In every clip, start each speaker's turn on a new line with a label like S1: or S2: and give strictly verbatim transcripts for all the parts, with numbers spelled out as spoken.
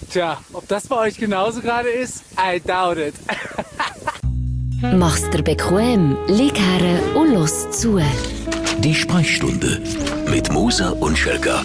S1: Tja, ob das bei euch genauso gerade ist, I doubt it.
S2: Mach's dir bequem, lieg her und los zu.
S3: Die Sprechstunde mit Musa und Schelka.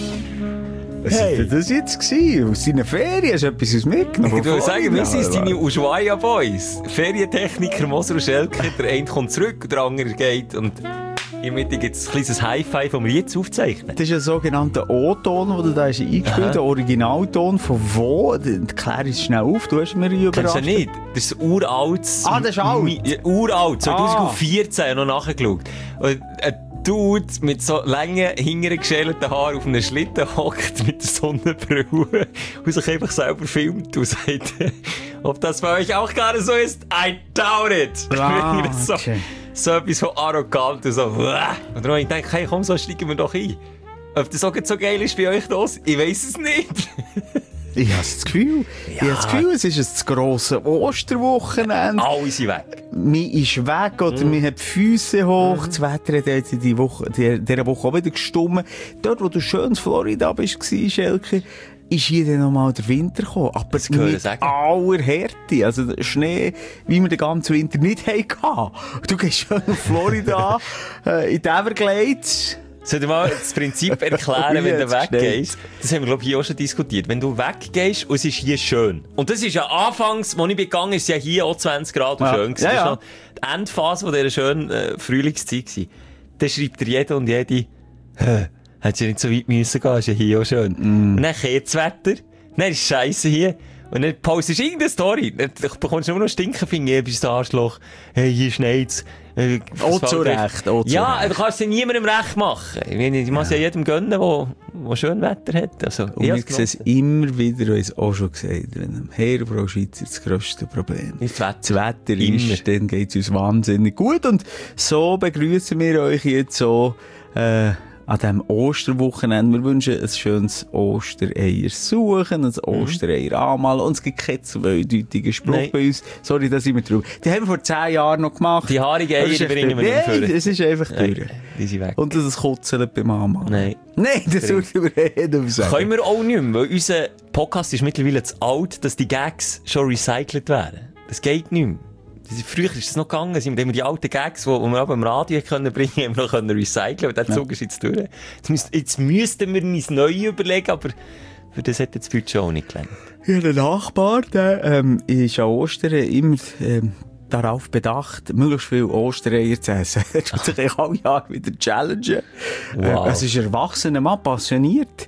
S4: Was
S5: Hey.
S4: war das jetzt gewesen? Aus deinen Ferien hast du etwas aus mitgenommen?
S5: Ich würde sagen, wir sind
S4: Florida,
S5: deine Ushuaia Boys. Ferientechniker Moser und Schelke. Der eine kommt zurück und der andere geht. Und in der Mitte gibt es ein kleines High-Five, das wir jetzt aufzeichnen.
S4: Das ist ein sogenannter O-Ton, den du da hast eingespielt hast. Der Originalton von wo? Klär es schnell auf, du hast mir überrascht.
S5: Kennst du nicht? Das ist uraltes...
S4: Ah, das ist alt?
S5: Mi- ja, uralt, zwanzig vierzehn noch nachgeschaut. Und ein Dude mit so langen, hingeren geschälten Haaren auf einem Schlitten hockt mit der Sonnenbrille und sich einfach selber filmt und sagt, ob das bei euch auch gerade so ist, I doubt it.
S4: Ah,
S5: so,
S4: okay.
S5: so etwas so arrogant und so. Und dann habe ich gedacht, hey, komm, so steigen wir doch ein. Ob das auch so geil ist bei euch das, ich weiss es nicht.
S4: Ich habe das Gefühl, ich habe das Gefühl, es ist das grosse Osterwochenende.
S5: Alle sind weg.
S4: Man ist weg oder man hat die Füße hoch. Das Wetter hat jetzt in die Woche, die, dieser Woche auch wieder gestummen. Dort, wo du schön in Florida bist, Schelke, ist hier dann nochmal der Winter gekommen. Aber mit aller Härte. Also der Schnee, wie wir den ganzen Winter nicht hatten. Du gehst schön nach Florida, äh, in die Everglades.
S5: Soll ich mal das Prinzip erklären, wenn du weggehst? Das haben wir, glaube ich, hier auch schon diskutiert. Wenn du weggehst und es ist hier schön. Und das ist ja anfangs, als ich gegangen bin, ist ja hier auch zwanzig Grad und
S4: ja.
S5: schön gewesen.
S4: Ja,
S5: das
S4: ja.
S5: war noch die Endphase dieser schönen äh, Frühlingszeit gewesen. Dann schreibt dir jeder und jede, hä, hättest du ja nicht so weit müssen gehen, ist ja hier auch schön. Mm. Und dann kehrt das Wetter, dann ist es scheisse hier. Und dann postest du irgendeine Story. Dann bekommst du nur noch Stinkenfinger, bist du Arschloch. Hey, hier schneit's. Äh,
S4: auch zu Recht, auch zu
S5: Ja,
S4: Recht.
S5: du kannst es ja niemandem recht machen. Ich meine, ich muss ja. ja jedem gönnen, der, der schön Wetter hat. Also,
S4: und wir sehen es immer wieder, und ich habe es auch schon gesagt, wenn einem Herr, Frau Schweizer das grösste Problem
S5: ist das Wetter.
S4: Das Wetter ist, dann geht es uns wahnsinnig gut. Und so begrüßen wir euch jetzt so, äh, an diesem Osterwochenende. Wir wünschen ein schönes Ostereier suchen, ein Ostereier anmalen. Und es gibt keinen zweideutigen Spruch Nein. bei uns. Sorry, da sind wir drauf. Die haben wir vor zehn Jahren noch gemacht.
S5: Die haarigen Eier, die bringen wir nicht
S4: Nein,
S5: vor.
S4: es ist einfach
S5: Nein,
S4: durch.
S5: Die sind weg.
S4: Und das Kutzelt beim Anmalen.
S5: Nein.
S4: Nein, das sollte wir reden.
S5: Können wir auch nicht mehr, weil unser Podcast ist mittlerweile zu alt, dass die Gags schon recycelt werden. Das geht nicht mehr. Früher ist es noch gegangen, sind wir die alten Gags, die wir aber im Radio können bringen können, noch können recyceln, aber der Zug ist jetzt durch. Jetzt, müsst, jetzt müssten wir uns neu überlegen, aber für das hat jetzt das Budget auch nicht gelangt.
S4: Ja, der Nachbar, der ähm, ist an Ostern immer ähm, darauf bedacht, möglichst viel Ostereier zu essen. Er tut sich alle Jahre wieder challengen.
S5: Wow.
S4: Äh, es ist ein erwachsener Mann, passioniert.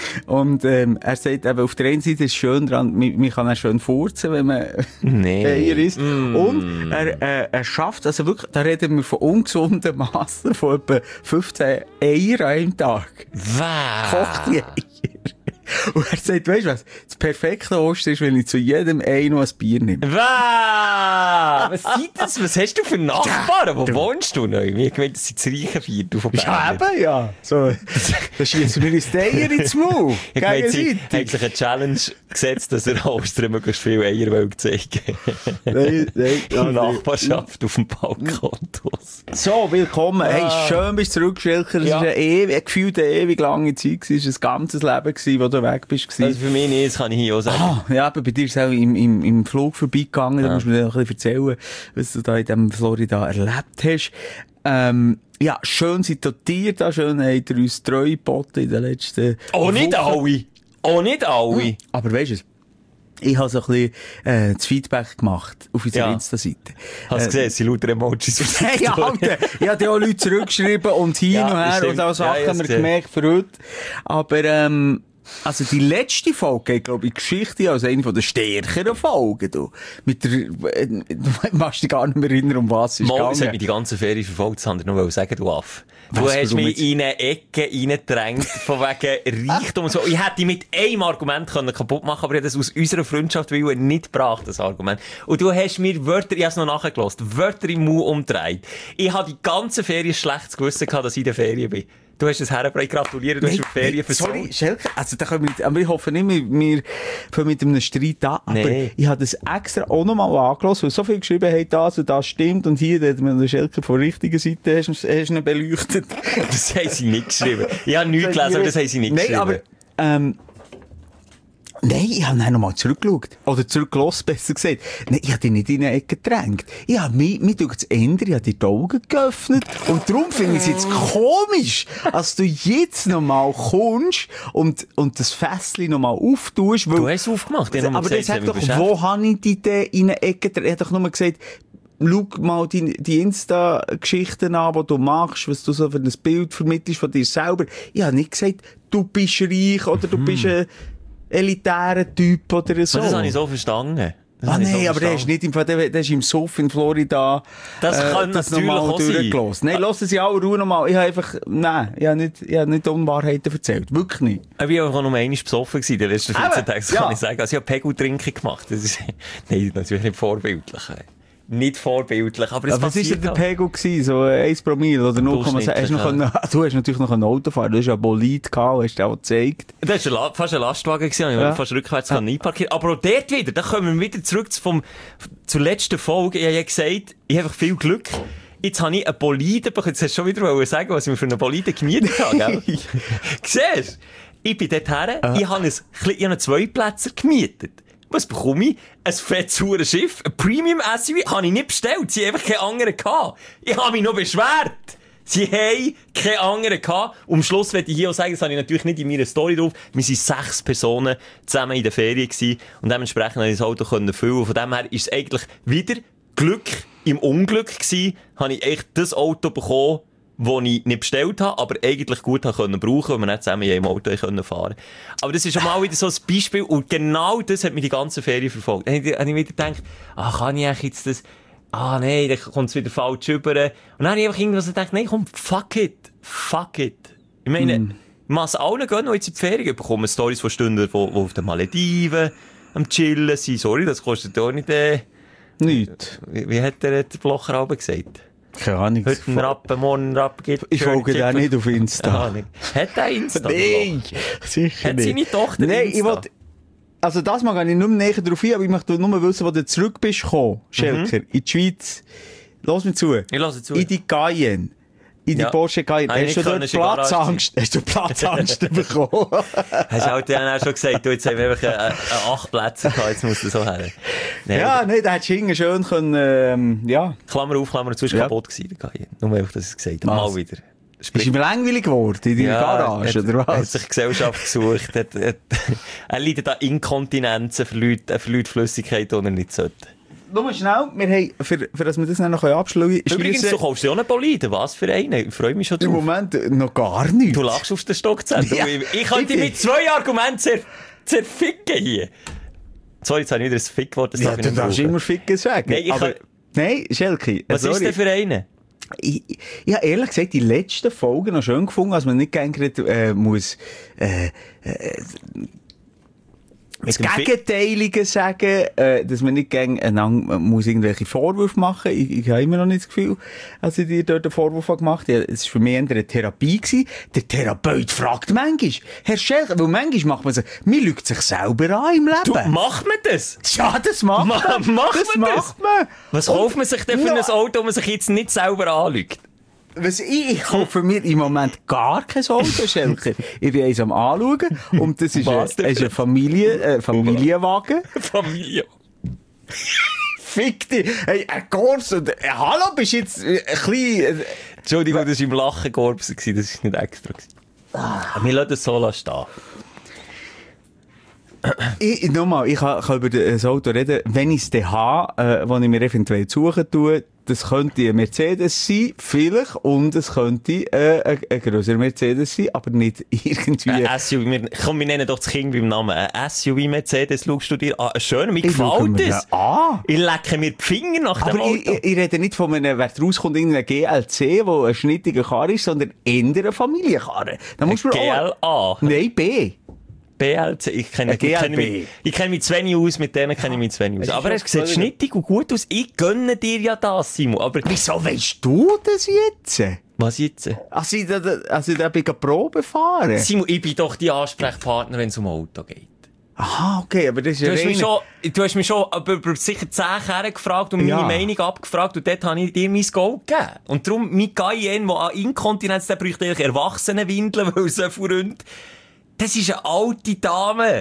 S4: Und ähm, er sagt eben, auf der einen Seite ist es schön dran, man, man kann auch schön furzen, wenn man
S5: nee.
S4: Eier isst.
S5: Mm.
S4: Und er, äh, er schafft, also wirklich, da reden wir von ungesundem Massen, von etwa fünfzehn Eier an einem Tag.
S5: Was?
S4: Kocht die Eier. Und er sagt, weisst du was, das perfekte Ostern ist, wenn ich zu jedem Ei noch ein Bier nehme.
S5: Was? Was sind das? Was hast du für Nachbarn? Wo wohnst du noch? Ich meine, das sind das reiche Viertel von Bern.
S4: Ja, eben, ja. So, da schießen wir uns die Eier ins Maul.
S5: Ich meine, sie haben
S4: Gegenseitig.
S5: sich eine Challenge gesetzt, dass er Ostern möglichst viele Eier will zeigen.
S4: Nein, nein, ja,
S5: Nachbarschaft auf dem Balkon.
S4: So, willkommen. Hey, schön bist du zurück, Schelker. Es
S5: Ja.
S4: war eine ewig, gefühlt eine ewig lange Zeit. Es war ein ganzes Leben, gewesen, wo du weg bist.
S5: Also für mich nicht, das kann ich hier auch sagen.
S4: Ah, ja, aber bei dir ist es auch im, im, im Flug vorbeigegangen. Da
S5: Ja.
S4: musst du mir noch ein bisschen erzählen, was du da in dem Florida erlebt hast. Ähm, ja, schön seid ihr Tiere da, schön habt ihr uns treu geboten in den letzten
S5: Oh, nicht
S4: Wochen.
S5: alle. Oh, nicht alle.
S4: Ja, aber weisst du, ich habe so ein bisschen äh, das Feedback gemacht auf unserer
S5: Ja.
S4: Insta-Seite.
S5: Hast du
S4: Äh,
S5: gesehen, es sind lauter Emojis auf
S4: Hey, Alter! Ich habe auch Leute zurückgeschrieben und hin
S5: Ja,
S4: und her
S5: stimmt.
S4: und auch Sachen
S5: Ja, ich
S4: haben wir
S5: hab's
S4: gemerkt für heute. Aber, ähm, also die letzte Folge geht, glaube ich, Geschichte als eine der stärkeren Folgen. Du. Mit der, äh, du machst dich gar nicht mehr erinnern, um was es ist
S5: Mal, es hat
S4: gegangen.
S5: mich die ganze Ferie verfolgt, das wollte ich noch sagen, du Aff. Du
S4: Was,
S5: hast
S4: warum
S5: mich
S4: jetzt?
S5: in eine Ecke reingedrängt, von wegen Reichtum und so. Ich hätte dich mit einem Argument können kaputt machen, aber ich habe das aus unserer Freundschaft willen nicht gebracht, das Argument. Und du hast mir Wörter, ich habe es noch nachgelassen, Wörter im Mund umgedreht. Ich habe die ganze Ferien schlechtes Gewissen gehabt, dass ich in der Ferien bin. Du hast es hergebracht, gratulieren, du hast die Ferien versorgt.
S4: Sorry, Schelke, also da können wir nicht, aber ich hoffe nicht, wir, wir fangen mit einem Streit an, aber
S5: Nee.
S4: ich habe das extra auch nochmal angelassen, weil so viel geschrieben haben, das und das stimmt und hier, da hat man den Schelke von der richtigen Seite, hast du ihn beleuchtet.
S5: Das haben sie nicht geschrieben. Ich habe nichts gelesen, aber das haben sie nicht
S4: Nein,
S5: geschrieben.
S4: aber, ähm, Nein, ich habe dann nochmal zurückgeschaut. Oder zurückgelassen, besser gesagt. Nein, ich habe dich nicht in eine Ecke gedrängt. Ich habe mich, mich durch das Ende, ich habe dir die Augen geöffnet. Und darum finde ich es jetzt komisch, als du jetzt nochmal kommst und, und das Fässchen nochmal auftust. Weil,
S5: Du hast es aufgemacht. Ich habe
S4: aber
S5: gesagt,
S4: das sag
S5: es hat
S4: doch,
S5: mich beschäftigt.
S4: wo habe ich dich denn in eine Ecke gedrängt? Er hat doch nur gesagt, schau mal die, die Insta-Geschichten an, die du machst, was du so für ein Bild vermittelst von dir selber. Ich habe nicht gesagt, du bist reich oder du bist ein elitärer Typ oder so.
S5: Das habe ich so verstanden. Das
S4: Ah
S5: habe ich
S4: nein,
S5: so
S4: aber der ist
S5: verstanden.
S4: nicht im Fall, der, der ist im Suff in Florida.
S5: Das kann
S4: das
S5: natürlich
S4: nochmal
S5: auch sein.
S4: durchgelassen. Nein, lass es in aller Ruhe nochmal. Ich habe einfach, nein, ich habe nicht, ich habe nicht Unwahrheiten erzählt. Wirklich nicht.
S5: Ich war auch noch einmal besoffen in den letzten vierzehn
S4: Eben,
S5: Tagen, das
S4: ja.
S5: kann ich sagen. Also ich habe Pegel-Trinken gemacht. Das ist, nein, natürlich nicht vorbildlich. Nicht vorbildlich, aber es
S4: Aber was war denn der
S5: halt.
S4: Pegel gewesen? So eins Promille oder null Komma sechs? Hast du noch
S5: Durchschnittlich,
S4: können- Du hast natürlich noch ein Auto fahren. Du hast ja ein Bolid gehabt, hast du auch gezeigt.
S5: Das war La- fast ein Lastwagen, gewesen, ich
S4: Ja.
S5: ja. fast rückwärts ja. einparkiert. Aber auch dort wieder, da kommen wir wieder zurück vom, zur letzten Folge. Ich habe ja gesagt, ich habe einfach viel Glück. Jetzt habe ich einen Boliden bekommen. Jetzt hast du schon wieder wollen sagen, was ich mir für einen Boliden gemietet habe, gell? Siehst du? Ich bin dort her,
S4: Ah.
S5: ich habe ein, ich habe einen Zweiplätzer gemietet. Was bekomme ich? Ein fettes Schiff, ein Premium-S U V, habe ich nicht bestellt. Sie haben einfach keine anderen gehabt. Ich habe mich noch beschwert. Sie haben keine anderen gehabt. Und am Schluss möchte ich hier auch sagen, das habe ich natürlich nicht in meiner Story drauf. Wir waren sechs Personen zusammen in der Ferien gewesen. Und dementsprechend konnte ich das Auto füllen. Von dem her ist es eigentlich wieder Glück im Unglück gewesen. Habe ich echt das Auto bekommen, das ich nicht bestellt habe, aber eigentlich gut habe können brauchen, weil wir nicht zusammen in einem Auto können fahren. Aber das ist schon mal wieder so ein Beispiel, und genau das hat mich die ganze Ferien verfolgt. Dann habe ich wieder gedacht, ah, kann ich eigentlich jetzt das, ah, nein, dann kommt es wieder falsch rüber. Und dann habe ich einfach irgendwas gedacht, nein, komm, fuck it, fuck it. Ich meine, mm. man muss allen gönnen, die jetzt in die Ferien bekommen, Storys von Stunden, die, die auf den Malediven am Chillen sind. Sorry, das kostet auch nicht, äh,
S4: Nichts.
S5: wie, wie hat der, der Blocher aber gesagt?
S4: Keine Ahnung.
S5: Heute ein Rappen, morgen ein Rappen gibt.
S4: Ich folge dir nicht auf Insta.
S5: Aha, nicht. Hat er Insta?
S4: Nein, sicher
S5: Hat
S4: nicht.
S5: seine Tochter
S4: Nein,
S5: Insta?
S4: ich wollte, also das mag ich nicht mehr näher drauf ein, aber ich möchte nur wissen, wo du zurück bist gekommen, Schelker, in die Schweiz. Lass mir zu.
S5: Ich höre zu.
S4: In die Cayenne. In die
S5: Ja.
S4: Porsche Cayenne.
S5: Habe ich
S4: Hast du
S5: nicht
S4: dort
S5: können, ist in
S4: Platzangst, hast du Platzangst bekommen?
S5: Hast du halt dann auch schon gesagt, du, jetzt haben wir einfach einen acht Plätze gehabt, jetzt musst du so her. Nein,
S4: Ja, nein, da hättest du hinten schön können, ähm, ja.
S5: Klammer auf, Klammer zu, ist
S4: Ja.
S5: kaputt gewesen, der Cayenne. Nur einfach, dass ich es gesagt habe.
S4: Was?
S5: Mal wieder.
S4: Ist ihm langweilig geworden in deiner Garage,
S5: hat,
S4: oder
S5: hat
S4: was?
S5: sich Gesellschaft gesucht. hat, hat, er leidet an Inkontinenzen, verliert, er verliert Flüssigkeit, die er nicht sollte.
S4: Nur mal schnell, wir haben, für, für dass wir das dann noch abschließen können,
S5: Übrigens, du kaufst ja auch einen Boliden. Was für einen? Ich freue mich schon
S4: im
S5: drauf.
S4: Moment noch gar nicht.
S5: Du lachst auf den Stockzentrum.
S4: Ja.
S5: Ich, ich könnte dich mit zwei Argumenten zer zerficken hier. Sorry, jetzt habe ich wieder ein Fick-Wort. Das
S4: Ja,
S5: darf ich
S4: du
S5: nicht
S4: darfst
S5: brauchen.
S4: immer Ficken sagen.
S5: Nein, ich
S4: aber,
S5: kann-
S4: nein, Schelke,
S5: Was
S4: sorry.
S5: ist denn für einen?
S4: Ich, ich, ich habe ehrlich gesagt die letzten Folgen noch schön gefunden, als man nicht gerne äh, muss, äh, äh, das
S5: dem Fi-
S4: Gegenteilige sagen, äh, dass man nicht gerne einander muss irgendwelche Vorwürfe machen. Ich, ich habe immer noch nicht das Gefühl, als ich dir dort einen Vorwurf habe gemacht habe. Es war für mich eher eine Therapie gewesen. Der Therapeut fragt manchmal, Herr Schelker, weil manchmal macht man so, man lügt sich selber an im Leben.
S5: Du, macht man das?
S4: Ja, das macht man.
S5: Ma- macht
S4: das
S5: man das?
S4: macht man.
S5: Was
S4: Und-
S5: kauft man sich denn für
S4: Ja.
S5: ein Auto, das man sich jetzt nicht selber anlügt?
S4: Was ich, ich kaufe mir im Moment gar kein Auto, Schelker. Ich bin eins am anschauen und das ist,
S5: Was
S4: ein,
S5: denn?
S4: ist ein Familie, äh, Familienwagen.
S5: Familie.
S4: Fick dich! Hey, ein Korps und, äh, hallo, bist du jetzt äh, ein bisschen, äh,
S5: Entschuldigung, das war im Lachen Korps, das war nicht extra. Ah. Wir lassen das so stehen.
S4: ich, nochmal, ich kann, kann über das Auto reden, wenn ich es dann habe, äh, wo ich mir eventuell suchen tue, das könnte ein Mercedes sein, vielleicht, und es könnte äh, ein, ein grösserer Mercedes sein, aber nicht irgendwie...
S5: Ein S U V, wir, komm, wir nennen doch das Kind beim Namen. Ein S U V Mercedes, schaust du dir an. Schön, mir
S4: Ich schaue
S5: gefällt
S4: mir
S5: es.
S4: den an.
S5: Ich lecke mir die Finger nach dem
S4: Aber ich,
S5: Auto.
S4: ich, ich rede nicht von einem, wer rauskommt, irgendein G L C, wo ein schnittiger Karre ist, sondern eher eine Familienkarre. Da musst du mir
S5: G L A.
S4: auch... Nein, B.
S5: B L C, ich kenne
S4: Ein
S5: ich
S4: G L
S5: kenne
S4: B.
S5: mich, ich kenne mich zu wenig aus, mit denen kenne ich mich zu wenig aus.
S4: Es ist
S5: Aber er
S4: schon
S5: sieht
S4: völlig-
S5: schnittig und gut aus. Ich gönne dir ja das, Simon. Aber
S4: Wieso weißt du das jetzt?
S5: was jetzt?
S4: Also ich da, also ich da bin Probe fahren.
S5: Simon, ich bin doch die Ansprechpartner, wenn es um Auto geht.
S4: Aha, okay, aber das ist
S5: Du
S4: ja
S5: hast, mich
S4: rein...
S5: schon, du hast mich schon über, über sicher zehn Kerne gefragt und meine
S4: Ja.
S5: Meinung abgefragt und dort habe ich dir mein Go gegeben. Und darum, mein Cayenne, der an Inkontinenz, der bräuchte eigentlich Erwachsenenwindeln, weil es so verrückt. Das ist eine alte Dame.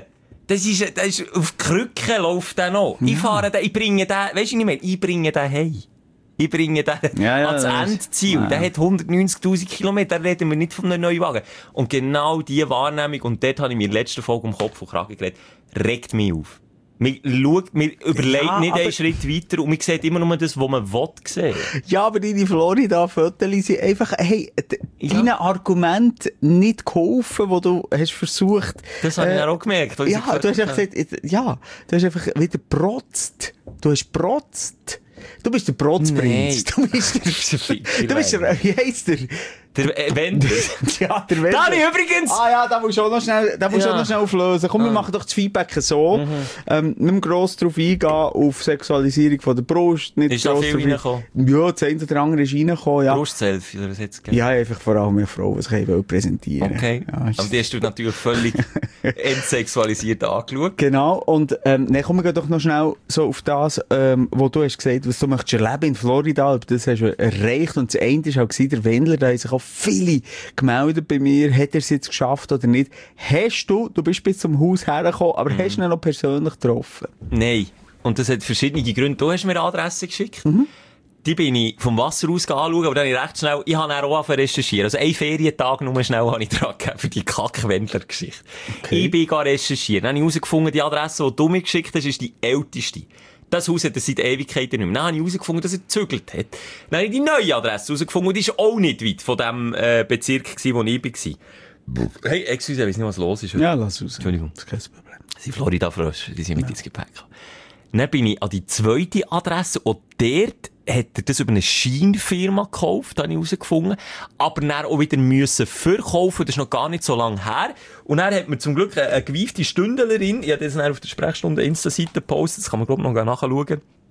S5: Das ist, das ist, auf Krücken läuft der noch. Ja. Ich fahre den, ich bringe den, weisst du nicht mehr, ich bringe den heim. Ich bringe den
S4: ja, ja,
S5: ans Endziel. Ja. Der hat hundertneunzigtausend Kilometer, da reden wir nicht von einem neuen Wagen. Und genau diese Wahrnehmung, und dort habe ich mir in der letzten Folge um Kopf und Kragen geredet, regt mich auf. Man schaut, man überlegt ja, nicht einen Schritt weiter und man sieht immer nur das, was man will sehen.
S4: Ja, aber deine Florida-Fotos sind einfach, hey, ja. deine Argumente nicht geholfen, die du hast versucht.
S5: Das habe äh, ich auch gemerkt.
S4: Ja, du hast einfach gesagt, ja, du hast einfach wieder protzt. Du hast protzt. Du bist der Protzprinz. Du bist der, du bist der, wie heisst der?
S5: Der äh, Wendler.
S4: Ja, der Wendler.
S5: Dani, übrigens!
S4: Ah ja, da musst du auch noch schnell, da musst ja. auch noch schnell auflösen. Komm, ah. wir machen doch das Feedback so. Mhm. Ähm, nicht mehr gross drauf eingehen, auf Sexualisierung von der Brust. Nicht
S5: ist da viel reingekommen?
S4: Ja, das eine oder andere ist reingekommen, ja.
S5: Brust-Selfie, oder was jetzt gegeben?
S4: Ja, einfach vor allem eine Frau, was ich präsentieren.
S5: Okay. Ja, aber die hast du natürlich völlig entsexualisiert angeschaut.
S4: Genau. Und, ähm, dann kommen wir doch noch schnell so auf das, ähm, wo du hast gesagt, was du möchtest erleben in Florida. Das hast du erreicht. Und das eine war auch der Wendler, da haben sich auch viele gemeldet bei mir, hat er es jetzt geschafft oder nicht. Hast du, du bist bis zum Haus hergekommen, aber mhm. hast du ihn noch persönlich getroffen?
S5: Nein. Und das hat verschiedene Gründe. Du hast mir eine Adresse geschickt.
S4: Mhm.
S5: Die bin ich vom Wasser aus anschauen, aber dann habe ich recht schnell, ich habe dann auch angefangen recherchieren. Also einen Ferientag nur schnell habe ich dran gegeben für die Kack-Wendler-Geschichte. Okay. Ich bin recherchieren. Dann habe ich herausgefunden, die Adresse, die du mir geschickt hast, ist die älteste. Das Haus hat er seit Ewigkeiten nicht mehr. Dann habe ich herausgefunden, dass er gezügelt hat. Dann habe ich die neue Adresse herausgefunden und die ist auch nicht weit von dem äh, Bezirk gewesen, wo ich war. Hey, excuse, ich weiss nicht, was los ist.
S4: Ja, lass raus.
S5: Entschuldigung.
S4: Das ist kein Problem.
S5: Das sind Florida-Frösche, die sind mit ja. ins Gepäck. Dann bin ich an die zweite Adresse und dort hat er das über eine Scheinfirma gekauft, habe ich herausgefunden. Aber dann auch wieder müssen verkaufen, das ist noch gar nicht so lange her. Und dann hat man zum Glück eine, eine gewiefte Stündlerin, ich habe das dann auf der Sprechstunde Insta-Seite gepostet, das kann man glaube ich noch nachschauen,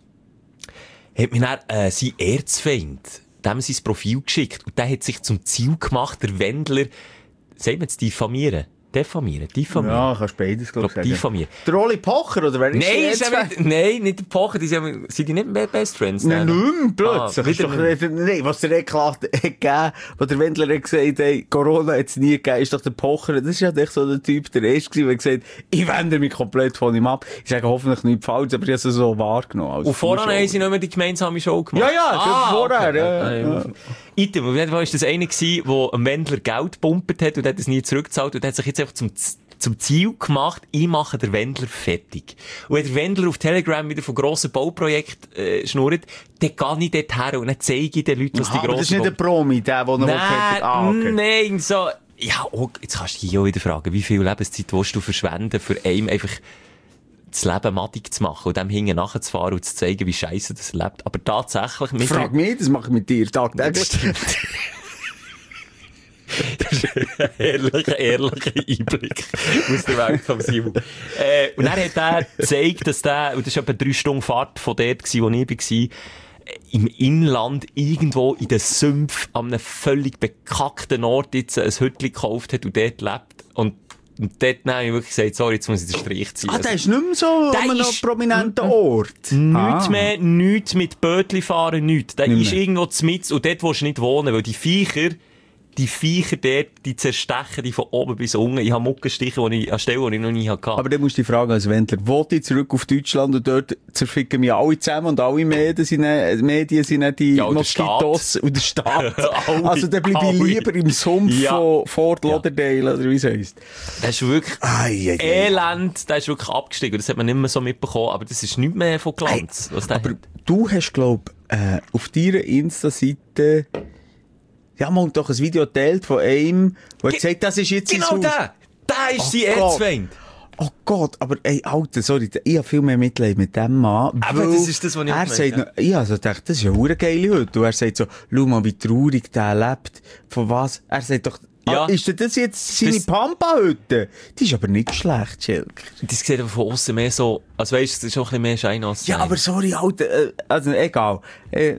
S5: hat mir dann äh, sein Erzfeind, dem sein Profil geschickt. Und der hat sich zum Ziel gemacht, der Wendler, sagen wir jetzt, diffamieren. Diffamieren, diffamieren.
S4: Ja, kannst beides, glaube ich, sagen.
S5: Diffamieren.
S4: Der Oli Pocher, oder wer ist
S5: nein,
S4: der
S5: ist nicht, nein, nicht der Pocher, die sind, sind die nicht mehr Best Friends?
S4: Nein, nicht mehr, plötzlich.
S5: Ah,
S4: ist doch, nein, was der Eklat hat gegeben, wo der Wendler hat gesagt, hey, Corona hat es nie gegeben, ist doch der Pocher, das ist ja echt so der Typ, der erste gewesen, der gesagt hat, ich wende mich komplett von ihm ab. Ich sage hoffentlich nicht falsch, aber ich habe es so wahrgenommen. Also
S5: und vorher haben sie nicht mehr die gemeinsame Show gemacht?
S4: Ja, ja, ah, vorher, okay. ja. ja. ja.
S5: Item, auf jeden Fall war das eine gewesen, der einem Wendler Geld gepumpt hat und hat es nie zurückgezahlt und hat sich jetzt einfach zum zum Ziel gemacht, ich mache den Wendler fertig. Und wenn der Wendler auf Telegram wieder von grossen Bauprojekten äh, schnurrt, dann gehe ich dort her und dann zeige ich den Leuten, was die grossen...
S4: Aber das ist nicht der Promi, der, der noch
S5: fertig...
S4: Ah, okay.
S5: Nein, so... Ja, oh, jetzt kannst du dich auch wieder fragen, wie viel Lebenszeit willst du verschwenden, für einem einfach das Leben madig zu machen und dem hinten nachzufahren und zu zeigen, wie scheiße das lebt. Aber tatsächlich...
S4: Frag mich, das mache ich mit dir tagtäglich.
S5: Das ist ein ehrlicher, ehrlicher Einblick aus der Welt vom Simon. Äh, und dann hat er gezeigt, dass der, und das war etwa drei Stunden Fahrt von dort, wo ich war, im Inland irgendwo in den Sümpfen an einem völlig bekackten Ort jetzt ein Hütchen gekauft hat und dort lebt. Und Und dort habe ich wirklich gesagt, sorry, jetzt muss ich den Strich ziehen.
S4: Ah, der ist nicht mehr so an einem prominenten Ort?
S5: Nichts ah. mehr, nichts mit Bötli fahren, nichts. Der ist irgendwo zmitz und dort willst du nicht wohnen, weil die Viecher, die Viecher dort, die zerstechen die von oben bis unten. Ich habe Muckenstiche, die ich, an Stellen, die ich noch nie hatte.
S4: Aber dann musst du dich fragen, als Wendler, will ich zurück auf Deutschland und dort zerficken mich alle zusammen und alle Medien sind, Medien sind nicht die
S5: ja,
S4: Moskitos und der Staat. Also dann bleibe ich lieber im Sumpf ja. von Fort Lauderdale, ja. oder wie es heisst.
S5: Das ist wirklich ai, ai, ai. Elend, das ist wirklich abgestiegen. Das hat man nicht mehr so mitbekommen, aber das ist nicht mehr von Glanz.
S4: Was aber hat. Du hast, glaub äh, auf deiner Insta-Seite ja, man hat doch ein Video geteilt von einem, wo er Ge- gesagt, das ist jetzt
S5: genau
S4: sein Haus.
S5: Genau der! Der ist
S4: oh
S5: sein Erzfeind.
S4: Oh Gott, aber ey, Alter, sorry, ich habe viel mehr Mitleid mit dem Mann.
S5: Aber das ist das, was ich
S4: er sagt noch, ich also dachte, das ist eine hure geile Hütte. Und er sagt so, schau mal, wie traurig der lebt. Von was? Er sagt doch, ja. ah, ist das jetzt seine das... Pampa-Hütte? Die ist aber nicht schlecht, Schelker.
S5: Das sieht aber von außen mehr so, also weisst, das ist auch ein bisschen mehr Schein als
S4: ja, aber sorry, Alter, äh, also egal. Äh,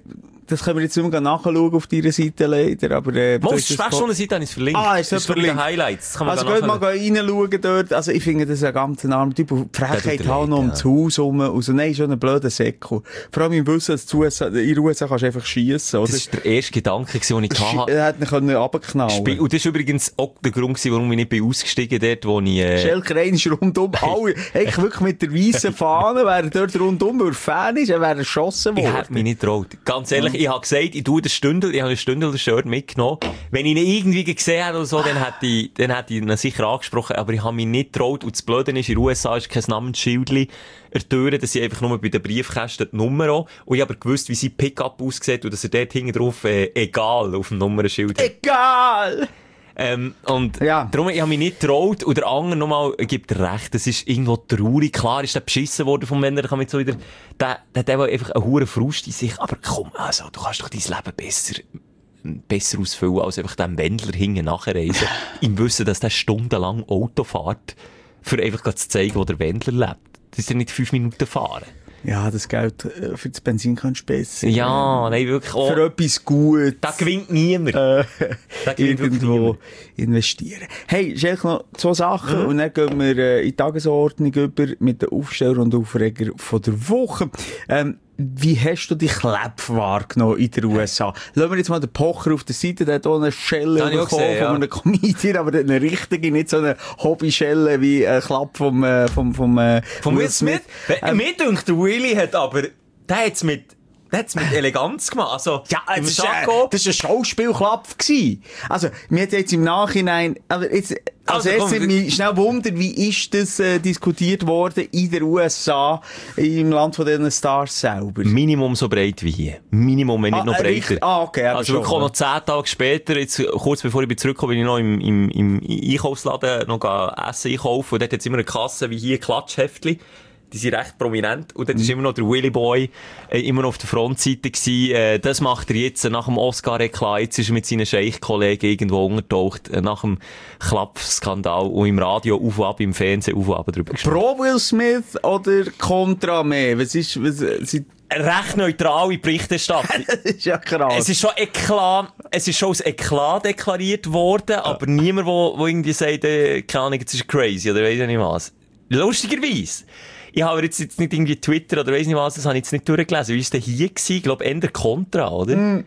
S4: das können wir jetzt nicht mehr nachschauen auf deiner Seite leider, aber... Äh,
S5: Mal, auf der Sprechstundenseite habe ich es verlinkt.
S4: Ah, ist
S5: das
S4: das
S5: ist
S4: verlinkt?
S5: Highlights. Das kann man
S4: Also
S5: da
S4: geht mal reinschauen dort. Also ich finde, das ist ein ganz armer Typ. Und die Frechheit haben noch ums Haus rum. Also nein, schon ein blöder Säckel. Vor allem im Wissen, dass du in den U S A kannst du einfach schiessen, oder?
S5: Das war der erste Gedanke, den ich hatte.
S4: Er hätte ihn runterknallen.
S5: Und das war übrigens auch der Grund, warum ich nicht bin ausgestiegen dort, wo ich... Äh...
S4: Schelker ist rundum alle. Eigentlich wirklich mit der weißen Fahne, wäre er dort rundum, weil er Fan ist, er wäre erschossen worden.
S5: Ich hätte mich nicht getraut. Ganz ehrlich, ja. Ich habe gesagt, ich tue das Stündel, ich habe ein Stündel das Shirt mitgenommen. Wenn ich ihn irgendwie gesehen hätte oder so, dann hätte ich, dann hätte ich ihn sicher angesprochen, aber ich habe mich nicht getraut. Und das Blöde ist, in den U S A ist kein Namensschild ertören, dass ich einfach nur bei den Briefkästen die Nummer an. Und ich habe aber gewusst, wie sein Pickup aussieht und dass er dort hinten drauf, äh, egal, auf dem Nummernschild hat.
S4: Egal!
S5: Ähm, und
S4: ja.
S5: darum, ich habe mich nicht getraut. Und der andere nochmal gibt recht. Das ist irgendwo traurig. Klar ist der beschissen worden vom Männer. Da kann man jetzt so wieder, der, der hat einfach einen hohen Frust in sich. Aber komm, also, du kannst doch dein Leben besser, besser ausfüllen, als einfach dem Wendler hinten nachreisen. Im Wissen, dass der stundenlang Auto fährt, für einfach zu zeigen, wo der Wendler lebt. Das ist ja nicht fünf Minuten fahren.
S4: Ja, das Geld für das Benzin kannst du besser.
S5: Ja, nein, wirklich auch.
S4: Für etwas Gutes.
S5: Da gewinnt niemand.
S4: Äh,
S5: da gewinnt
S4: irgendwo investieren. Hey, Schelk, noch zwei Sachen. Mhm. Und dann gehen wir äh, in die Tagesordnung über mit den Aufsteller und Aufreger von der Woche. Ähm, Wie hast du die Kleb wahrgenommen in den U S A? Lassen wir jetzt mal den Pocher auf der Seite, der hat auch eine Schelle bekommen gesehen, ja. von einem Comedian, aber eine richtige, nicht so eine Hobbyschelle wie ein Klapp vom, äh, vom, vom, äh,
S5: vom Will Smith. Smith. Ähm, Mir denkt, der Willy hat aber, der hat's mit, der hat's mit Eleganz gemacht. Also,
S4: ja, das war äh, ein Schauspielklapp gewesen. Also, mir hat jetzt im Nachhinein, also jetzt, also, also erstes mich schnell wundern, wie ist das äh, diskutiert worden in den U S A, im Land von diesen Stars selber?
S5: Minimum so breit wie hier. Minimum, wenn nicht ah, noch breiter.
S4: Äh, ah, okay.
S5: Also wirklich auch noch zehn Tage später, jetzt, kurz bevor ich zurückkomme, bin ich noch im, im, im Einkaufsladen noch Essen einkaufen und dort hat es immer eine Kasse wie hier, Klatschheftli. Die sind recht prominent. Und dann war mhm. immer noch der Willy Boy äh, immer noch auf der Frontseite gewesen. Äh, das macht er jetzt äh, nach dem Oscar-Eklat. Jetzt ist er mit seinen Scheich-Kollegen irgendwo untertaucht. Äh, nach dem Klappskandal. Und im Radio auf und ab, im Fernsehen auf und ab drüber gesprochen.
S4: Pro Will Smith oder kontra mehr? Was ist, was, sie
S5: recht neutrale Berichterstattung.
S4: Das ist ja krass.
S5: Es ist schon Eklat, es ist schon als Eklat deklariert worden, ja. Aber niemand, wo, wo irgendwie sagt, äh, keine Ahnung, jetzt ist crazy oder weiss ich nicht was. Lustigerweise. Ich habe jetzt, jetzt nicht irgendwie Twitter oder weiss nicht was, das habe ich jetzt nicht durchgelesen. Wie war es denn hier gewesen? Ich glaube, eher Kontra, oder? Mm.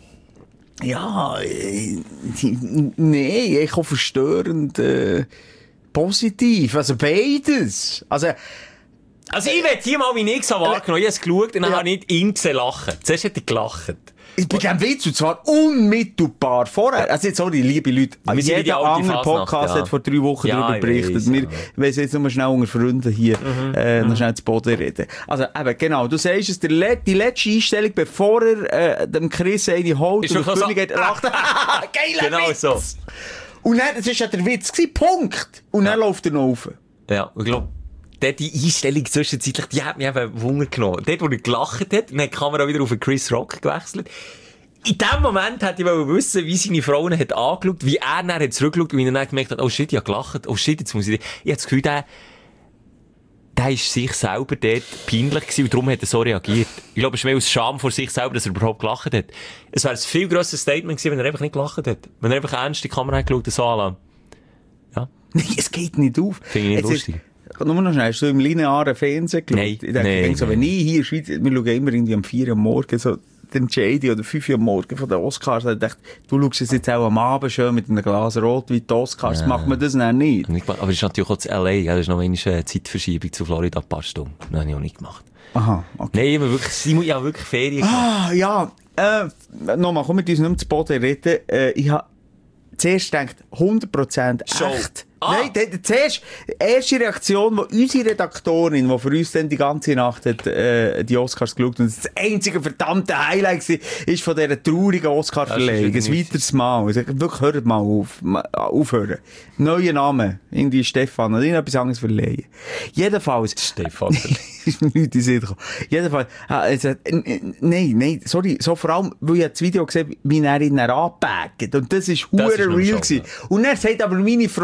S4: Ja, äh, nee, ich auch verstörend, äh, positiv. Also beides. Also,
S5: also ich will hier mal, wie ich es wahrgenommen habe, ich habe es geschaut und dann ja. habe ich ihn gesehen lachen. Zuerst hat er gelacht.
S4: Ich bin dem Witz, und zwar unmittelbar vorher. Also jetzt, sorry, liebe Leute, jeder andere Podcast ja. hat vor drei Wochen ja, darüber berichtet. Weiss, wir wollen jetzt nur schnell unter Freunden hier mhm. äh, noch schnell zu Boden reden. Also eben, genau, du sagst es, der Le- die letzte Einstellung, bevor er äh, dem Chris eine holt
S5: ist und
S4: auf die Bühne geht, lacht er, geiler
S5: genau
S4: Witz!
S5: So.
S4: Und dann, das war ja der Witz gewesen, Punkt! Und dann ja. läuft er noch rauf.
S5: Ja, ich glaube, die Einstellung zwischenzeitlich, die hat mich eben Wunder genommen. Dort, wo er gelacht hat, dann hat die Kamera wieder auf Chris Rock gewechselt. In dem Moment hätte ich wissen, wie seine Frau ihn hat angeschaut, wie er dann hat zurückgeschaut und wie er dann gemerkt hat, oh shit, ich habe gelacht, oh shit, jetzt muss ich... Ich habe das Gefühl, der, der ist sich selber dort peinlich gewesen und darum hat er so reagiert. Ich glaube, es ist mehr aus Scham vor sich selber, dass er überhaupt gelacht hat. Es wäre ein viel grösseres Statement gewesen, wenn er einfach nicht gelacht hat. Wenn er einfach ernst die Kamera hat geschaut und so anlassen. Ja.
S4: Nein, es geht nicht auf.
S5: Finde ich nicht jetzt lustig.
S4: Nur noch schnell, hast du im linearen Fernsehen geschaut?
S5: Nein,
S4: ich denke,
S5: nein,
S4: ich denke so,
S5: nein.
S4: wenn ich hier in der Schweiz, wir schauen immer irgendwie um vier Uhr am Morgen, so den J D oder fünf Uhr am Morgen von den Oscars, da dachte ich, du schaust es jetzt auch am Abend schön mit einem Glas Rotwein, die Oscars, ja. Macht man das dann nicht?
S5: Aber es ist natürlich auch zu L A, ja, das ist noch eine Zeitverschiebung zu Florida, ein paar Stunden. Das habe ich auch nicht gemacht.
S4: Aha, okay.
S5: Nein, ich habe wirklich, ich habe wirklich Ferien gemacht.
S4: Ah, ja, äh, nochmal, komm mit uns nicht mehr zu Boden reden, äh, ich habe zuerst gedacht, hundert Prozent echt. Ah. Nein, die, die, zuerst, die erste Reaktion, die unsere Redaktorin, die für uns dann die ganze Nacht hat, äh, die Oscars geschaut und das einzige verdammte Highlight war, ist von dieser traurigen Oscar-Verleihung. Ein weiteres Mal. Also, wirklich, hört mal auf. Aufhören. Neuer Name. Irgendwie Stefan. Oder irgendetwas anderes verleihen. Jedenfalls.
S5: Stefan.
S4: ist mir nicht in den Sinn gekommen. Jedenfalls, also, nein, nein, sorry, so vor allem, weil ich das Video gesehen habe, wie er ihn anpackt. Und das ist hure real gewesen. Und er sagt aber meine Frau,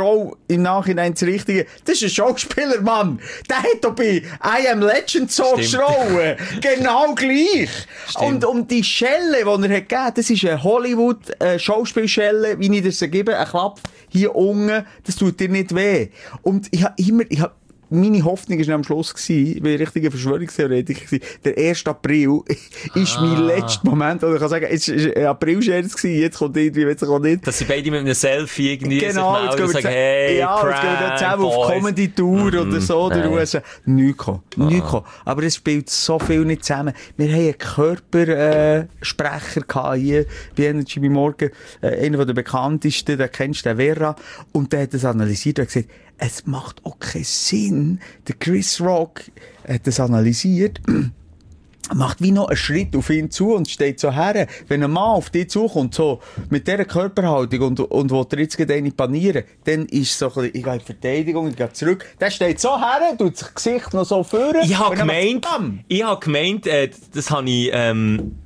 S4: im Nachhinein das Richtige. Das ist ein Schauspieler, Mann. Der hat doch bei I Am Legend so geschrauen. Genau gleich. Und, und die Schelle, die er hat gegeben, das ist eine Hollywood-Schauspielschelle, wie ich das gebe, ein Klapp hier unten, das tut dir nicht weh. Und ich habe immer, ich hab, meine Hoffnung war am Schluss, gewesen, ich war ein richtiger Verschwörungstheoretiker gewesen. Der erste April ist ah. mein letzter Moment, wo ich kann sagen, es war ein April-Scherz gewesen, jetzt kommt irgendwie, jetzt kommt nicht.
S5: Dass sie beide mit einem Selfie irgendwie
S4: genau,
S5: sich melden und sagen, hey,
S4: ja,
S5: prank,
S4: jetzt gehen wir zusammen auf Comedy-Tour mm-hmm. oder so, der U S A. Nichts gekommen. Nichts gekommen. Aber es spielt so viel nicht zusammen. Wir haben einen Körpersprecher äh, hier bei Energy bei Morgen, äh, einer der bekanntesten, den kennst du, den Vera, und der hat das analysiert und gesagt, es macht auch keinen Sinn. Der Chris Rock hat das analysiert, macht wie noch einen Schritt auf ihn zu und steht so her. Wenn ein Mann auf dich zukommt, so, mit dieser Körperhaltung und, und will er jetzt gerade nicht panieren, dann ist so ein bisschen, ich gehe in die Verteidigung, ich gehe zurück. Der steht so her, tut das Gesicht noch so führen.
S5: Ich habe gemeint, ich habe gemeint, äh, das habe ich, ähm,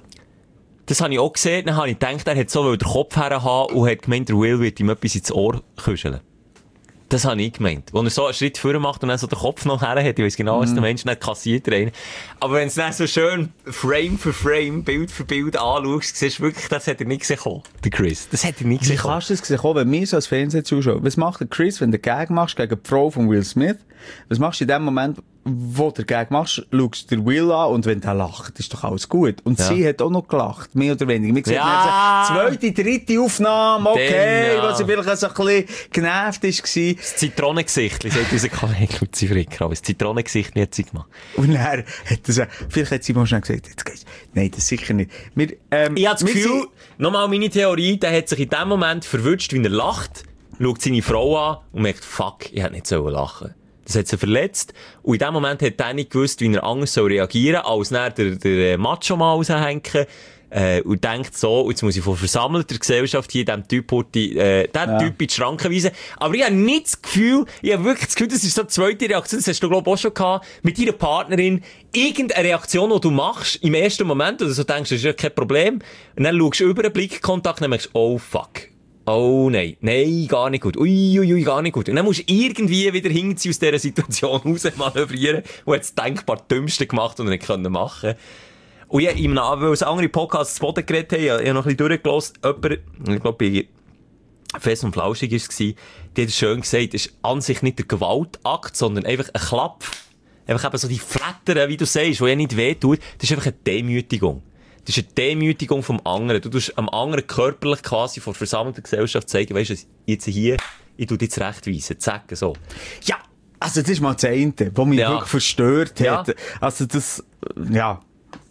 S5: das habe ich auch gesehen, dann habe ich gedacht, er hat so den Kopf her haben und hat gemeint, der Will wird ihm etwas ins Ohr kuscheln. Das habe ich gemeint. Wo er so einen Schritt vorher macht und dann so den Kopf noch her hat, ich weiss genau, was mm. der Mensch nicht kassiert rein. Aber wenn du es dann so schön Frame für Frame, Bild für Bild anschaust, siehst du wirklich, das hat er nicht gesehen, der Chris. Das hat er nicht gesehen.
S4: Wie kannst du das gesehen, wenn wir so als Fernsehzuschauer, was macht der Chris, wenn du Gag machst gegen die Frau von Will Smith? Was machst du in dem Moment, wo du Gag machst, schaust du den Will an und wenn der lacht, ist doch alles gut. Und ja. sie hat auch noch gelacht, mehr oder weniger. Wir sehen
S5: ja.
S4: so, zweite, dritte Aufnahme, okay,
S5: ja.
S4: was sie vielleicht so ein bisschen genervt war.
S5: Das Zitronengesicht, sagt unser Kollege Luzi Fricker, aber das Zitronengesicht hat sie gemacht.
S4: Und dann hat er so, vielleicht hat sie mal schnell gesagt, jetzt geht's. Nein, das sicher nicht. Wir, ähm,
S5: ich habe das Gefühl, nochmal meine Theorie, der hat sich in dem Moment verwünscht, wie er lacht, schaut seine Frau an und merkt, fuck, ich hätte nicht so lachen. Das hat sie verletzt. Und in dem Moment hat er nicht gewusst, wie er anders soll reagieren soll, als dann der, der Macho mal raushängen. Äh, und denkt so, jetzt muss ich von versammelter Gesellschaft hier dem Typ, die, äh, den ja. Typ in die Schranken weisen. Aber ich habe nicht das Gefühl, ich habe wirklich das Gefühl, das ist so die zweite Reaktion, das hast du, glaube ich, auch schon gehabt, mit deiner Partnerin, irgendeine Reaktion, die du machst, im ersten Moment, oder so denkst, das ist ja kein Problem, und dann schaust du über den Blickkontakt und dann merkst du, oh fuck. Oh nein, nein, gar nicht gut. Ui, ui, ui, gar nicht gut. Und dann musst du irgendwie wieder hinziehen aus dieser Situation raus manövrieren und hat das denkbar Dümmste gemacht und nicht können machen. Und ich, in einem, weil es andere Podcasts zu Boden geredet haben, ich habe noch ein bisschen durchgelassen, jemand, ich glaube, bei Fest und Flauschig war es, die hat schön gesagt, es ist an sich nicht der Gewaltakt, sondern einfach ein Klapp. Einfach eben so die Flattern, wie du sagst, die ja nicht wehtut, das ist einfach eine Demütigung. Das ist eine Demütigung vom anderen. Du tust am anderen körperlich quasi vor versammelter Gesellschaft zeigen, weisst du, jetzt hier, ich tu dich zurechtweisen, zack, so.
S4: Ja, also das ist mal das eine, was mich ja. wirklich verstört hat. Ja. Also das, ja,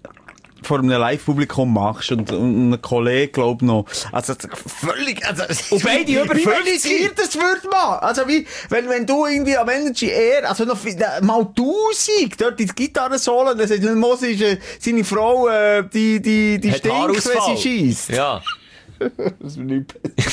S4: vor einem Live-Publikum machst und, und ein Kollege, glaub noch, also völlig, also
S5: und beide
S4: überfüllt das würde man. Also wie, wenn, wenn du irgendwie am Energy Air, also noch mal tausend, dort ins Gitarre-Solo, dann sagt Moses, äh, seine Frau, äh, die, die, die stinkt, wenn sie scheisst.
S5: Ja.
S4: Das ist nicht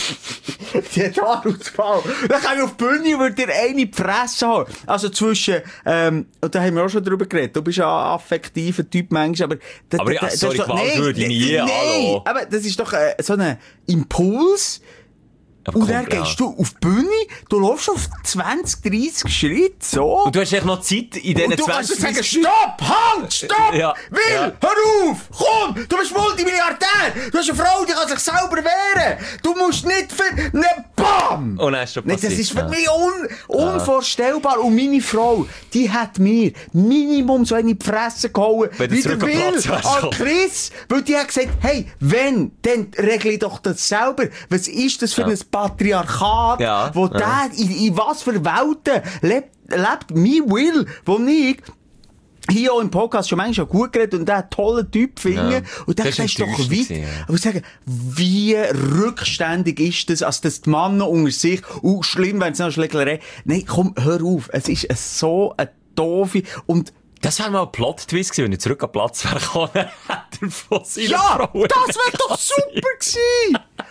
S4: die hat Haarausfall. Dann kann ich auf die Bühne und würde dir eine in die Fresse haben. Also zwischen, ähm, und da haben wir auch schon drüber geredet. Du bist ja ein affektiver Typ manchmal, aber... Da,
S5: aber
S4: da,
S5: ja, sorry,
S4: doch,
S5: Gewalt würde ich nie,
S4: nein,
S5: hallo.
S4: aber das ist doch äh, so ein Impuls. Aber und komm, dann gehst ja. du auf die Bühne, du läufst auf zwanzig, dreissig Schritte, so.
S5: Und du hast echt noch Zeit in diesen
S4: zwanzig, dreissig Schritte. Stopp! Halt! Stopp! Ja. Will! Ja. Hör auf! Komm! Du bist Multimilliardär! Du hast eine Frau, die kann sich selber wehren! Du musst nicht für... Ne, bam!
S5: Und dann ist schon passiert.
S4: Das ist für ja. mich un, unvorstellbar. Und meine Frau, die hat mir Minimum so eine in die Fresse gehauen.
S5: Wenn
S4: wie der Will an Chris. Weil die hat gesagt, hey, wenn, dann regle ich doch das selber. Was ist das für ja. ein Patriarchat, ja, wo ja. der, in, in was für Welten lebt, lebt mein Will, wo ich hier auch im Podcast schon manchmal gut geredet und der einen tollen Typ finde. Ja. Und der ist doch weit. Ja. Aber ich sage, wie rückständig ist das, als das die Männer unter sich, und schlimm, wenn es noch Schlägerei. Nein, komm, hör auf. Es ist so eine doofe, und
S5: das wäre mal ein Plot-Twist gewesen, wenn ich zurück an Platz wäre gekommen, hätte er von seiner
S4: ja,
S5: Frau
S4: das wäre doch super gewesen!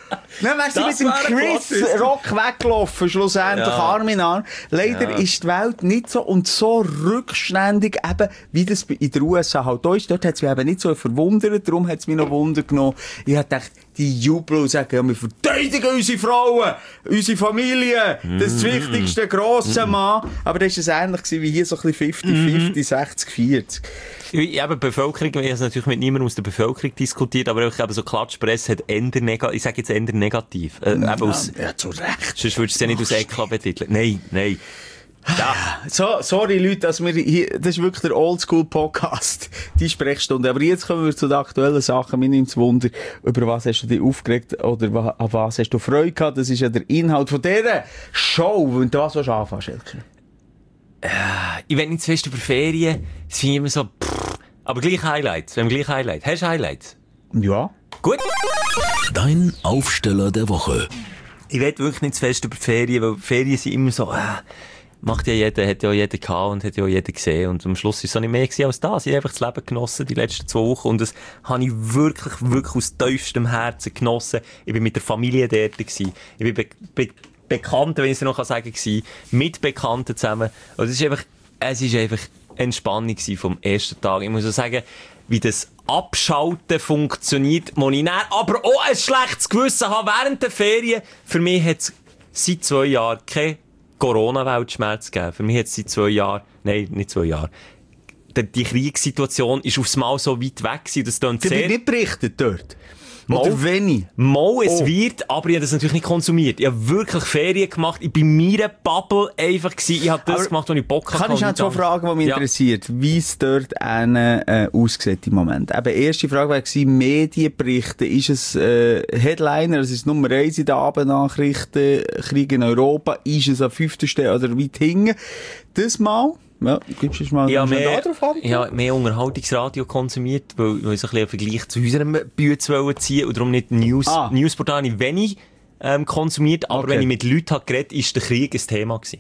S4: Nein, weißt du,
S5: Das
S4: mit dem
S5: wäre ein
S4: Chris
S5: Plot-Twist.
S4: Rock weggelaufen, schlussendlich
S5: Ja.
S4: Arm in Arm. Leider
S5: Ja.
S4: ist die Welt nicht so und so rückständig, eben, wie das in den U S A halt auch ist. Dort hat es mich eben nicht so verwundert, darum hat es mich noch Wunder genommen. Ich hab gedacht, die jubeln und sagen, ja, wir verteidigen unsere Frauen, unsere Familie, das ist das wichtigste grosse Mann. Aber das war es ähnlich gewesen wie hier so ein bisschen fünfzig fünfzig, sechzig vierzig.
S5: Ich habe die Bevölkerung, ich habe es natürlich mit niemandem aus der Bevölkerung diskutiert, aber ich habe so Klatschpresse hat eher negativ, ich sage jetzt eher negativ. Äh, eben aus,
S4: Ja, zu Recht.
S5: sonst würdest du es ja nicht aus Eklat betiteln. Nein, nein. Ja.
S4: So, sorry Leute, dass wir hier, das ist wirklich der Oldschool-Podcast, die Sprechstunde. Aber jetzt kommen wir zu den aktuellen Sachen. Mir nimmt es Wunder, über was hast du dich aufgeregt oder wa- an was hast du Freude gehabt. Das ist ja der Inhalt von dieser Show. Und was willst du anfangen, Schelke?
S5: Ich will nicht zu fest über Ferien, das finde ich immer so, pff. Aber gleich Highlights, wir haben gleich Highlights. Hast du Highlights?
S4: Ja.
S5: Gut.
S3: Dein Aufsteller der Woche.
S5: Ich will wirklich nicht zu fest über Ferien, weil Ferien sind immer so, äh, macht ja jeder, hat ja auch jeder gehabt und hat ja auch jeder gesehen. Und am Schluss war es auch nicht mehr gewesen als das. Ich habe einfach das Leben genossen, die letzten zwei Wochen. Und das habe ich wirklich, wirklich aus tiefstem Herzen genossen. Ich bin mit der Familie dort gewesen. Ich bin be be Bekannte, wenn ich es noch sagen kann, mit Bekannten zusammen. Und es ist einfach, es ist einfach Entspannung gewesen vom ersten Tag. Ich muss auch sagen, wie das Abschalten funktioniert, wo ich dann aber auch ein schlechtes Gewissen habe während der Ferien. Für mich hat es seit zwei Jahren kein Corona-Weltschmerz gegeben. Für mich hat es seit zwei Jahren, nein, nicht zwei Jahre, die, die Kriegssituation ist aufs Mal so weit weg gewesen. Das klingt
S4: Du
S5: sehr...
S4: wird nicht berichtet dort.
S5: Mal.
S4: Oder wenig.
S5: Mal, es
S4: Oh.
S5: wird, aber ich habe das natürlich nicht konsumiert. Ich habe wirklich Ferien gemacht. Ich bin in meiner Bubble einfach gewesen. Ich habe das
S4: Aber
S5: gemacht, was ich Bock hatte.
S4: Kann ich noch
S5: und
S4: zwei
S5: nicht
S4: Fragen, die mich
S5: Ja.
S4: interessiert, wie es dort einen, äh, aussieht im Moment? Eben, erste Frage war, Medienberichte. Ist es äh, Headliner, also ist es Nummer eins in den Abendnachrichten, Krieg in Europa? Ist es an fünfter Stelle oder weit hinten? Das mal? Ja, gibst du mal
S5: Ich habe
S4: einen
S5: mehr,
S4: drauf an?
S5: ich habe mehr Unterhaltungsradio konsumiert, weil, weil ich so ein bisschen einen Vergleich zu unserem Bütz ziehen und darum nicht News,
S4: Ah.
S5: Newsportal habe ich wenig ähm, konsumiert, aber
S4: Okay.
S5: wenn ich mit Leuten habe geredet habe, ist der Krieg ein Thema gewesen.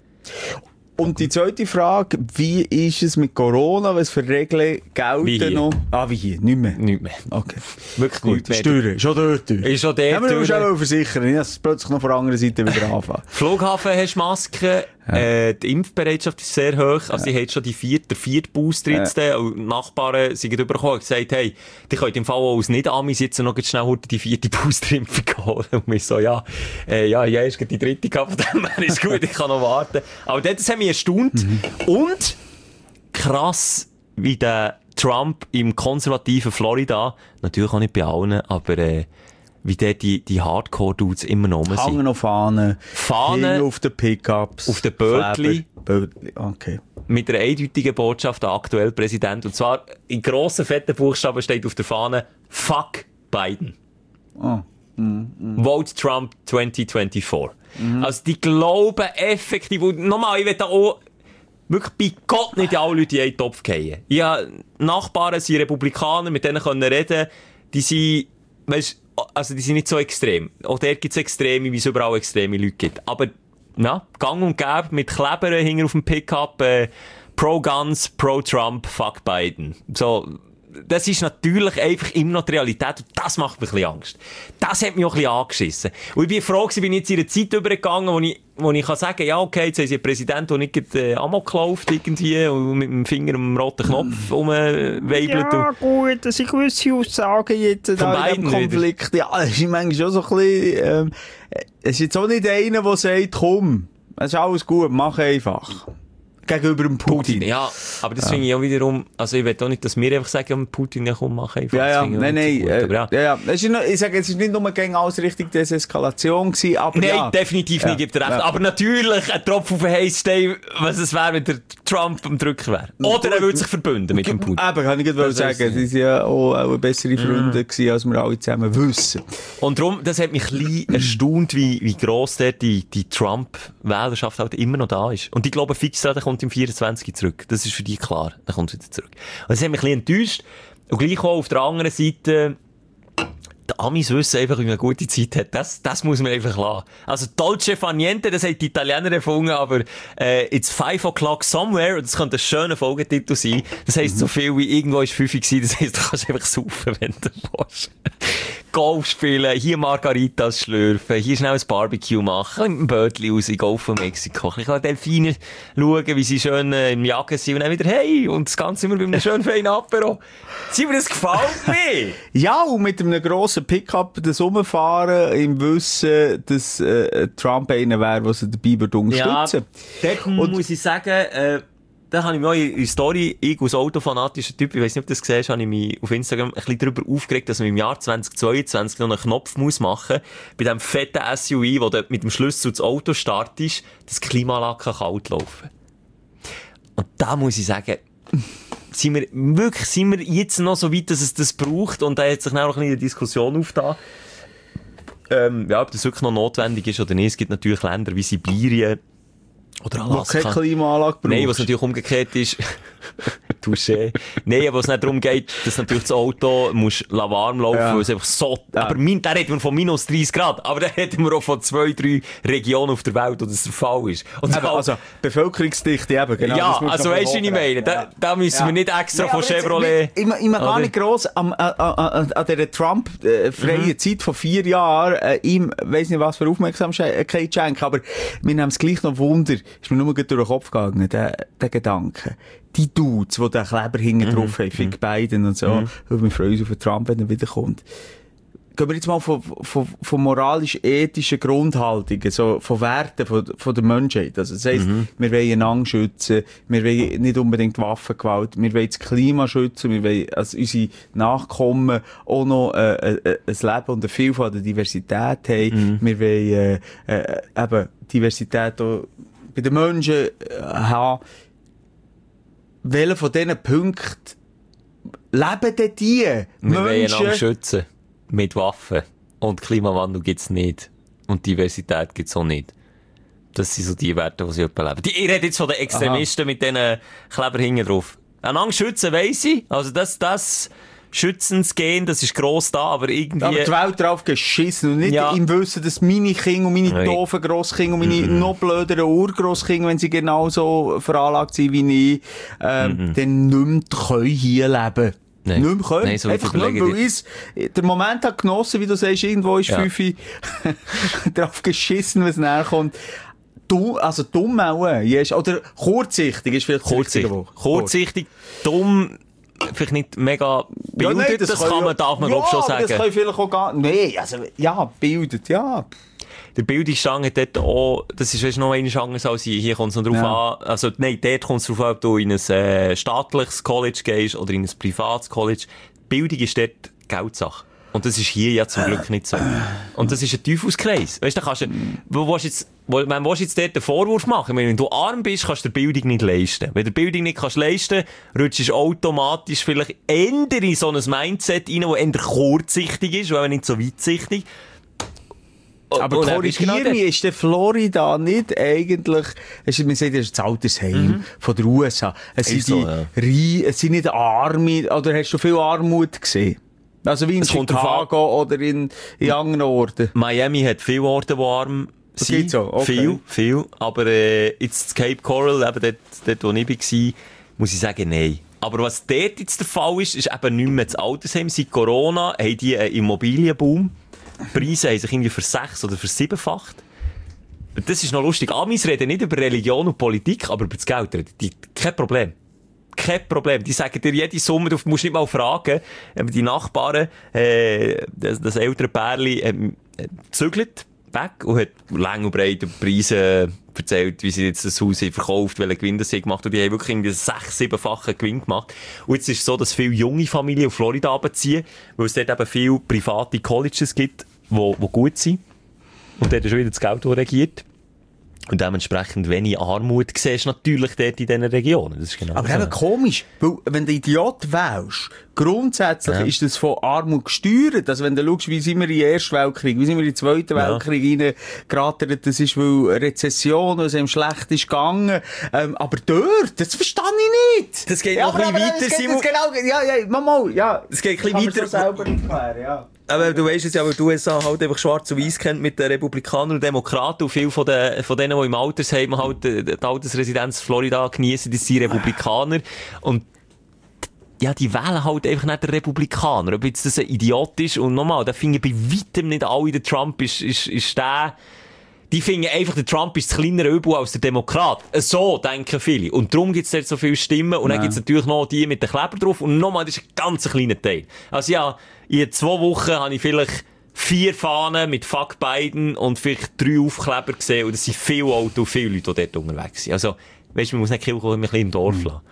S4: Und die zweite Frage, wie ist es mit Corona? Was für Regeln gelten
S5: Wie hier.
S4: noch? Ah, wie hier? Nicht mehr?
S5: Nicht mehr.
S4: Okay.
S5: Wirklich
S4: Gut,
S5: nicht
S4: das
S5: mehr.
S4: ist durch. Schon dort durch.
S5: Ist schon dort
S4: Ja, aber du musst
S5: durch.
S4: auch versichern, nicht, dass es plötzlich noch von der anderen Seite wieder anfangen.
S5: Flughafen hast Masken, äh, die Impfbereitschaft ist sehr hoch, also die haben schon die vierte, der vierte Booster jetzt, äh. und die Nachbarn sind übergekommen und gesagt, hey, die könnt im Fall auch als Nicht-Amis jetzt noch ganz schnell heute die vierte Boosterimpfung holen. Und wir so, ja, äh, ja, ja, ist die dritte gehabt, von dem her ist gut, ich kann noch warten. Aber das hat mich erstaunt.
S4: Mhm.
S5: Und krass, wie der Trump im konservativen Florida, natürlich auch nicht bei allen, aber äh, wie der die, die Hardcore-Dudes immer noch rum sind.
S4: Hangen auf Fahnen.
S5: Fahnen.
S4: Hängen auf den Pickups.
S5: Auf den Bötli.
S4: Kleber. Bötli, okay.
S5: Mit einer eindeutigen Botschaft, der aktuelle Präsident. Und zwar in grossen, fetten Buchstaben steht auf der Fahne, fuck Biden.
S4: Oh.
S5: Vote Trump zwanzig vierundzwanzig. Also die glauben effektiv, und nochmal, ich will da auch wirklich bei Gott nicht alle Leute in einen Topf fallen. Ich habe Nachbarn, sind Republikaner, mit denen können reden, die sind, weißt, also die sind nicht so extrem. Auch dort gibt es Extreme, wie es überall extreme Leute gibt. Aber, na, gang und gäbe, mit Klebern hinten auf dem Pickup, äh, Pro-Guns, Pro-Trump, fuck Biden. So, das ist natürlich einfach immer noch die Realität und das macht mir ein bisschen Angst. Das hat mich auch ein bisschen angeschissen. Und ich bin froh gewesen, bin ich jetzt in einer Zeit übergegangen, wo ich, wo ich kann sagen, ja, okay, jetzt haben sie einen Präsidenten, der nicht äh, Amok läuft irgendwie und mit dem Finger am roten Knopf rumweibelt.
S4: Ja, gut, das sind gewisse Aussagen jetzt da in diesem Konflikt. Ja, das ist manchmal schon so ein bisschen, ähm, es ist jetzt auch nicht einer, der sagt, komm, es ist alles gut, mach einfach. Gegenüber dem Putin.
S5: Putin. Ja, aber das ja. finde ich auch wiederum, also ich will auch nicht, dass wir einfach sagen, Putin, ja komm, mach einfach.
S4: Ja, ja, nein, nein,
S5: so gut,
S4: äh,
S5: aber ja.
S4: ja, ja. Es ist noch, ich sage, es ist nicht nur gegen alles richtig Deseskalation gewesen, aber
S5: Nein,
S4: ja.
S5: definitiv
S4: ja.
S5: nicht, gibt recht.
S4: Ja.
S5: Aber natürlich ein Tropfen auf den heißen Stein, was es wäre, wenn der Trump am Drücken wäre. Oder er würde sich verbünden mit dem Putin.
S4: Eben, kann ich gerade sagen, die sind ja auch, auch bessere Freunde gewesen, als wir alle zusammen wissen.
S5: Und darum, das hat mich ein bisschen erstaunt, wie, wie gross der die, die Trump-Wählerschaft halt immer noch da ist. Und ich glaube fix, der kommt im vierundzwanzig zurück. Das ist für die klar. Dann kommt er wieder zurück. Und das hat mich ein bisschen enttäuscht. Und gleich auch auf der anderen Seite, die Amis wissen einfach, wie man eine gute Zeit hat. Das, das muss man einfach lassen. Also, Dolce fa niente, das haben die Italiener erfunden, aber, äh, it's five o'clock somewhere, und das könnte ein schöner Folgetitel sein. Das heisst, so viel wie irgendwo ist fünf gewesen, das heisst, du kannst einfach saufen, wenn du willst. Golf spielen, hier Margaritas schlürfen, hier schnell ein Barbecue machen, mit dem Bötchen raus in Golf von Mexiko. Ich kann Delfine schauen, wie sie schön äh, im Jagen sind und dann wieder, hey, und das Ganze immer bei einem schönen feinen Apero. Sieh mir, das gefällt mir!
S4: Ja, und mit einem grossen Pickup das Rumfahren im Wissen, dass äh, Trump einer wäre, der sie dabei würde unterstützen.
S5: Ja, dort und muss ich sagen, äh, da habe ich mich auch in der Story, ich als autofanatischer Typ, ich weiss nicht, ob du das gesehen hast, habe ich mich auf Instagram ein bisschen darüber aufgeregt, dass man im Jahr zweitausendzweiundzwanzig noch einen Knopf muss machen bei diesem fetten S U V, wo du mit dem Schlüssel das Auto startest, dass die Klimaanlage kalt laufen kann. Und da muss ich sagen, sind wir wirklich, sind wir jetzt noch so weit, dass es das braucht, und da hat sich auch noch eine Diskussion aufgetan, ähm, ja, ob das wirklich noch notwendig ist oder nicht. Es gibt natürlich Länder wie Sibirien oder Alaska.
S4: Wo keine Klimaanlage braucht.
S5: Nein, was natürlich umgekehrt ist. Touché. Nein, aber es nicht darum geht, dass natürlich das Auto muss warm laufen, ja. Weil es einfach so, ja. Aber min, da reden wir von minus dreißig Grad, aber da reden wir auch von zwei, drei Regionen auf der Welt, wo das der Fall ist. Und
S4: eben, also, Bevölkerungsdichte eben, genau.
S5: Ja, also weißt du, was ich meine? Da, da müssen ja. wir nicht extra nee, von Chevrolet...
S4: Ich, ich, ich mag gar nicht gross an, an, an, an dieser Trump-freien äh, mhm. Zeit von vier Jahren äh, ihm, weiss nicht was für Aufmerksamkeit schenken, aber wir haben es gleich noch Wunder, ist mir nur durch den Kopf gegangen, der, der Gedanke. Die Dudes, die den Kleber hinten mhm. drauf haben, Fick Biden und so, mhm. wir freuen uns auf den Trump, wenn er wiederkommt. Gehen wir jetzt mal von, von, von moralisch-ethischen Grundhaltungen, so, von Werten von, von der Menschheit. Also, das heisst, mhm. wir wollen einander schützen, wir wollen nicht unbedingt Waffengewalt, wir wollen das Klima schützen, wir wollen, also unsere Nachkommen auch noch, äh, äh, ein Leben und eine Vielfalt, eine Diversität haben. Mhm. Wir wollen, äh, äh, eben, Diversität auch bei den Menschen äh, haben. Welche von diesen Punkten leben denn die
S5: Wir
S4: Menschen?
S5: wollen einander schützen. Mit Waffen. Und Klimawandel gibt's nicht. Und Diversität gibt's auch nicht. Das sind so die Werte, die sie jemanden leben. Die, ich rede jetzt von den Extremisten Aha. mit diesen Kleber hinten drauf. Einander schützen, weiss ich. Also das, das Schützensgehen, das ist gross da, aber irgendwie...
S4: Aber die Welt drauf geschissen und nicht
S5: ja.
S4: im Wissen, dass meine Kinder und meine Nein. doofen Grosskinder und meine mm-hmm. noch blöderen Urgrosskinder, wenn sie genauso veranlagt sind wie ich, ähm, mm-hmm. dann nicht mehr können hier leben.
S5: Nein.
S4: Nicht mehr können.
S5: Nein, so
S4: einfach nicht, weil ich der Moment hat genossen, wie du sagst, irgendwo ist ja. fünf drauf geschissen, was näher kommt. Du, also dumm auch, yes. Oder kurzsichtig ist vielleicht
S5: kurzsichtig. Kurzsichtig, dumm, vielleicht nicht mega bildet, ja, nein, das, das kann, kann man, darf man ja, glaub, schon sagen.
S4: das kann vielleicht auch gar nicht, also, ja, bildet, ja.
S5: Der Bildungsstand hat dort auch, das ist weißt, noch eine Chance als hier, hier kommt es noch drauf ja. an, also nein, dort kommt es drauf an, ob du in ein äh, staatliches College gehst oder in ein privates College. Bildung ist dort Geldsache. Und das ist hier ja zum Glück nicht so. Und das ist ein Teufelskreis. Weißt du, da kannst du, wo willst jetzt, wo, man willst jetzt dort einen Vorwurf machen? Ich meine, wenn du arm bist, kannst du die Bildung nicht leisten. Wenn du die Bildung nicht kannst leisten, rutschst du automatisch vielleicht eher in so ein Mindset rein, das eher kurzsichtig ist, und nicht so weitsichtig.
S4: Aber korrigier mich, ist der Florida nicht eigentlich, also man sagt, das ist das Altersheim mhm. von der U S A. Es sind, so, ja. Rie- es sind nicht Arme, oder hast du viel Armut gesehen? Also wie in Chicago oder in, in anderen Orten?
S5: Miami hat viele Orte, die arm sind.
S4: So? Okay.
S5: Viel, viel. Aber äh, jetzt Cape Coral, eben dort, dort wo ich war, muss ich sagen, nein. Aber was dort jetzt der Fall ist, ist eben nicht mehr das Altersheim. Seit Corona haben die einen Immobilienboom. Die Preise haben sich irgendwie versechs- oder versiebenfacht. Das ist noch lustig. Amis reden nicht über Religion und Politik, aber über das Geld reden die. Kein Problem. Kein Problem. Die sagen dir jede Summe, du musst nicht mal fragen. Die Nachbarn, äh, das, das ältere Pärchen, äh, zügelt weg und hat lang und breit über Preise erzählt, wie sie jetzt das Haus haben verkauft, welchen Gewinn das sie gemacht haben. Und die haben wirklich irgendwie sechs-, siebenfachen Gewinn gemacht. Und jetzt ist es so, dass viele junge Familien auf Florida runterziehen, weil es dort eben viele private Colleges gibt, die gut sind. Und dort ist schon wieder das Geld, das regiert. Und dementsprechend wenig Armut siehst du natürlich dort in diesen Regionen. Das ist genau
S4: aber
S5: so.
S4: Eben komisch, weil wenn du Idiot wählst, grundsätzlich ja. ist das von Armut gesteuert. Also wenn du schaust, wie sind wir im Ersten Weltkrieg, wie sind wir im Zweiten ja. Weltkrieg reingeraten, das ist, weil Rezession, weil es ihm schlecht ist gegangen. Ähm, aber dort, das verstehe ich nicht.
S5: Das geht
S4: ja,
S5: noch ein bisschen weiter,
S4: das
S5: Simon.
S4: Das genau, ja, ja, mal, ja.
S5: Das geht ein bisschen weiter.
S4: Das selber erklären, ja.
S5: Aber du weisst es ja, weil die U S A halt einfach schwarz und weiss kennt mit den Republikanern und Demokraten und viele von, den, von denen, die im Altersheim halt die Altersresidenz Florida geniessen, das sind Republikaner. Und ja, die wählen halt einfach nicht den Republikaner. Ob jetzt das ein Idiot ist, und nochmal, da finden bei weitem nicht alle, der Trump ist, ist, ist der, die finden einfach, der Trump ist das kleinere Übel als der Demokrat. So denken viele. Und darum gibt es dort so viele Stimmen. Und dann gibt es natürlich noch die mit den Kleber drauf. Und nochmal, das ist ein ganz kleiner Teil. Also ja, in zwei Wochen habe ich vielleicht vier Fahnen mit Fuck Biden und vielleicht drei Aufkleber gesehen. Und das sind viele Autos und viele Leute, die dort unterwegs sind. Also, weißt du, man muss nicht Kirche ein bisschen im Dorf lassen.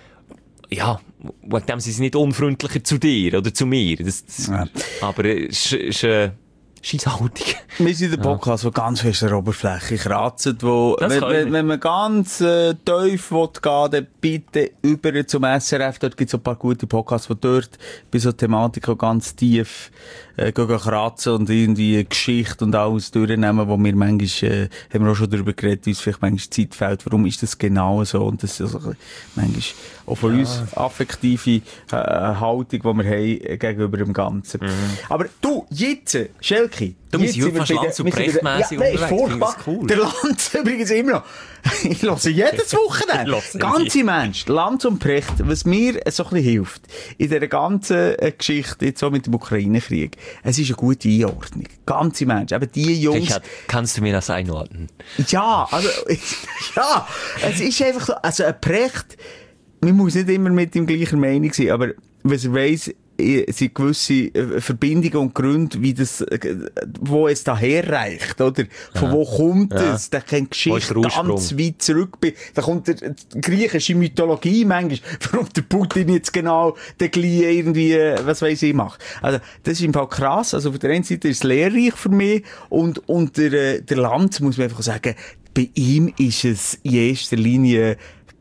S5: Ja, wegen dem sind sie nicht unfreundlicher zu dir oder zu mir. Das, das, ja. Aber es ist, ist äh, Scheisshaltung.
S4: Wir sind der Podcast, der ganz fest an der Oberfläche kratzt, wo, wenn, wenn, wenn man ganz äh, tief will gehen, dann bitte über zum S R F. Dort gibt es ein paar gute Podcasts, die dort bei so Thematiken ganz tief äh, gehen kratzen und irgendwie Geschichte und alles durchnehmen, wo wir manchmal, äh, haben wir auch schon darüber geredet, wie es vielleicht manchmal Zeit fehlt. Warum ist das genau so? Und das ist also manchmal auch von ja. uns affektive äh, Haltung, die wir haben gegenüber dem Ganzen. Mhm. Aber du, jetzt, Schelke,
S5: du bist ja fast Lanz- und Prechtmässig
S4: ja, unterwegs. Furchtbar. Cool. Der Lanz übrigens immer noch. Ich höre jedes Wochenende. Ganze Mensch, Lanz und Precht, was mir so ein bisschen hilft, in dieser ganzen Geschichte, jetzt so mit dem Ukraine-Krieg, es ist eine gute Einordnung. Ganze Mensch, eben die Jungs...
S5: Richard, kannst du mir das einordnen?
S4: Ja, also, ja, es ist einfach so, also ein Precht, man muss nicht immer mit ihm gleicher Meinung sein, aber was er weiss, sind gewisse Verbindungen und Gründe, wie das, wo es daher reicht, oder? Von ja. wo kommt ja. es? Da kennt Geschichte ganz weit zurück. Da kommt der, die griechische Mythologie manchmal, warum der Putin jetzt genau den gleichen irgendwie, was weiss ich, macht. Also, das ist im Fall krass. Also, auf der einen Seite ist es lehrreich für mich und, und der, der Lanz, muss man einfach sagen, bei ihm ist es in erster Linie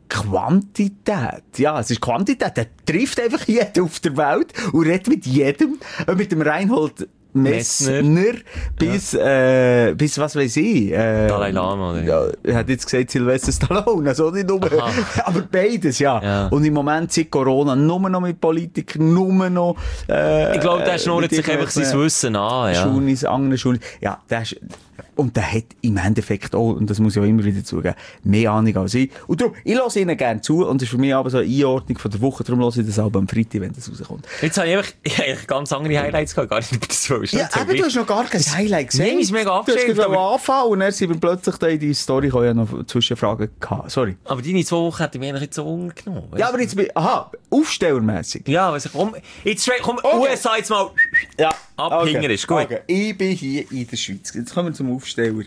S4: Quantität. Ja, es ist Quantität. Er trifft einfach jeden auf der Welt und redet mit jedem. Mit dem Reinhold Messner, Messner bis, ja. äh, bis was weiss ich. Äh,
S5: Dalai Lama, oder?
S4: Ja, er hat jetzt gesagt Sylvester Stallone, also nicht nur, aber beides, ja. ja. Und im Moment seit Corona nur noch mit Politikern, nur noch, äh,
S5: ich glaube, der schnurrt sich einfach sein Wissen an, ja.
S4: Schunis, andere Schunis. Ja, der ist, und der hat im Endeffekt auch, und das muss ich auch immer wieder zugeben, mehr Ahnung als ich. Und darum, ich höre ihnen gerne zu, und das ist für mich aber so eine Einordnung von der Woche, darum höre ich das Album am Freitag, wenn das rauskommt.
S5: Jetzt habe ich einfach, ich habe ganz andere Highlights gehabt, gar nicht über das Zwölf.
S4: Ja, aber du hast noch gar kein Highlight gesehen.
S5: Nein, ist mega abgeschickt.
S4: Du hast aber anfangen, und dann sind wir plötzlich da in die Story, ich habe ja noch Zwischenfragen gehabt, sorry.
S5: Aber deine zwei Wochen hätte ich mir eigentlich nicht so untergenommen.
S4: Ja, aber jetzt, aha, aufstellermässig.
S5: Ja, weiss ich, komm, jetzt, komm, okay. U S A jetzt mal,
S4: ja.
S5: abhänger
S4: okay.
S5: ist, gut.
S4: Okay. Ich bin hier in der Schweiz. Jetzt kommen wir zum Aufsteller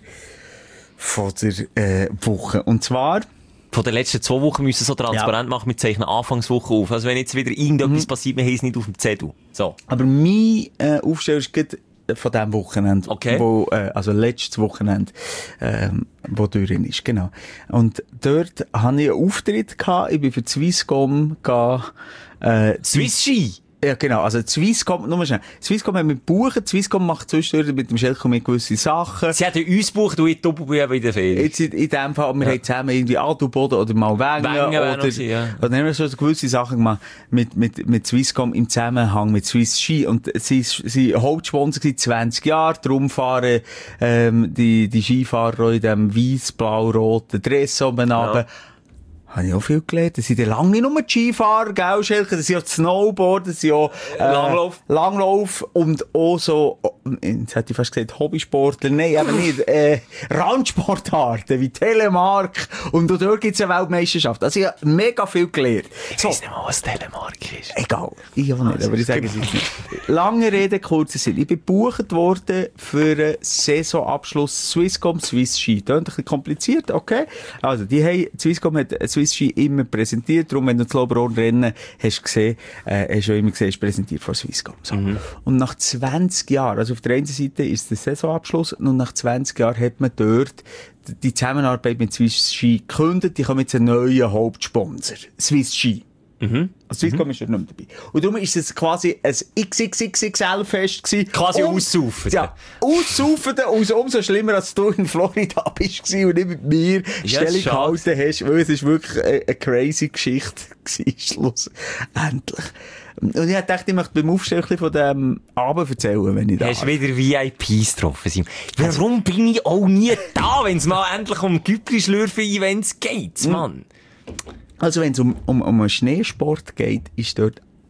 S4: von der äh, Woche. Und zwar...
S5: Von den letzten zwei Wochen müssen wir so transparent ja. machen, wir zeichnen Anfangswoche auf. Also wenn jetzt wieder irgendetwas mhm. passiert, wir haben es nicht auf dem Zettel. So. Aber
S4: mein äh, Aufsteller ist gerade von diesem Wochenende,
S5: okay.
S4: wo, äh, also letztes Wochenende, ähm, wo durch ist, genau. Und dort hatte ich einen Auftritt gehabt, ich bin für Swisscom gegangen, äh,
S5: Swiss Ski?
S4: Ja, genau. Also, Swisscom, nur mal schnell. Swisscom haben wir gebucht. Swisscom macht zwischendurch mit dem Schelke mit gewisse Sachen.
S5: Sie haben uns gebucht und ich doppelt bei der Ferien.
S4: Jetzt in, in dem Fall, wir ja. haben zusammen irgendwie Adelboden oder mal Wengen.
S5: Wengen
S4: oder,
S5: sie, ja.
S4: Und dann haben wir so gewisse Sachen gemacht mit, mit, mit Swisscom im Zusammenhang mit Swiss Ski. Und sie sind Hauptsponsor seit zwanzig Jahren. Darum fahren, ähm, die, die Skifahrer in diesem weiss-blau-roten Dress oben runter. Habe ich auch viel gelernt. Das sind ja lange nicht nur die Skifahrer, gell, Schelke? Das sind auch die Snowboard, das sind auch, äh,
S5: Langlauf.
S4: Langlauf und auch so, jetzt hätte ich fast gesagt Hobbysportler, nein, eben nicht, äh, Randsportarten wie Telemark und auch dort gibt's eine Weltmeisterschaft. Also ich habe mega viel gelernt.
S5: Ich so. weiss nicht mal, was Telemark ist.
S4: Egal. Ich auch nicht, also, aber ich sage es jetzt nicht. Lange Rede, kurzer Sinn. Ich bin gebucht worden für einen Saisonabschluss Swisscom Swiss Ski. Das ist ein bisschen kompliziert, okay? Also, die haben, Swisscom hat Swiss Ski immer präsentiert. Darum, wenn du das Loberon-Rennen hast gesehen, äh, hast du auch immer gesehen, ist präsentiert von Swisscom. So. Mhm. Und nach zwanzig Jahren, also auf der einen Seite ist der Saisonabschluss, und nach zwanzig Jahren hat man dort die Zusammenarbeit mit Swiss Ski gekündigt. Die haben jetzt einen neuen Hauptsponsor. Swiss Ski. Mhm. Also Swisscom mhm. ist ja nicht mehr dabei. Und darum ist es quasi ein X X X X L-Fest gewesen.
S5: Quasi um, aussaufen.
S4: Ja, aussaufen und umso schlimmer, als du in Florida bist und nicht mit mir
S5: ja,
S4: Stellung gehalten hast, weil es ist wirklich eine, eine crazy Geschichte gewesen, schlussendlich. Und ich dachte, ich möchte beim Aufstellen von diesem Abend erzählen, wenn ich da...
S5: Du hast wieder V I Ps getroffen. Warum bin ich auch nie da, wenn es mal endlich um Güppli-Schlürfen-Events geht, Mann?
S4: Also wenn es um, um, um einen Schneesport geht, ist dort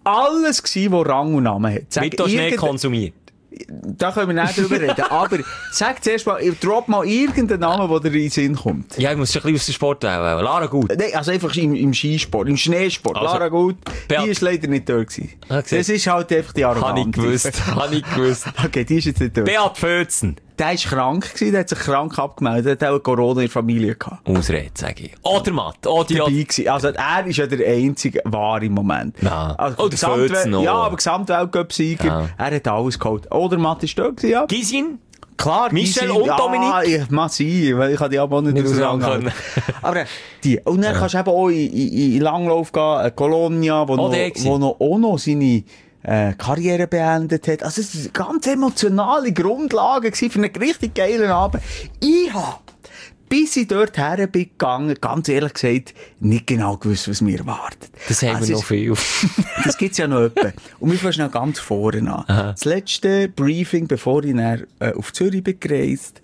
S4: alles gewesen, was Rang und Namen hat. Sag
S5: Wird da Schnee
S4: irgende-
S5: konsumiert?
S4: Da können wir nicht drüber reden. Aber sag zuerst mal, drop mal irgendeinen Namen, der dir in den Sinn kommt.
S5: Ja, ich muss schon ein bisschen aus der Sport wählen. Lara Gut.
S4: Nein, also einfach im, im Skisport, im Schneesport.
S5: Also,
S4: Lara Gut,
S5: Beat-
S4: die ist leider nicht dort gewesen.
S5: Ah, gesehen.
S4: Das ist halt einfach die Arroganz.
S5: Habe ich gewusst. Habe ich gewusst.
S4: Okay, die ist jetzt nicht dort.
S5: Beat Fötzen.
S4: Der war krank gewesen, der hat sich krank abgemeldet, der hat auch Corona in der Familie gehabt.
S5: Ausrede, sage ich. Oder Matt. Oder
S4: Dabei gewesen. Also er ist ja der einzige wahre im Moment.
S5: Ja.
S4: Also,
S5: Oder
S4: Gesamtwel-
S5: Fötzen noch.
S4: Ja, aber Gesamtweltcup-Sieger,
S5: Ja.
S4: er hat alles geholt. Oder Matt ist dort gewesen, ja.
S5: Gisin?
S4: Klar,
S5: Michel
S4: die sind-
S5: und Dominik?
S4: Ja, ich, massiv, weil ich kann die aber auch nicht,
S5: Nicht
S4: auseinanderhalten.
S5: auseinanderhalten.
S4: Aber die. Und dann kannst du eben auch in, in, in Langlauf gehen, äh, Colonia, wo,
S5: Oh,
S4: noch,
S5: der gewesen.
S4: wo noch, auch noch seine äh, Karriere beendet hat. Also es war eine ganz emotionale Grundlage gewesen für einen richtig geilen Abend. Ich habe, bis ich dort her bin gegangen, ganz ehrlich gesagt, nicht genau gewusst, was mir erwartet.
S5: Das haben
S4: Also
S5: wir noch
S4: es-
S5: viel.
S4: Das gibt's ja noch etwa. Und wir fangen schnell ganz vorne an.
S5: Aha.
S4: Das letzte Briefing, bevor ich dann, äh, auf Zürich bin gereist,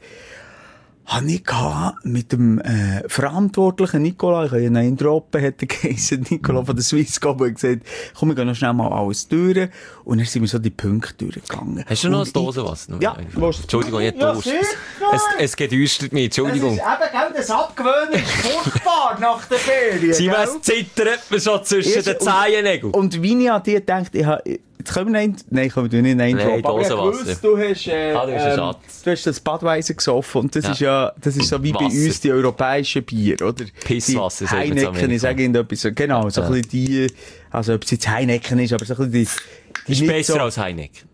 S4: habe ich gehabt mit dem äh, Verantwortlichen Nicola, ich habe ihn einen droppen, hat er geheißen, Nicola von der Swisscom, und gesagt, komm, wir gehen noch schnell mal alles durch. Und dann sind wir so die Punkte durchgegangen.
S5: Hast du noch
S4: Und
S5: eine Dose was?
S4: Ja.
S5: Entschuldigung, ich
S4: Ja,
S5: Durst.
S4: sicher.
S5: Es, es gedüstert mich, Entschuldigung.
S4: Das ist eben, gell, das Abgewöhnen ist furchtbar nach der Ferien.
S5: Sie
S4: gell?
S5: was zittert mir so zwischen
S4: Erst-
S5: den
S4: und-
S5: Zehennägeln.
S4: Und wie ich an dir gedacht, ich habe, jetzt können wir nicht, nein, können wir nicht einen
S5: Nein,
S4: Drop, aber ich habe
S5: Dosenwasser.
S4: gewusst, du hast, äh,
S5: Ah, du hast einen
S4: ähm,
S5: Schatz.
S4: du hast das Badweiser gesoffen und das
S5: Ja.
S4: ist ja, das ist so wie bei
S5: Wasser.
S4: uns die europäischen Bier, oder?
S5: Pisswasser,
S4: Die
S5: sagt man in
S4: Heineken,
S5: Amerika.
S4: ich sage Ihnen etwas, so, genau, so
S5: Ja.
S4: ein bisschen die, also ob es jetzt Heineken ist, aber so ein bisschen die, die
S5: Ist
S4: nicht
S5: besser
S4: so,
S5: als Heineken.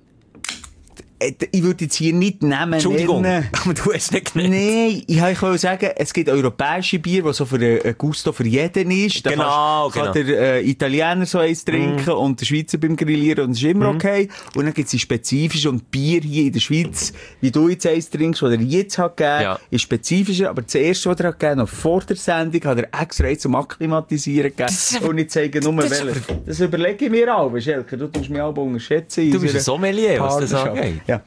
S4: Äh, ich würde jetzt hier nicht Namen
S5: Entschuldigung,
S4: nennen.
S5: aber du hast nicht genannt.
S4: Nein, ich wollte sagen, es gibt europäische Bier, die so für ein Gusto für jeden ist. Da
S5: Genau,
S4: kann, kann
S5: genau.
S4: der äh, Italiener so eins trinken und der Schweizer beim Grillieren und es ist immer
S5: Mhm.
S4: okay. Und dann gibt es die spezifische und Bier hier in der Schweiz, wie du jetzt eins trinkst, was er jetzt hat gegeben,
S5: Ja.
S4: ist spezifischer, aber das erste, was er hat gegeben, noch vor der Sendung, hat er extra eins zum Akklimatisieren gegeben.
S5: ist aber-
S4: Und ich zeige nur
S5: das ist
S4: welches. Das überlege ich mir auch, Schelke, du tust mich auch unterschätzen. in
S5: Du bist ein
S4: unserer
S5: Sommelier, was das
S4: Partnerschaft.
S5: angeht.
S4: Ja.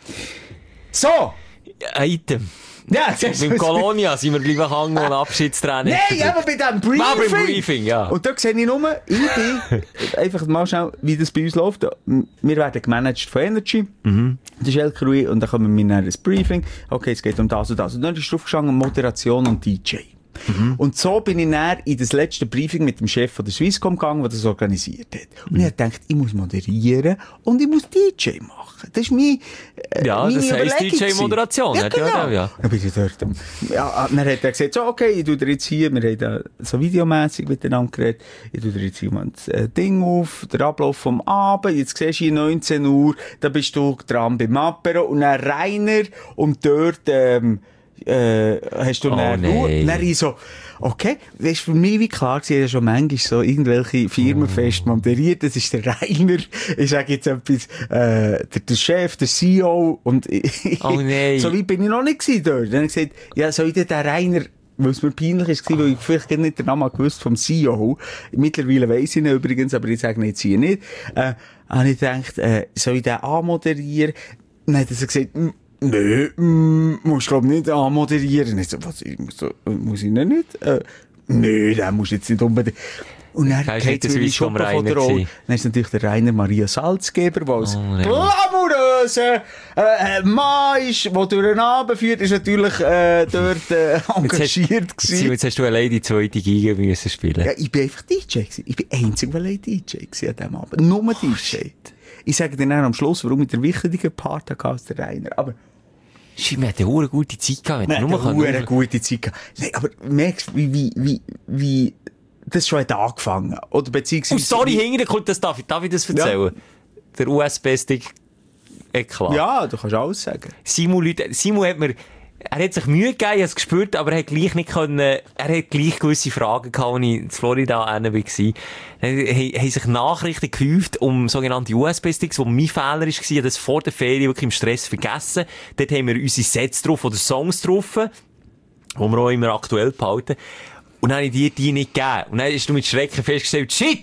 S4: So!
S5: Item.
S4: Ja, das
S5: Beim Colonia sind wir bleiben hängen und Abschiedstraining.
S4: Nein, aber bei diesem Briefing.
S5: Ah, beim Briefing, ja.
S4: Und da sehe ich nur, ich bin, einfach mal schauen, wie das bei uns läuft. Wir werden gemanagt von Energy. Mhm. Das ist Elke Rui, und dann kommen wir in ein Briefing. Okay, es geht um das und das. Und dann ist drauf gestanden, Moderation und D J. Mhm. Und so bin ich dann in das letzte Briefing mit dem Chef von der Swisscom gegangen, der das organisiert hat. Und ich habe gedacht, ich muss moderieren und ich muss D J machen. Das ist mein, äh,
S5: Ja,
S4: meine
S5: das heisst
S4: Überlegung
S5: D J-Moderation.
S4: gewesen.
S5: Ja,
S4: Ja,
S5: ja,
S4: genau.
S5: ja.
S4: Dann bin ich dort. am- Ja, dann hat er gesagt, so, okay, ich tu dir jetzt hier, wir haben da so videomässig miteinander geredet, ich tu dir jetzt hier mal das äh, Ding auf, der Ablauf vom Abend, jetzt siehst du hier neunzehn Uhr, da bist du dran beim Apero, und dann Rainer, und dort, ähm, äh, hast du
S5: Oh,
S4: dann
S5: nein.
S4: Ruhe. Dann ich so, okay, das ist für mich wie klar gewesen, ich habe schon manchmal so irgendwelche Firmenfest moderiert, das ist der Rainer, ich sage jetzt etwas, äh, der, der Chef, der C E O, und ich,
S5: Oh nein.
S4: so weit bin ich noch nicht gewesen dort. Dann habe ich gesagt, ja, soll ich denn den Rainer, weil es mir peinlich ist, weil ich vielleicht gar nicht den Namen gewusst vom C E O. Mittlerweile weiss ich ihn übrigens, aber ich sage ihn jetzt hier nicht. Äh, habe ich gedacht, äh, soll ich den anmoderieren? Dann hat er so gesagt, «Mm, nö, mm, musst glaub nicht anmoderieren. Ich so, was, ich muss, so, muss ich ihn nicht? Äh, nö, den musst du jetzt nicht unbedingt. Und dann
S5: Kein
S4: geht es mir die
S5: Swisscom
S4: Schuppen von der
S5: Rainer
S4: Rolle.
S5: gewesen.
S4: Dann ist natürlich der Rainer Maria Salzgeber, der als
S5: Oh, nein.
S4: glamouröser äh, Mann ist, der durch den Abend führt, ist natürlich äh, dort äh,
S5: Jetzt hast,
S4: engagiert
S5: jetzt,
S4: gewesen.
S5: jetzt hast du allein die zweite Giga müssen spielen.
S4: Ja, ich bin einfach D J gewesen. Ich bin einzig, weil ich D J gewesen an diesem Abend. Nur D J. Ich sage dir dann am Schluss, warum ich der wichtige Part hatte als der Rainer. Aber
S5: Schau, wir hatten eine hure gute Zeit gehabt.
S4: wir
S5: wenn du
S4: hatten
S5: nur
S4: eine
S5: können-
S4: gute Zeit gehabt. Nein, aber merkst du, wie, wie, wie, wie das schon hat angefangen? Oder beziehungsweise...
S5: Oh, sorry, hinten kommt das, darf ich, darf ich das erzählen? Der U S B-Stick, Eklat.
S4: Ja, du kannst alles sagen.
S5: Simon, Leute, Simon hat mir, er hat sich Mühe gegeben, ich habe es gespürt, aber er hat gleich nicht können, er hat gleich gewisse Fragen gehabt, als ich in Florida war. Dann haben sich Nachrichten gehäuft um sogenannte U S B-Sticks, wo mein Fehler war, ich habe das vor der Ferien wirklich im Stress vergessen. Dort haben wir unsere Sets drauf oder Songs drauf, die wir auch immer aktuell behalten. Und dann habe ich dir die nicht gegeben. Und dann hast du mit Schrecken festgestellt, shit!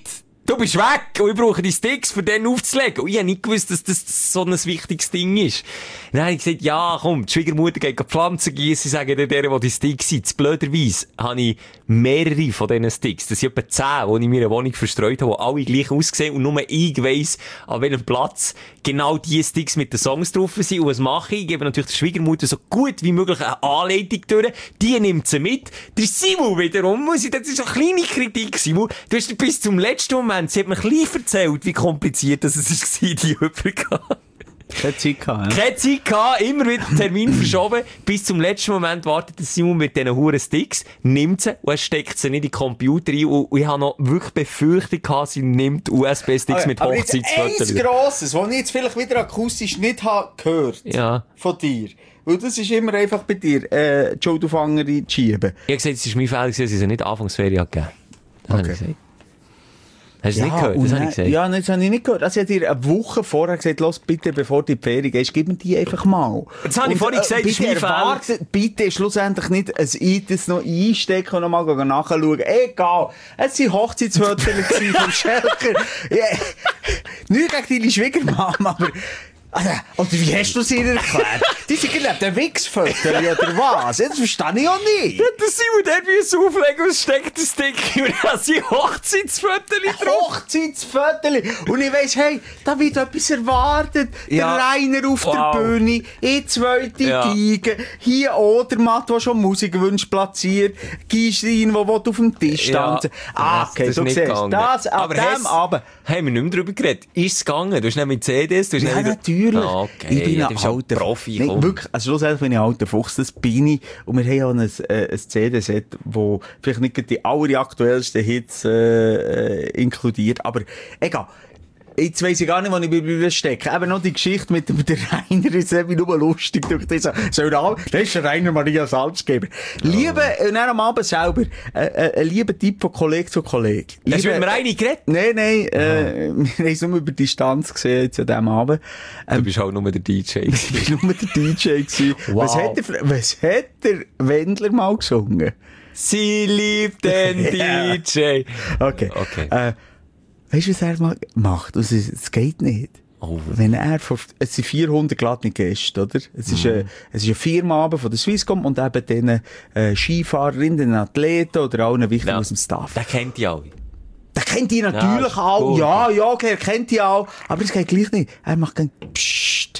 S5: Du bist weg und ich brauche die Sticks, für den aufzulegen. Und ich habe nicht gewusst, dass das so ein wichtiges Ding ist. Dann habe ich gesagt, ja, komm, die Schwiegermutter geht Pflanzen gießen, sagen dir der, wo die Sticks sind. Blöderweise habe ich mehrere von diesen Sticks. Das sind etwa zehn, die ich in meiner Wohnung verstreut habe, die alle gleich aussehen und nur ich weiss, an welchem Platz genau die Sticks mit den Songs drauf sind. Und was mache ich? Ich gebe natürlich der Schwiegermutter so gut wie möglich eine Anleitung durch. Die nimmt sie mit. Der Simon wiederum, muss ich, das ist eine kleine Kritik, Simon. Du hast bis zum letzten Moment, sie hat mir ein bisschen erzählt, wie kompliziert das war, die übergehen.
S4: Keine Zeit gehabt, ja.
S5: Keine Zeit gehabt, immer wieder Termin verschoben. Bis zum letzten Moment wartet der Simon mit diesen huren Sticks, nimmt sie und er steckt sie nicht in den Computer rein. Und ich habe noch wirklich Befürchtung gehabt, sie nimmt U S B-Sticks
S4: aber,
S5: mit
S4: aber Hochzeitsfotos. Eins Grosses, das ich jetzt vielleicht wieder akustisch nicht habe gehört
S5: ja.
S4: von dir. Weil das ist immer einfach bei dir, äh, Joe Dufanger reinschieben.
S5: Ich habe gesagt, es ist mein Fehler, dass sie sie nicht Anfangsferien gegeben. Das
S4: okay.
S5: habe ich gesagt. Hast du
S4: ja,
S5: nicht gehört? Das habe ich gesagt.
S4: Ja, das habe ich nicht gehört. Also, ich habe dir eine Woche vorher gesagt, los, bitte, bevor du in die Ferien gehst, gib mir die einfach mal.
S5: Das habe ich vorhin gesagt, das ist mein Fehler.
S4: Bitte schlussendlich nicht ein Item noch einstecken und noch mal nachschauen. Egal. Es waren Hochzeitsfotos vom Schelker. Yeah. Nicht gegen deine Schwiegermama, aber... Also, oder wie hast du es ihnen erklärt? Die sind genau der Wichsfotos, oder was? Das verstehe ich auch nicht.
S5: Ja, der Simon, der wie auflegen und steckt das Ding und da sind Hochzeitsfotos drauf.
S4: Hochzeitsfotos. Und ich weiss, hey, da wird etwas erwartet.
S5: Ja.
S4: Der Rainer auf wow. der Bühne, ich zweite ja. Geige, hier Odermatt, der schon Musikwünsche platziert, Gischlein, der auf dem Tisch tanzen. Ja. Ah, okay,
S5: das
S4: du siehst, das ab
S5: aber
S4: dem Abend.
S5: Haben wir nicht mehr darüber geredet. Ist es gegangen? Du hast nicht mit C Ds, du hast
S4: ja,
S5: nicht
S4: natürlich.
S5: Ah, okay.
S4: Ich bin
S5: ja,
S4: ein alter
S5: Profi.
S4: Nein, wirklich, also schlussendlich bin ich ein alter Fuchs, das bin ich. Und wir haben ja ein, äh, ein C D-Set, das vielleicht nicht die alleraktuellsten Hits äh, äh, inkludiert, aber egal. Jetzt weiss ich gar nicht, wo ich bei stecke. Eben noch die Geschichte mit dem der Rainer, ist irgendwie nur lustig. Durch diese, so, das ist der Rainer Maria Salzgeber. Oh. Liebe, und dann am Abend selber, äh, äh, ein lieber Tipp von Kollege zu Kollege.
S5: Hast du mit dem Rainer geredet?
S4: Nein, nein, äh, wir haben es nur über Distanz gesehen, jetzt an diesem Abend. Ähm,
S5: du bist auch nur der D J.
S4: Ich bin nur der D J gewesen. Wow. Was hat der, was hat der Wendler mal gesungen?
S5: Sie liebt den D J.
S4: Okay.
S5: Okay.
S4: Äh, Weißt du, was er mal macht? Es, es geht nicht.
S5: Oh.
S4: Wenn er vor, es sind vierhundert geladene Gäste, oder? Es ist, mm. äh, es ist ein Firmenabend von der Swisscom und eben den, äh, Skifahrerinnen, den Athleten oder allen wichtigen ja. aus dem Staff.
S5: Der kennt die alle.
S4: Der kennt die natürlich ja, auch. Gut. Ja, ja, okay, er kennt die auch. Aber es geht gleich nicht. Er macht dann Psst,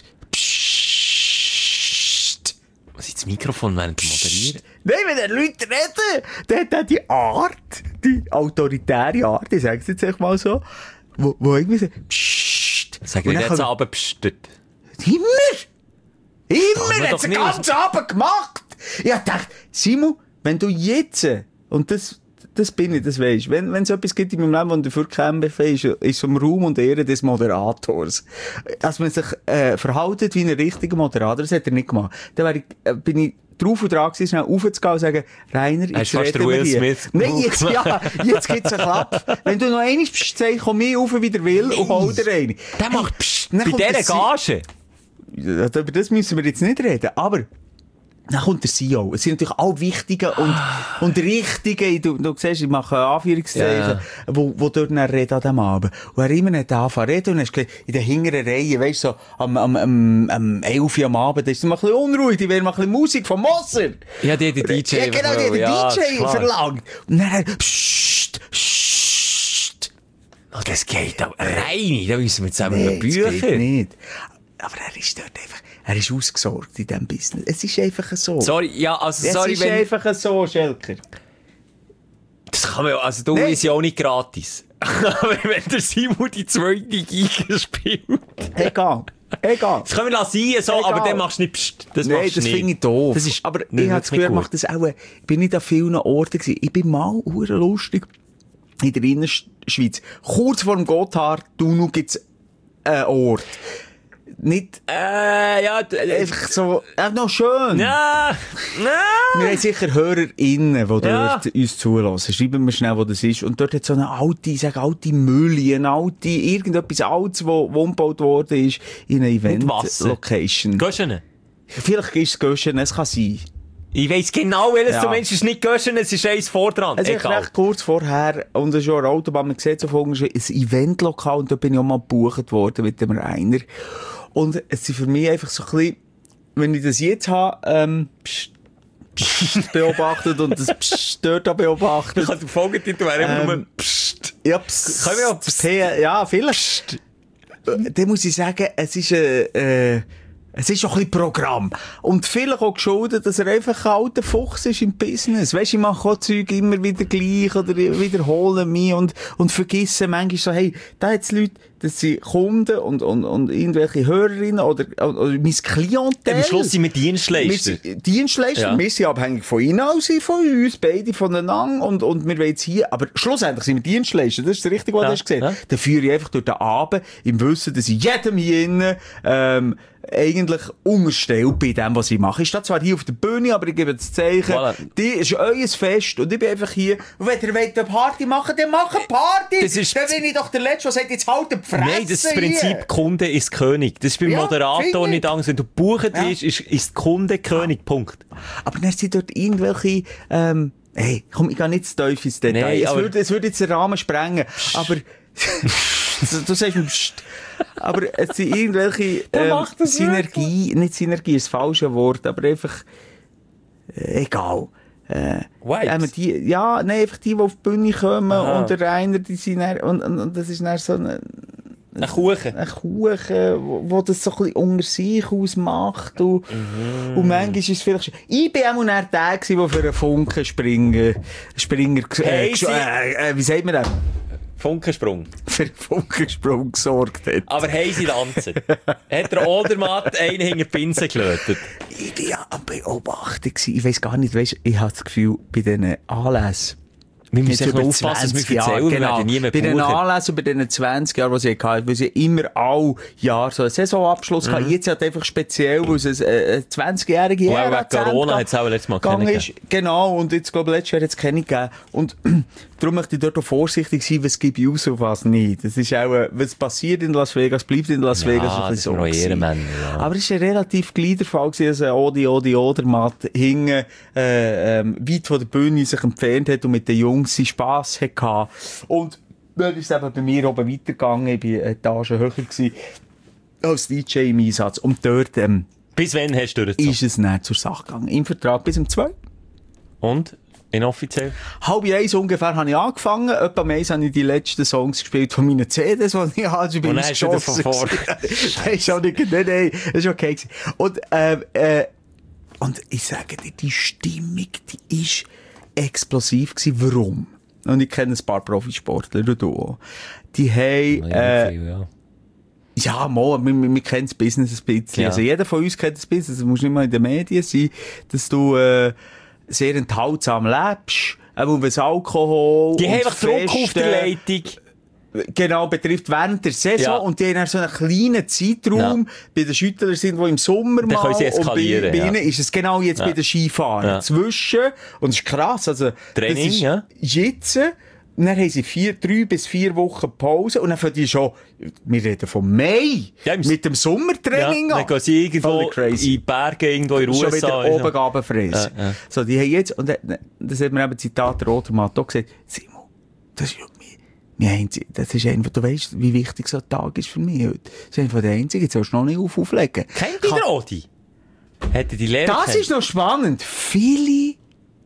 S4: Psst.
S5: Was ist das Mikrofon während dem Moderieren?
S4: Nein, wenn er Leute reden, dann hat er die Art, die autoritäre Art, ich sag's jetzt echt mal so, wo, wo irgendwie so, pssst.
S5: Sag ich jetzt aber psstet.
S4: Immer! Immer! Er hat's den ganzen Abend gemacht! Ich hab gedacht, Simon, wenn du jetzt, und das, das bin ich, das weisst, wenn, wenn es etwas gibt in meinem Leben, wo dafür kämpfe, ist, ist um Ruhm und Ehre des Moderators. Dass man sich, äh, verhaltet wie ein richtiger Moderator, das hat er nicht gemacht. Dann wär ich, äh, bin ich, drauf und dran gewesen, schnell raufzugehen und sagen, Rainer, jetzt reden wir hier. Smith Nein, jetzt, ja, jetzt gibt's einen Klapp. Wenn du noch einmal pst sagst, komm ich rauf, wie der will, und hol dir rein.
S5: Der macht pst, bei dieser Gage.
S4: Ja, über das müssen wir jetzt nicht reden, aber dann kommt der C E O. Es sind natürlich alle Wichtigen und, und Richtigen. Du, du siehst, ich mache Anführungszeichen, ja. wo, wo dort dann reden an diesem Abend. Und er immer nicht anfangen reden und hast gesehen, in der hinteren Reihe, weisst du, so, am, am, am, am elf Uhr am Abend, da ist es mal ein bisschen unruhig, die will mal ein bisschen Musik von Moser.
S5: Ja, die hat den D J
S4: Ja, genau, die hat den
S5: ja,
S4: D J verlangt. Und dann, pssst, pssst.
S5: Oh, das geht auch rein, da müssen wir zusammen
S4: nee,
S5: über Bücher.
S4: Das geht nicht. Aber er ist dort einfach, er ist ausgesorgt in diesem Business. Es ist einfach so.
S5: Sorry, ja, also, sorry,
S4: es ist
S5: wenn...
S4: einfach so, Schelker.
S5: Das kann man ja, also du ist ja auch nicht gratis. Aber wenn der Simon die zweite Geige spielt.
S4: Egal. Egal.
S5: Das können wir lassen, so, aber dann machst du nicht pst. Das
S4: Nein, das finde ich doof.
S5: Das ist,
S4: aber ich habe das Gefühl, macht das auch, ich bin nicht an vielen Orten gewesen. Ich bin mal hure lustig in der Innerschweiz. Kurz vor dem Gotthardtunnel gibt's einen Ort. Nicht,
S5: äh, ja,
S4: einfach so, äh, noch schön.
S5: Ja, ja.
S4: Wir haben sicher HörerInnen, die
S5: ja.
S4: dort uns zulassen. Schreiben wir schnell, wo das ist. Und dort hat so eine alte, ich sage alte Mühle, eine alte, irgendetwas Altes, wo, wo umgebaut worden ist, in einer Event-Location.
S5: Göschene?
S4: Vielleicht ist es Göschene, es kann sein.
S5: Ich weiss genau, welches
S4: Ja.
S5: du meinst. Es ist nicht Göschen, es ist eins vor dran.
S4: Es ist
S5: Egal.
S4: recht kurz vorher, und es ist schon eine Autobahn, man sieht so folgendes, ein Eventlokal, und da bin ich auch mal gebucht worden mit dem Rainer. Und es ist für mich einfach so ein bisschen, wenn ich das jetzt habe, ähm, pst, pst, beobachtet und das Psst dort auch beobachtet.
S5: Ich kann den Folgetitel wäre immer
S4: Ähm,
S5: nur Psst.
S4: Ja, pst,
S5: Können wir auch pst?
S4: P- ja, vielleicht. Dann muss ich sagen, es ist, äh, äh, es ist auch ein bisschen Programm. Und vielleicht auch geschuldet, dass er einfach ein alter Fuchs ist im Business. Weisst, ich mache auch Zeug immer wieder gleich oder wiederhole mich und, und vergesse manchmal so, hey, da hat's Leute, das sind Kunden und, und, und irgendwelche Hörerinnen oder, oder mein Klientel.
S5: Am Schluss sind wir Dienstleister.
S4: Wir sind Dienstleister,
S5: Ja.
S4: wir sind abhängig von ihnen, auch sie von uns, beide voneinander, und, und wir wollen jetzt hier, aber schlussendlich sind wir Dienstleister, das ist das Richtige, was
S5: Ja,
S4: du hast gesehen.
S5: ja.
S4: Dann führe ich einfach durch den Abend, im Wissen, dass ich jedem hier innen, ähm, eigentlich unterstellt bei dem, was ich mache. Ich stehe zwar hier auf der Bühne, aber ich gebe das Zeichen,
S5: Voilà.
S4: die ist euer Fest, und ich bin einfach hier, und wenn ihr wollt eine Party machen, dann macht eine Party!
S5: Das ist-
S4: dann bin ich doch der Letzte, der sagt, jetzt halt die Fresse.
S5: Nein, das ist das Prinzip,
S4: hier.
S5: Kunde ist König. Das ist beim
S4: Ja,
S5: Moderator
S4: finde
S5: nicht
S4: ich.
S5: anders. Wenn du buchen
S4: Ja.
S5: bist, ist, ist Kunde König. Punkt.
S4: Aber dann sind dort irgendwelche, ähm, hey, komm, ich gehe nicht zu tief ins Detail.
S5: Nein,
S4: es,
S5: aber-
S4: würde, es würde jetzt den Rahmen sprengen. Aber, du, du sagst mir, Psst. Aber es sind irgendwelche, ähm,
S5: macht das
S4: Synergie, nicht Synergie ist das falsche Wort, aber einfach, äh, egal. Äh,
S5: Vibes.
S4: ähm, die, ja, nein, einfach die, die auf die Bühne kommen,
S5: Aha.
S4: und der einer, die sind dann, und, und, und das ist dann so ein,
S5: Ein Kuchen.
S4: ein Kuchen, wo, wo das so ein bisschen unter sich ausmacht. Und,
S5: Mhm.
S4: und manchmal ist es vielleicht schon... Ich bin auch der, der gewesen, der für einen Funken Springer, Springer, äh,
S5: Hey,
S4: gesch-
S5: sie-
S4: äh, äh, wie sagt man das?
S5: Funkensprung.
S4: Für einen Funkensprung gesorgt hat.
S5: Aber haben sie tanzen? Hat der Odermatt einen hinter die Pinsel gelötet?
S4: Ich bin ja am Beobachten gewesen. Ich weiss gar nicht, weißt, ich habe das Gefühl, bei diesen Anlässen,
S5: Wir
S4: jetzt
S5: müssen echt
S4: über
S5: noch aufpassen, dass
S4: zwanzig
S5: wir
S4: Jahre,
S5: erzählen, wir
S4: genau.
S5: werden nie mehr
S4: Bei den
S5: buchen.
S4: Anlässen, bei den zwanzig Jahren, die sie hatten, weil sie immer all Jahr so einen Saisonabschluss hatten. Jetzt hat einfach speziell, weil es ein zwanzigjährige
S5: Weil
S4: Ära
S5: wegen Corona hat es auch letztes Mal
S4: gegangen
S5: keinen
S4: ist. Genau, und jetzt, glaube ich, letztes Jahr hat es keine gegeben. Und darum möchte ich dort auch vorsichtig sein, was gebe ich aus und was nicht. Das ist auch, äh, was passiert in Las Vegas, bleibt in Las
S5: Ja,
S4: Vegas. ein
S5: das
S4: bisschen
S5: sind noch
S4: gewesen.
S5: Ehrenmänner, ja.
S4: Aber es war ein relativ kleiner Fall, gewesen, dass ein Odi, Odi, Odermatt hinten, äh, ähm, weit von der Bühne sich entfernt hat und mit den Jungs seinen Spass hatte. Und dann ist es eben bei mir oben weitergegangen. Ich war eine Etage höher gewesen, als D J im Einsatz. Und dort, ähm,
S5: Bis wann hast du durchgezogen?
S4: ist es dann zur Sache gegangen. Im Vertrag bis um zwei.
S5: Und? Inoffiziell?
S4: Halb eins ungefähr habe ich angefangen. Etwa um eins habe ich die letzten Songs gespielt von meinen C Ds, die ich hatte. Ich bin
S5: Und dann hast du wieder von
S4: geschossen
S5: vor.
S4: gewesen. Das ist auch nicht, nein, nein, das war okay gewesen. Und, ähm, äh, und ich sage dir, die Stimmung, die ist explosiv gewesen. Warum? Und ich kenne ein paar Profisportler, du auch. Die haben,
S5: Ja,
S4: äh,
S5: viel, ja.
S4: ja, mal, wir, wir, wir kennen das Business ein bisschen.
S5: Ja.
S4: Also jeder von uns kennt das Business. Du musst nicht mal in den Medien sein, dass du äh, sehr enthaltsam lebst. Eben was Alkohol
S5: Die
S4: und
S5: haben einfach Druck auf
S4: Feste,
S5: der Leitung.
S4: Genau, betrifft während der Saison.
S5: Ja.
S4: Und die haben dann so einen kleinen Zeitraum.
S5: Ja.
S4: Bei den Schüttlern sind, die im Sommer
S5: Dann
S4: mal.
S5: können sie
S4: und bei,
S5: eskalieren,
S4: bei
S5: ja.
S4: ihnen ist es genau jetzt
S5: Ja.
S4: bei den Skifahren.
S5: Ja.
S4: Zwischen, und das ist krass, also,
S5: Training,
S4: das ist
S5: ja.
S4: jetzt, und dann haben sie vier, drei bis vier Wochen Pause, und dann fangen die schon, wir reden von Mai,
S5: Ja, im-
S4: mit dem
S5: Ja,
S4: Sommertraining
S5: dann
S4: an.
S5: gehen sie irgendwo
S4: Völlig crazy.
S5: in die Berge, irgendwo in den
S4: Schon
S5: U S A.
S4: wieder
S5: also.
S4: oben runterfressen.
S5: Ja, ja.
S4: So, die haben jetzt, und dann- das hat mir eben Zitat der Odermatt auch gesagt, Simon, das ist ja mein, mein einzig, das ist einfach, du weißt, wie wichtig so ein Tag ist für mich heute. Das ist einfach der einzige, jetzt sollst du noch nicht auf, auflegen.
S5: Kennt ihr den Odi? Hätte die Lehrer
S4: Das ist noch spannend. Viele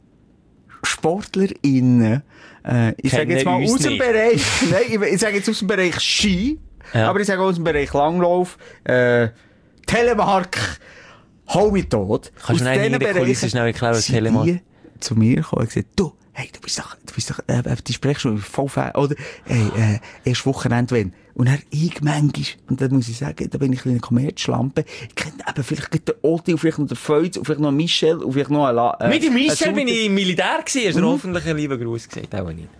S4: SportlerInnen, äh, ich sage jetzt
S5: Kennen
S4: mal
S5: uns
S4: aus dem
S5: nicht.
S4: Bereich, nein, ich, ich sage jetzt aus dem Bereich Ski,
S5: Ja.
S4: aber ich sage auch aus dem Bereich Langlauf, äh, Telemark, hau mich tot.
S5: Kannst du mir
S4: Aus
S5: in
S4: diesen
S5: der Kulisse
S4: Bereichen
S5: schnell erklären, was
S4: sind
S5: Telemark-
S4: die zu mir gekommen und gesagt, du, hey, du bist doch, du bist doch, äh, die Sprechschule, voll Fan, oder, hey, äh, erst Wochenende, wenn. Und dann, ich manchmal, und da muss ich sagen, da bin ich ein kleiner Kommerzschlampe, ich kenne eben vielleicht den Oti, und vielleicht noch den Feuz, und vielleicht noch Michel, und vielleicht noch ein La, äh,
S5: Mit dem
S4: ein
S5: Michel
S4: Suter.
S5: bin ich im Militär gewesen. Hast du
S4: Mhm.
S5: hoffentlich einen lieben Gruß gesagt? Auch nicht. Aber ja.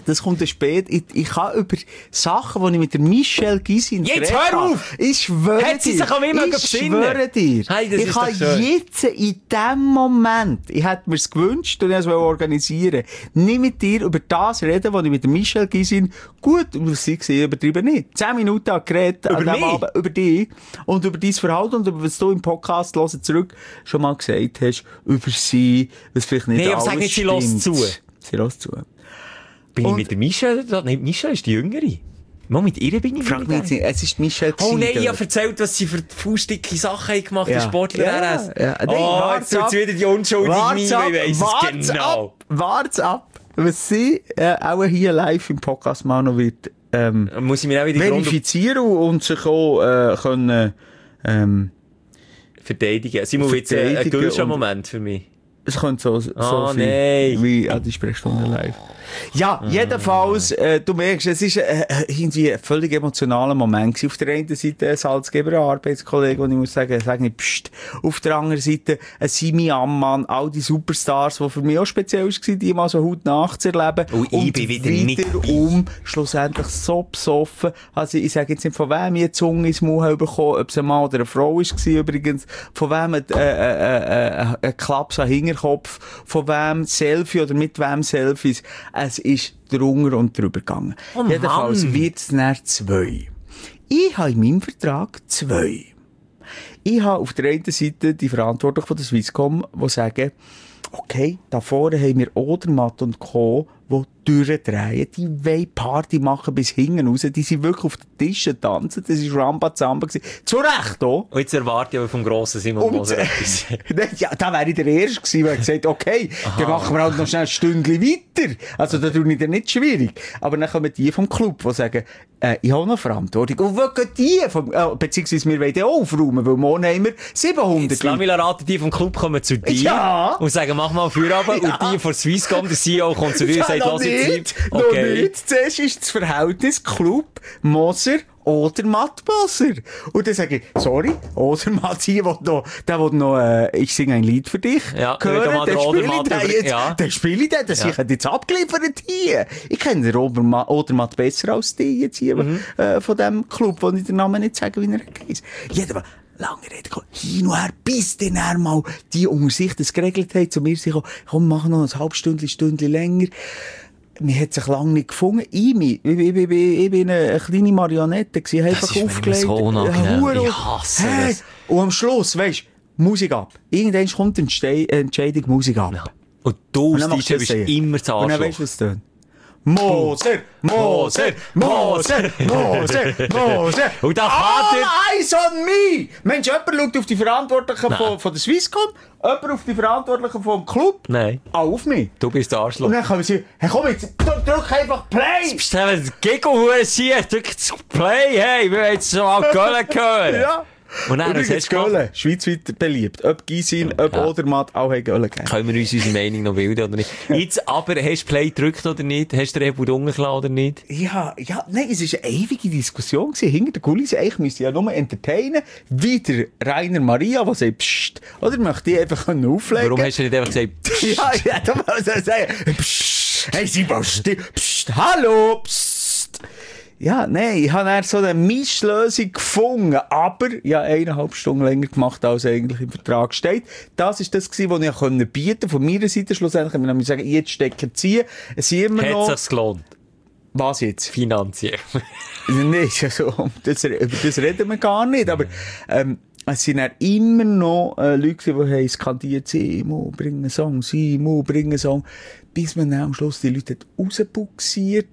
S4: das kommt spät. Ich, ich kann über Sachen, die ich mit der Michelle Gysin
S5: Jetzt hör auf!
S4: Ich schwöre
S5: Hat sie
S4: dir.
S5: sich an mich
S4: Ich
S5: besinnen?
S4: schwöre dir.
S5: Hey, das
S4: ich
S5: ist
S4: habe
S5: doch schön.
S4: jetzt in dem Moment, ich hätte mir es gewünscht und ich wollte es organisieren, nicht mit dir über das reden, was ich mit der Michelle Gysin gut, sie gesehen, übertrieben nicht. Zehn Minuten habe ich geredet
S5: Über
S4: an dem
S5: mich?
S4: Abend, über dich und über dein Verhalten und über was du im Podcast hören zurück schon mal gesagt hast, über sie, was vielleicht nicht
S5: Nee, aber
S4: alles
S5: sag nicht, sie
S4: stimmt.
S5: hört zu.
S4: Sie hört zu.
S5: Bin
S4: Und-
S5: ich mit der Michelle da? Nein, Michelle ist die Jüngere. Mal mit ihr bin ich
S4: Frag mich jetzt nicht, es ist Michelle
S5: Oh nein,
S4: Gysin
S5: ich
S4: dort.
S5: habe erzählt, was sie für faustdicke Sachen haben gemacht,
S4: Ja.
S5: der Sportler
S4: Ja,
S5: R S.
S4: ja. Nein,
S5: Oh,
S4: wart's
S5: jetzt tut's
S4: ab.
S5: wieder die unschuldige
S4: Wart's
S5: Mime,
S4: ab,
S5: ich weiss es
S4: wart's
S5: genau.
S4: ab, wart's ab, was sie äh, auch hier live im Podcast mal noch wird ähm,
S5: Dann muss ich mir auch wieder Grund
S4: verifizieren und sich auch äh, können ähm,
S5: verteidigen. Simon, jetzt äh, ein
S4: Verteidigen
S5: Gülscha-Moment für mich.
S4: es könnte so, so
S5: Oh,
S4: sein
S5: nein.
S4: wie an die Sprechstunde live. Ja, jedenfalls, äh, du merkst, es ist äh, irgendwie ein völlig emotionaler Moment gewesen. Auf der einen Seite ein Salzgeber Arbeitskollege, und ich muss sagen, sag nicht pst. Auf der anderen Seite ein Simi Ammann, all die Superstars, die für mich auch speziell waren, die mal so Haut nachzuerleben.
S5: Und ich bin wieder nicht dabei.
S4: um schlussendlich so besoffen. Also ich sage jetzt nicht, von wem ich eine Zunge ins Maul bekommen, ob es ein Mann oder eine Frau war übrigens, von wem ein, äh, äh, äh, ein Klaps am Hinterkopf, von wem Selfie oder mit wem Selfies. Es ist drunter und drüber gegangen.
S5: Oh
S4: Jedenfalls
S5: Mann.
S4: wird es nachher zwei. Ich habe in meinem Vertrag zwei. Ich habe auf der einen Seite die Verantwortlichen von der Swisscom, die sagen, okay, da vorne haben wir Odermatt und Co., die durchdrehen, die wollen Party machen bis hinten raus, die sind wirklich auf den Tischen tanzen, das war Rambazamba gewesen. Zu Recht auch.
S5: Und jetzt erwarte ich aber vom grossen Simon
S4: Und,
S5: Moser etwas.
S4: Nein, ja, da wäre ich der Erste gewesen, der gesagt okay, dann machen wir halt noch schnell ein Stündchen weiter. Also, da tue ich dir nicht schwierig. Aber dann kommen die vom Club, die sagen, äh, ich habe noch Verantwortung. Und wo gehen die? Vom, äh, beziehungsweise wir wollen die auch aufräumen, weil morgen haben wir siebenhundert
S5: Jetzt lass mich raten, die vom Club kommen zu dir
S4: Ja.
S5: und sagen, mach mal Feierabend.
S4: Ja.
S5: Und die von Swisscom, der C E O, kommt zu dir und sagt,
S4: noch
S5: los jetzt
S4: nicht,
S5: nicht.
S4: noch nicht. Zuerst ist das Verhältnis Club, Moser oder Matt Moser. Und dann sage ich, sorry, Odermatt hier, will noch, der will noch, äh, ich singe ein Lied für dich.
S5: Ja,
S4: hören,
S5: dann
S4: dann
S5: der
S4: spiele ich
S5: Odermatt
S4: den
S5: über-
S4: jetzt,
S5: ja.
S4: dann spiele ich den, das
S5: Ja.
S4: ich jetzt abgeliefert hier. Ich kenne den Oderma- Odermatt besser als die jetzt hier,
S5: Mhm.
S4: äh, von dem Club, wo ich den Namen nicht sage, wie er heisst. Jedenfalls, lange Rede, hin und her, bis dann er mal die unter sich das geregelt haben, zu mir sagen, komm, mach noch ein halbes Stündchen, Stündchen länger. Man hat sich lange nicht gefunden. Ich, ich, ich, ich, ich bin eine kleine Marionette gewesen, einfach
S5: ist mir
S4: aufgelegt.
S5: so unangenehm.
S4: Ja,
S5: Ich hasse
S4: hey.
S5: das.
S4: Und am Schluss, weisst du, Musik ab. Irgendwann kommt die Entste- Entscheidung Musik ab.
S5: Ja. Und du
S4: Und
S5: als
S4: dann machst
S5: D J
S4: du das
S5: bist
S4: sehen.
S5: immer zu
S4: Und dann
S5: Arschloch.
S4: weisst du, was es tut. Moser, Moser, Moser, Moser, Moser.
S5: Und da
S4: All
S5: fährt er-
S4: eyes on me! Mensch, jemand schaut auf die Verantwortlichen
S5: Nein.
S4: von, von der Swisscom, jemand auf die Verantwortlichen vom Club.
S5: Nein,
S4: Auch auf mich.
S5: du bist der Arschloch.
S4: Und dann können sie, hey, komm jetzt, drück, drück einfach Play!
S5: Bist du ein Giggle-Hure hier? Drück das Play, hey, wir wollen jetzt so an Köln hören.
S4: Ja.
S5: Und dann, was
S4: Übrigens,
S5: hast du gemacht?
S4: Gölle, schweizweit beliebt. Ob Gysin, ob
S5: Ja.
S4: Odermatt, auch haben Gölle gegeben.
S5: Können wir uns unsere Meinung noch bilden oder nicht? Jetzt aber, hast du Play gedrückt oder nicht? Hast du den Rebut umgelassen oder nicht?
S4: Ja, ja, nein, es war eine ewige Diskussion gewesen. Hinter den Kulissen, eigentlich müsste ich ja nur entertainen, wie der Rainer Maria, der sagt, psst, oder möchte ich einfach auflegen?
S5: Warum hast du nicht einfach gesagt,
S4: Ja, ja, da muss er sagen, psst, hey, Simon, still, psst, hallo, psst. Ja, nein, ich habe dann so eine Mischlösung gefunden, aber ja, eineinhalb Stunden länger gemacht, als eigentlich im Vertrag steht. Das ist das gewesen, was ich konnte bieten von meiner Seite schlussendlich. Ich muss sagen, jetzt stecken ziehen. Es sind immer
S5: hat
S4: noch...
S5: sich's gelohnt?
S4: Was jetzt?
S5: Finanziell.
S4: Nein, also, um das, über das reden wir gar nicht, aber ähm, es sind dann immer noch äh, Leute, die haben skandiert, Simo, bring einen Song, Simo, bring einen Song, bis man dann am Schluss die Leute hat rausbuxiert.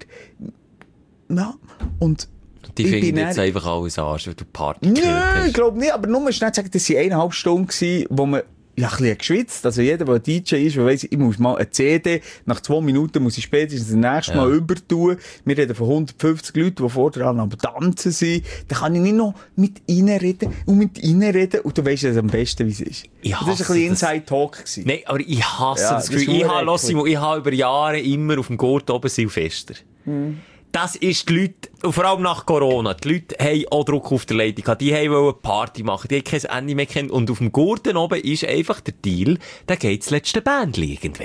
S4: Ja, und
S5: Die
S4: ich
S5: finden
S4: bin
S5: jetzt
S4: dann-
S5: einfach alles Arsch, weil du Party
S4: Nein,
S5: gehört
S4: ich
S5: hast.
S4: glaube nicht, aber nur schnell sagen, das waren eineinhalb Stunden gewesen, wo man ja, ein bisschen geschwitzt. Also jeder, der ein D J ist, der weiss, ich muss mal eine C D, nach zwei Minuten muss ich spätestens das nächste
S5: Ja.
S4: Mal übertun. Wir reden von hundertfünfzig Leuten, die vorher am Tanzen sind. Da kann ich nicht noch mit ihnen reden und mit ihnen reden. Und du weisst es am besten, wie es ist.
S5: Ich
S4: Und das war ein
S5: hasse
S4: bisschen
S5: das.
S4: Inside-Talk gewesen.
S5: Nein, aber ich hasse
S4: Ja,
S5: das
S4: das
S5: Gefühl.
S4: ist
S5: Ich
S4: nur
S5: habe, lass
S4: eklig.
S5: mal, ich habe über Jahre immer auf dem Gurt oben Silvester.
S4: Hm.
S5: Das ist die Leute, und vor allem nach Corona, die Leute haben auch Druck auf der Leitung gehabt. Die haben wollen Party machen, die haben kein Ende mehr kennt. Und auf dem Gurten oben ist einfach der Deal, da geht das letzte Bändchen irgendwann.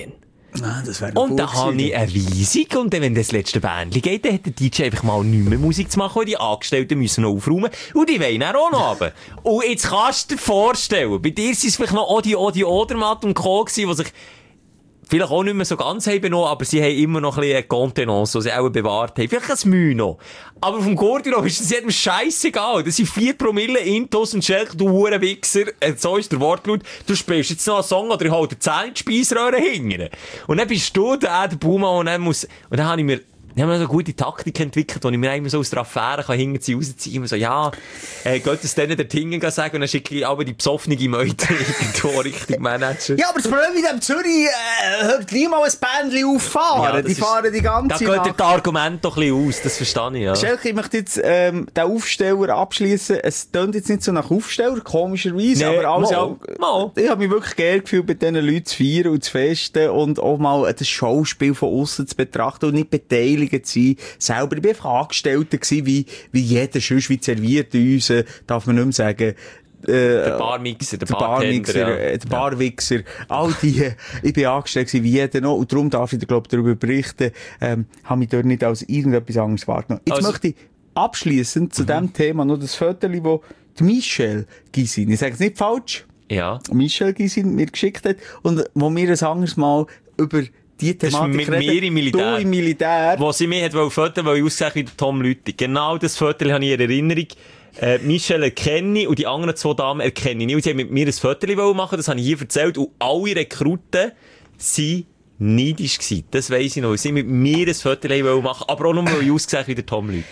S4: Ah, das wäre
S5: Und dann habe ich eine Weisung, und dann, wenn das letzte Bändchen geht, dann hat der D J einfach mal nicht mehr Musik zu machen, und die Angestellten müssen noch aufräumen, und die wollen dann auch noch runter. Und jetzt kannst du dir vorstellen, bei dir waren es vielleicht noch Odi, Odi, Odermatt und Co. gewesen, die sich vielleicht auch nicht mehr so ganz haben benommen, aber sie haben immer noch ein bisschen Contenance, die sie auch bewahrt haben. Vielleicht ein Mühe noch. Aber vom Gordilov ist es jedem scheissegal. Das sind vier Promille Intos und Schelk, du Hurenwichser. So ist der Wortlaut. Du spielst jetzt noch einen Song oder ich hole dir zehn in die Speisröhre hingern. Und dann bist du der, der Baumann, und dann muss, und dann habe ich mir, wir haben eine gute Taktik entwickelt, wo ich mir immer so aus der Affäre kann hinterziehen, rausziehen, immer so, ja, äh, geht es denen dort hingehen sagen, und dann schicke ich aber die besoffene Meute irgendwo richtig Manager.
S4: Ja, aber das Problem mit dem Zürich, äh, hört gleich mal ein Bändchen auffahren.
S5: Ja,
S4: die
S5: ist,
S4: fahren die ganze
S5: da
S4: Nacht.
S5: Da geht das Argument doch ein bisschen aus, das verstehe ich, ja.
S4: Schelke, ich möchte jetzt, ähm, den Aufsteller abschließen. Es tönt jetzt nicht so nach Aufsteller, komischerweise,
S5: Nee,
S4: aber alles
S5: mal,
S4: auch,
S5: mal.
S4: ich habe mich wirklich geehrt gefühlt, bei diesen Leuten zu feiern und zu festen und auch mal das Schauspiel von außen zu betrachten und nicht beteiligt zu sein. Selber, ich war einfach Angestellter gewesen, wie, wie jeder sonst, wie serviert uns, äh, darf man nicht mehr sagen. Äh,
S5: Der Barmixer, der,
S4: der
S5: Bartender,
S4: Barmixer,
S5: ja.
S4: äh, der Barwichser, all die, äh, ich bin angestellt gewesen, wie jeder noch, und darum darf ich dir, glaub, darüber berichten, ähm, habe mich dort nicht als irgendetwas anderes wahrgenommen. Jetzt
S5: Also,
S4: möchte ich abschliessend zu diesem Thema noch das Viertel, wo die Michelle Gysin, ich sage es nicht falsch,
S5: Ja.
S4: Michelle Gysin mir geschickt hat, und wo wir ein anderes Mal über die
S5: Das ist
S4: Thematik
S5: mit
S4: reden.
S5: mir im Militär.
S4: Du im Militär.
S5: Wo sie mir hat fotografieren, weil ich ausgesehen wie der Tom Lüthi. Genau das Foto habe ich in Erinnerung. Äh, Michelle erkenne ich und die anderen zwei Damen erkenne ich nicht. Und sie haben mit mir ein Foto machen, das habe ich hier erzählt. Und alle Rekruten waren neidisch gewesen. Das weiss ich noch. Sie mit mir ein Foto machen, aber auch nur, weil ich ausgesehen wie der Tom Lüthi.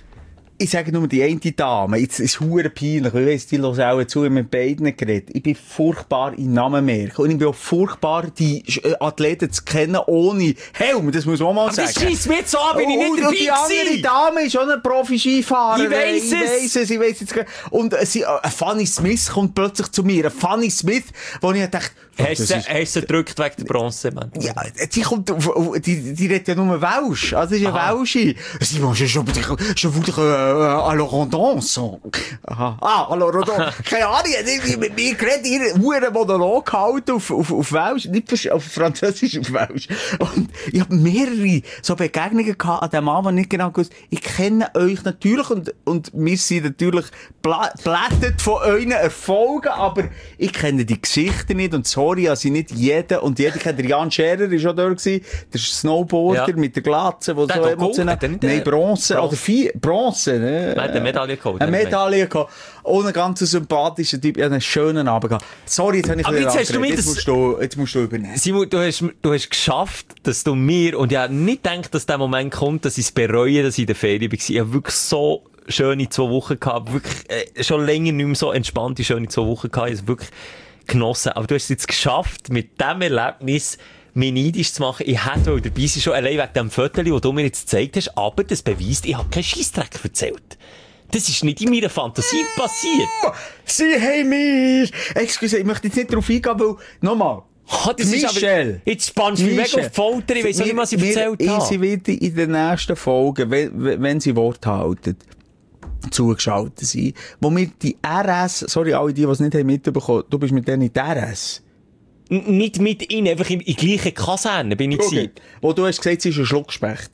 S4: Ich sage nur die eine Dame, jetzt ist es verdammt peinlich, ich weiss, die hören auch zu, ich habe mit beiden geredet. Ich bin furchtbar in Namen merken. Und ich bin auch furchtbar, die Athleten zu kennen ohne Helm, das muss man auch mal
S5: Aber
S4: sagen.
S5: das scheisst mir jetzt so an, bin ich nicht
S4: und,
S5: dabei
S4: und die andere
S5: gewesen.
S4: Dame ist auch eine Profi-Skifahrerin.
S5: Ich weiss
S4: ich
S5: es.
S4: weiss es, ich weiss jetzt gar- Und äh, sie, äh, Fanny Smith kommt plötzlich zu mir. Eine Fanny Smith, wo ich dachte,
S5: Hast
S4: das
S5: du
S4: ist-
S5: hast du gedrückt wegen der Bronze, Mann?
S4: ja, die kommt, auf, auf, die, die redet ja nur Welsch. Also, das ist ja Welsche. Sie muss schon, je voudrais, äh, alors on danse. Aha. Ah, alors on danse. Keine Ahnung, die mit mir geredet, ihren huren Monolog gehalten auf, auf, auf Welsch, nicht auf, auf Französisch, auf Welsch. Und ich habe mehrere so Begegnungen gehabt an dem Abend, nicht genau gewusst, ich kenne euch natürlich und, und wir sind natürlich blättet von euren Erfolgen, aber ich kenne die Gesichter nicht und sorry, also nicht jeden und jeder kennt, der Jan Scherer ist auch da gewesen, der Snowboarder
S5: Ja.
S4: mit der Glatze, wo
S5: Der
S4: so
S5: hat auch
S4: emotional,
S5: Gold, hat er nicht,
S4: nein,
S5: äh,
S4: Bronze,
S5: Bronze.
S4: oder vier, Bronze, ne?
S5: Nein, eine Medaille geholt.
S4: Eine Medaille gehabt. Und ein ganz sympathischer Typ, ja, einen schönen Abend gehabt. Sorry, jetzt habe ich
S5: Aber
S4: ein bisschen
S5: jetzt hast du
S4: angeredet.
S5: mir
S4: jetzt
S5: das-
S4: musst du, jetzt musst du übernehmen.
S5: Simon, du hast, du hast geschafft, dass du mir, und ich habe nicht gedacht, dass der Moment kommt, dass ich es bereue, dass ich in der Ferien war. Ich habe wirklich so schöne zwei Wochen gehabt, wirklich, äh, schon länger nicht mehr so entspannte, schöne zwei Wochen gehabt, ich habe es wirklich genossen. Aber du hast es jetzt geschafft, mit diesem Erlebnis mich neidisch zu machen. Ich hätte wohl dabei sein, schon allein wegen dem Foto, das du mir jetzt gezeigt hast, aber das beweist, ich habe keinen Scheissdreck erzählt. Das ist nicht in meiner Fantasie passiert.
S4: Sie haben mich! Excuse, ich möchte jetzt nicht darauf eingehen, weil, nochmal.
S5: Ah, das ist aber-
S4: Michelle.
S5: Jetzt spannst du mich mega
S4: Michelle.
S5: auf die Folter, ich weiss auch nicht, was ich
S4: Wir-
S5: erzählt
S4: wir-
S5: habe.
S4: Sie wird in den nächsten Folgen, wenn, wenn sie Wort halten, zugeschaltet sein, wo wir die R S, sorry, alle die, die es nicht haben mitbekommen, du bist mit denen in der R S.
S5: N- Nicht mit ihnen, einfach in, in gleichen Kaserne bin ich
S4: Okay.
S5: gewesen.
S4: Wo du hast gesagt, sie ist ein Schluckspecht.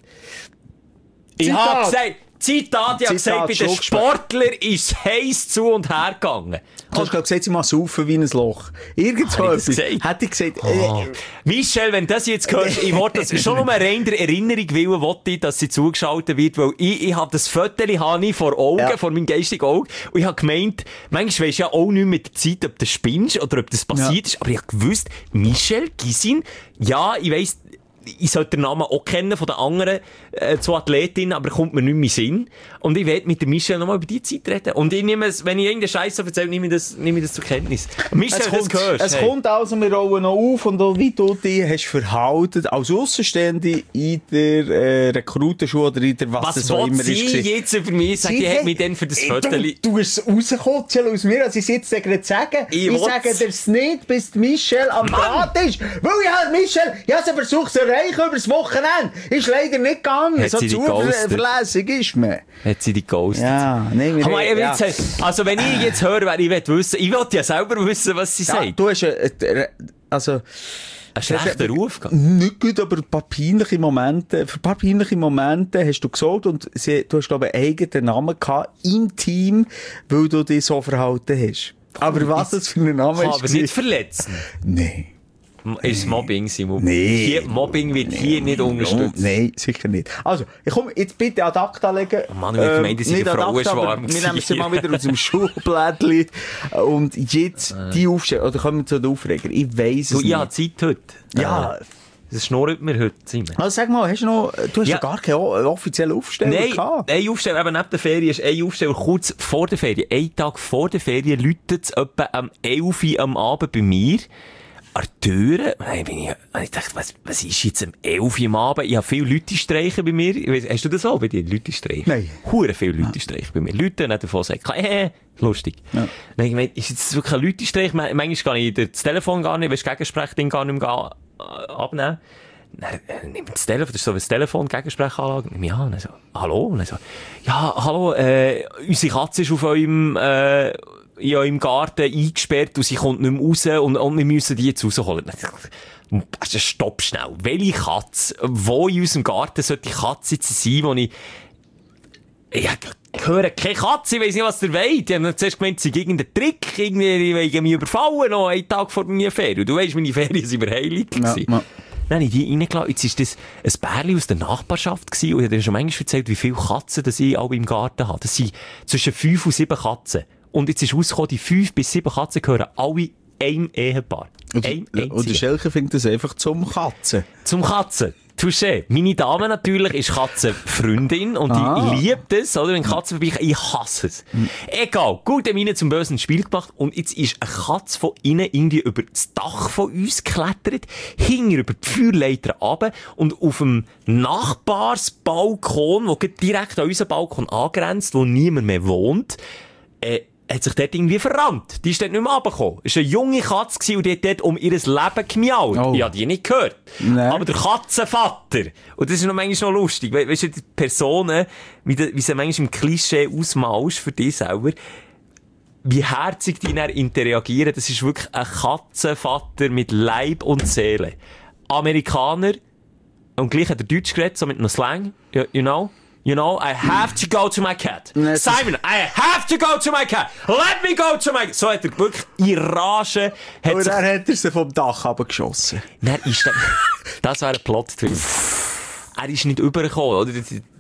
S5: Ich
S4: Zitat.
S5: habe gesagt, Zitat, ich habe
S4: Zitat,
S5: gesagt, bei den
S4: Schluckspecht.
S5: Sportlern ist heiß zu und her gegangen.
S4: Du hast glaub, gesagt, sie muss saufen wie ein Loch. Irgend so
S5: Habe ich das
S4: etwas.
S5: gesagt?
S4: Hätte ich gesagt,
S5: Oh.
S4: äh,
S5: Michelle, wenn du das jetzt hörst, ich wollte das schon nur rein der Erinnerung willen, wollte ich, dass sie zugeschaltet wird, weil ich, ich habe das Foto habe ich vor Augen,
S4: Ja.
S5: vor meinem geistigen Auge, und ich habe gemeint, manchmal weisst du ja auch nicht mit der Zeit, ob du spinnst oder ob das passiert ist, aber ich habe gewusst, Michelle Gysin, ja, ich weiss, ich sollte den Namen auch kennen von den anderen äh, zwei Athletinnen, aber kommt mir nicht mehr in den Sinn. Und ich werde mit der Michelle nochmal über die Zeit reden. Und ich nehme es, wenn ich irgendeine Scheiße erzähle, nehme ich das, nehme ich das zur Kenntnis. Und Michelle,
S4: es
S5: das
S4: kommt,
S5: gehört.
S4: es kommt also, wir rollen noch auf und auch wie du dich hast verhalten, als Aussenstehende in der äh, Rekrutenschule oder in der was,
S5: Was
S4: das auch
S5: will
S4: immer
S5: sie
S4: ist.
S5: jetzt über mich sagen? Die hat mich dann für das
S4: Ey,
S5: Foto...
S4: Du, du hast es rauskotzeln aus mir, als ich es jetzt gerade sagen.
S5: Ich
S4: Ich,
S5: will's.
S4: sage dir es nicht, bis die Michelle am Draht ist. Weil ich halt Michelle, ich habe sie versucht zu erreichen über das Wochenende. Ist leider nicht gegangen.
S5: Hat
S4: So
S5: sie dich geghostet?
S4: zuverlässig ist man.
S5: Hat sie die ghostet?
S4: Ja, nein, wir
S5: Aber ich will
S4: ja.
S5: jetzt, also wenn ich jetzt höre, wer ich will wissen, ich will ja selber wissen, was sie
S4: Ja,
S5: sagt.
S4: du hast, äh, äh, also,
S5: Ein schlechter Ruf gehabt?
S4: Nicht gut, aber ein paar peinliche Momente, für ein paar peinliche Momente hast du gesagt und sie, du hast, glaube ich, einen eigenen Namen gehabt, im Team, weil du dich so verhalten hast. Aber was das für ein Name
S5: Kann
S4: ist...
S5: aber nicht verletzen.
S4: Nein.
S5: Ist es Mobbing, Simon?
S4: Nee.
S5: Hier, Mobbing wird
S4: nee.
S5: hier nicht unterstützt.
S4: Nein, sicher nicht. Also, ich komme jetzt bitte ad acta legen.
S5: Oh Mann, ich ähm, gemeint, das ist
S4: nicht
S5: ein
S4: ad acta,
S5: Frauenschwarm.
S4: aber wir nehmen sie mal wieder aus dem Schulblättchen. Und jetzt die Aufstellung, oder kommen wir zu den Aufreger. Ich weiss
S5: Du,
S4: es
S5: ich habe
S4: nicht.
S5: Zeit heute.
S4: Ja.
S5: Das schnurrt mir heute, Simon.
S4: Also sag mal, hast du noch, du hast ja,
S5: Ja.
S4: gar keine offizielle Aufstellung
S5: Nein,
S4: gehabt.
S5: eine Aufstellung, eben neben der Ferien ist eine Aufstellung kurz vor der Ferien. Einen Tag vor der Ferien läutet es etwa am elf Uhr am Abend bei mir an der Tür. Und dann bin ich, ich dachte, was, was ist jetzt am elf Uhr am Abend? Ich habe viele Leute streichen bei mir. Ich weiss, hast du das auch bei dir? Leute streichen?
S4: Nein.
S5: Hure viele Leute streichen bei mir. Leute nicht davon sagen, äh, lustig. Ja. Dann habe ich gemeint, ist jetzt wirklich ein Leute streichen? Manchmal kann ich das Telefon gar nicht, weißt du, Gegensprechding gar nicht mehr abnehmen. Dann äh, nimmt das Telefon, das ist so ein Telefon, Gegensprechanlage, nehme ich an, und so, hallo? Und dann so, ja, hallo, äh, unsere Katze ist auf eurem, äh, in eurem Garten eingesperrt und sie kommt nicht mehr raus und, und wir müssen die jetzt rausholen. Also, stopp schnell. Welche Katze, wo in unserem Garten sollte die Katze jetzt sein, wo ich, ja, ich höre keine Katze, ich weiss nicht, was ihr wollt. Ich habe zuerst gemeint, sie gegen irgendeinen Trick, irgendwie, ich mich überfallen, noch einen Tag vor meiner Ferien. Du weisst, meine Ferien waren über heilig.
S4: Ja, ja.
S5: Dann habe ich die reingelassen. Jetzt war das ein Bärli aus der Nachbarschaft gewesen. Und ich habe dir schon manchmal erzählt, wie viele Katzen das ich alle im Garten habe. Das sind zwischen fünf und sieben Katzen. Und jetzt ist rausgekommen, die fünf bis sieben Katzen gehören alle einem Ehepaar.
S4: Und,
S5: Ein
S4: und der Schelke findet das einfach zum Katzen.
S5: Zum Katzen. Touché. Meine Dame natürlich ist Katzenfreundin und
S4: Ah.
S5: die liebt es, oder? Wenn Katzen vorbeikommen, ich hasse es. Mhm. Egal. Gut, haben wir zum bösen Spiel gemacht und jetzt ist eine Katze von innen irgendwie über das Dach von uns geklettert, hing über die Feuerleiter runter und auf dem Nachbarsbalkon, der direkt an unseren Balkon angrenzt, wo niemand mehr wohnt, äh, hat sich dort irgendwie verrannt. Die ist dort nicht mehr runtergekommen. Es war eine junge Katze und die hat dort um ihr Leben gemiaut.
S4: Oh.
S5: Ich habe die nicht gehört.
S4: Nein.
S5: Aber der Katzenvater, und das ist noch manchmal noch lustig, we weißt du, die Personen, wie, de, wie sie manchmal im Klischee ausmalst für dich selber, wie herzig die dann interagieren, das ist wirklich ein Katzenvater mit Leib und Seele. Amerikaner, und gleich hat er Deutsch geredet, so mit einem Slang, you, you know? You know, I have to go to my cat.
S4: Nee,
S5: Simon, I have to go to my cat. Let me go to my cat. So hat er wirklich in Rage... Hat
S4: Und
S5: sich...
S4: dann hat er sie vom Dach runtergeschossen.
S5: Dann ist der... Das wäre ein Plot-Twist. Er ist nicht übergekommen, oder?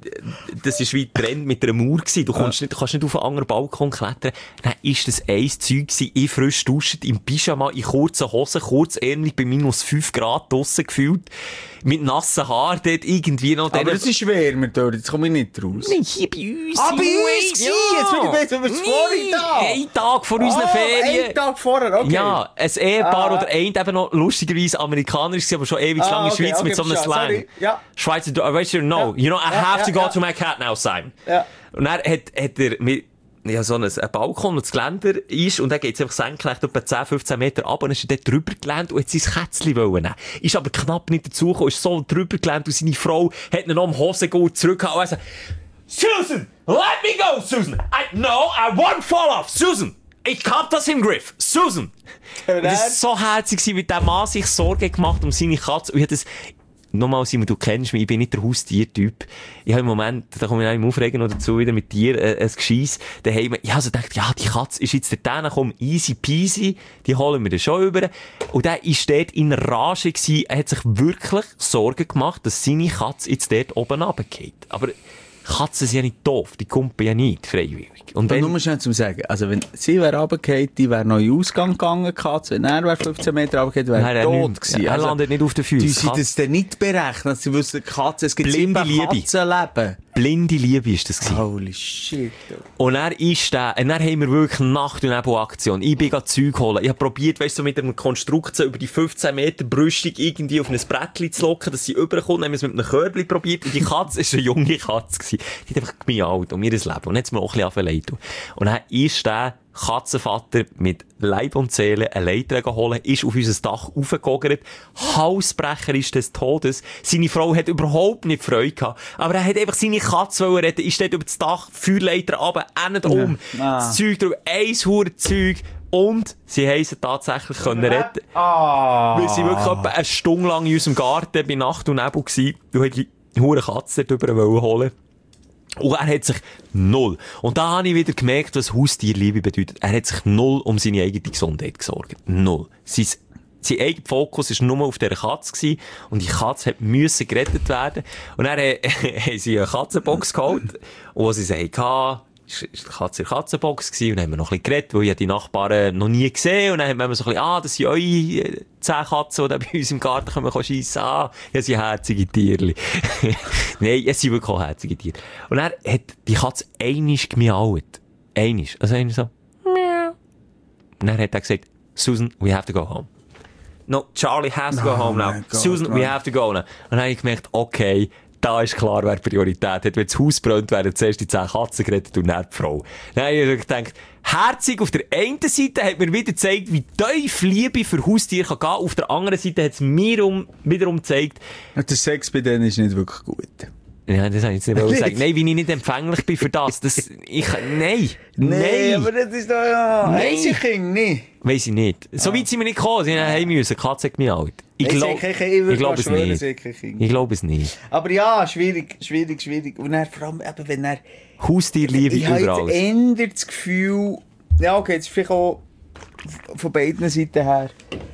S5: Das war wie Trend mit einer Mauer gewesen. Du kommst nicht, du kannst nicht auf einen anderen Balkon klettern. Dann ist das ein Zeug gewesen, ich frisch duschend, im Pyjama, in kurzen Hosen, kurzärmlich, bei minus fünf Grad draussen gefühlt, mit nassen Haaren, dort irgendwie noch...
S4: Aber es ist schwer, wir dort, jetzt komme ich nicht raus.
S5: Nein, hier bei uns.
S4: Ah, bei uns
S5: Ja.
S4: gewesen. Jetzt bin ich weiss, wir sind vorhin da.
S5: Ein Tag vor unseren
S4: Ah,
S5: Ferien.
S4: einen Tag vorher, okay.
S5: Ja, ein Ehepaar
S4: Ah.
S5: oder ein eben noch lustigerweise amerikanisch, aber schon ewig
S4: Ah,
S5: lang in der
S4: okay,
S5: Schweiz
S4: okay,
S5: mit so einem
S4: verstehe.
S5: Slang.
S4: Sorry. Ja.
S5: Schweizer, du weißt du, no,
S4: Ja.
S5: you know, I
S4: Ja,
S5: have
S4: ja,
S5: to go
S4: ja.
S5: to my cat now, Simon.
S4: Ja.
S5: Und dann hat, hat er mit, ja, so ein, ein Balkon, wo das Geländer ist, und dann geht's einfach senkrecht etwa zehn, fünfzehn Meter ab, und dann ist er dort drüber gelandet und hat sein Kätzchen wollen nehmen. Ist aber knapp nicht dazugekommen, ist so drüber gelandet, und seine Frau hat ihn noch am Hosengurt zurückgehauen und er sagt, Susan, let me go, Susan! I, no, I won't fall off, Susan! Ich hab das im Griff, Susan! Und das war so herzig, wie der Mann sich Sorgen gemacht um seine Katze, und ich hatte das, nochmal, Simon, du kennst mich, ich bin nicht der Haustiertyp. Ich habe im Moment, da komme ich auch im Aufregen noch dazu, wieder mit dir, äh, ein Gescheiss, daheim. Ich habe so gedacht, ja, die Katze ist jetzt da, komm, easy peasy, die holen wir dann schon über. Und der war dort in Rage gewesen, er hat sich wirklich Sorgen gemacht, dass seine Katze jetzt dort oben runtergeht. Aber Katzen sind ja nicht doof, die kumpen ja nicht freiwillig. Und
S4: Und
S5: wenn,
S4: nur schnell zu sagen, also wenn sie wäre runtergefallen, die wäre noch in den Ausgang gegangen, Katze, wenn er wäre fünfzehn Meter runtergefallen, wäre
S5: Nein,
S4: er
S5: er
S4: tot
S5: nicht.
S4: gewesen.
S5: Er
S4: Also,
S5: landet nicht auf den Füßen.
S4: die sie das dann nicht berechnen, sie wissen, Katze, es gibt
S5: Blinde
S4: sieben
S5: Liebe.
S4: Katzenleben.
S5: Blinde Liebe ist das gewesen.
S4: Holy shit.
S5: Und er ist der, und dann haben wir wirklich Nacht- und Nebelaktion. Ich bin gerade Zeug holen. Ich habe probiert, weißt du, so mit einem Konstrukt so über die fünfzehn Meter Brüstung irgendwie auf ein Brettchen zu locken, dass sie rüberkommt. Dann haben wir es mit einem Körbchen probiert. Und die Katze war eine junge Katze gewesen. Die hat einfach gemiaut um ihr Leben. Und dann hat es mir auch ein bisschen leid getan. Und dann ist der Katzenvater mit Leib und Seele eine Leiter geholt, ist auf unser Dach raufgegogert. Halsbrecher ist des Todes. Seine Frau hat überhaupt nicht Freude gehabt. Aber er hat einfach seine Katze wollen retten, ist dort über das Dach, Feuerleiter runter, endet um,
S4: Ah.
S5: das Zeug drüber, ein Hurenzeug. Und sie haben sie tatsächlich können retten.
S4: Ah.
S5: Wir waren wirklich etwa eine Stunde lang in unserem Garten bei Nacht und Nebel gewesen. Du hast die hure Katze dort drüber holen. Und er hat sich null. Und da habe ich wieder gemerkt, was Haustierliebe bedeutet. Er hat sich null um seine eigene Gesundheit gesorgt. Null. Sein, sein eigener Fokus war nur auf dieser Katze gewesen. Und die Katze musste gerettet werden. Und dann äh, haben sie eine Katzenbox geholt. Und was sie sagten, ist die Katze in der Katzenbox gewesen. Und dann haben wir noch ein bisschen geredet, weil ich die Nachbarn noch nie gesehen. Und dann haben wir so ein bisschen, ah, das sind eure zehn Katzen, die bei uns im Garten kommen schiessen. Ah, ja, sie herzige Tierli. Nein, es sind wirklich auch herzige Tiere. Und dann hat die Katze einmal gemiaut. Einmal. Also einmal so, miau. Und dann hat er gesagt, Susan, we have to go home. No, Charlie has to go
S4: Oh
S5: home now.
S4: my God,
S5: Susan, we
S4: man.
S5: have to go now. Und dann habe ich gemerkt, okay, da ist klar, wer Priorität hat. Wenn das Haus brennt, werden zuerst die zehn Katzen gerettet und nicht die Frau. Dann habe ich gedacht, herzig, auf der einen Seite hat mir wieder gezeigt, wie tief Liebe für Haustiere kann gehen. Auf der anderen Seite hat es mir um, wiederum gezeigt,
S4: Der Sex bei denen ist nicht wirklich gut.
S5: ja, das habe ich jetzt nicht wollen sagen. Nein, wie ich nicht empfänglich bin für das. das ich, nein. Nein.
S4: aber das ist doch ja...
S5: Nein.
S4: Einzelkind, nicht.
S5: Weiss ich nicht. So weit sind wir nicht gekommen. Sie haben heim müssen. Die Katze hat mich alt. Ich
S4: Nein,
S5: glaube
S4: sicher, ich- ich würde
S5: glaub
S4: mal
S5: es
S4: schwören,
S5: nicht.
S4: sicher, Kind.
S5: Ich glaube es nicht.
S4: Aber ja, schwierig, schwierig, schwierig. Und dann, vor allem, eben, wenn er...
S5: Haustierliebe
S4: Ich habe
S5: überall.
S4: jetzt ändert das Gefühl... Ja, okay, jetzt vielleicht auch von beiden Seiten her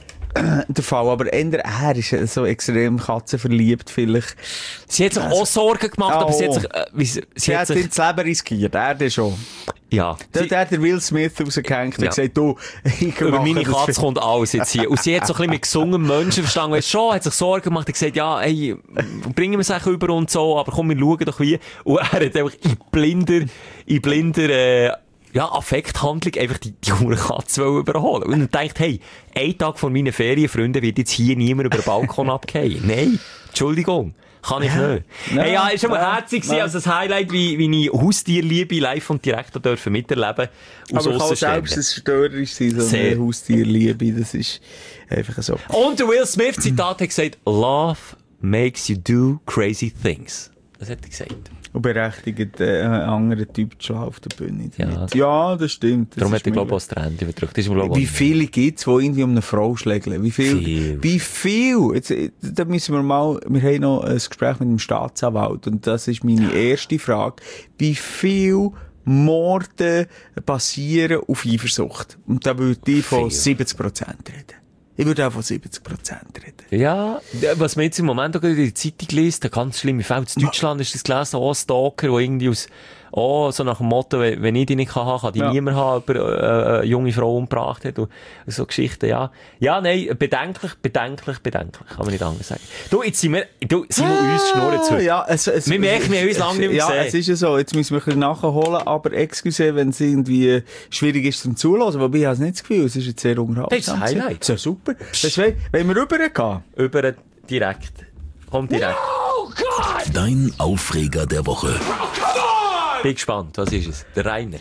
S4: der Fall. Aber ändert, er ist so extrem katzenverliebt vielleicht.
S5: Sie hat sich auch Sorgen gemacht,
S4: Ja,
S5: aber sie hat
S4: auch.
S5: sich... Äh, wie, sie, sie
S4: Sie
S5: hat
S4: hat
S5: sich...
S4: ins Leben riskiert, er das schon.
S5: Ja.
S4: Da
S5: Sie,
S4: hat der Will Smith rausgehängt und
S5: Ja.
S4: gesagt, du, ich
S5: über
S4: mache
S5: meine
S4: das
S5: Katze
S4: für-
S5: kommt alles jetzt hier. Und sie hat so ein bisschen mit gesungenen Menschenverstand, weißt schon, hat sich Sorgen gemacht, hat gesagt, ja, hey, bringen wir es auch über und so, aber komm, wir schauen doch wie. Und er hat einfach in blinder, in blinder, äh, ja, Affekthandlung einfach die, die hure Katze wollen überholen. Und dann denkt, hey, ein Tag vor meinen Ferienfreunden wird jetzt hier niemand über den Balkon abgehen. Nein, Entschuldigung. Kann ich nicht.
S4: Ja.
S5: Hey, ja, ist schon mal
S4: Ja.
S5: herzig gewesen,
S4: Ja.
S5: also das Highlight, wie, wie ich Haustierliebe live und direkt dürfen miterleben. Aus
S4: Aber kann
S5: Aussenstehenden.
S4: selbst ein störerisch sein, so
S5: Sehr.
S4: eine Haustierliebe, das ist einfach so.
S5: Und der Will Smith Zitat hat gesagt, Love makes you do crazy things. Das hat er gesagt.
S4: Und berechtigt äh, einen anderen Typ zu schlafen auf der Bühne.
S5: Ja.
S4: damit. Ja, das stimmt. Das
S5: Darum
S4: ist
S5: hat er, glaube ich,
S4: mir-
S5: auch das Trend überdrückt. Das ist mir, glaub ich,
S4: Wie viele gibt es, die irgendwie um eine Frau schlägeln? Wie viel?
S5: Viel.
S4: Wie viel? Jetzt, äh, da müssen wir mal, wir haben noch ein Gespräch mit dem Staatsanwalt und das ist meine erste Frage. Wie viel Morde basieren auf Eifersucht? Und da würde ich von
S5: Viel.
S4: siebzig Prozent reden. Ich würde auch von siebzig Prozent reden.
S5: Ja, was man jetzt im Moment auch in der Zeitung liest, der ganz schlimme Fall. In Deutschland ist das gelesen, auch ein Stalker, der irgendwie aus, oh, so nach dem Motto, wenn wenn ich die nicht haben, kann die
S4: Ja.
S5: niemand haben, aber äh, eine junge Frau umgebracht hat. Und so Geschichten, ja. Ja, nein, bedenklich, bedenklich, bedenklich. Kann man nicht anders sagen. Du, jetzt sind wir, du, sind wir uns schnurren zu.
S4: Ja, es, es,
S5: Wir merken, wir haben uns lange nicht mehr
S4: Ja,
S5: gesehen.
S4: es ist ja so. Jetzt müssen wir ein bisschen nachholen, aber excuse, wenn es irgendwie schwierig ist zum Zuhören, wobei ich habe nicht das Gefühl, es ist jetzt sehr unterhaltsam.
S5: Das ist das Highlight.
S4: Das ist ja super. Deswegen, wenn wir rübergehen.
S5: Über direkt. Kommt direkt.
S3: Dein Aufreger der Woche.
S5: Bin gespannt, was ist es? Der Rainer.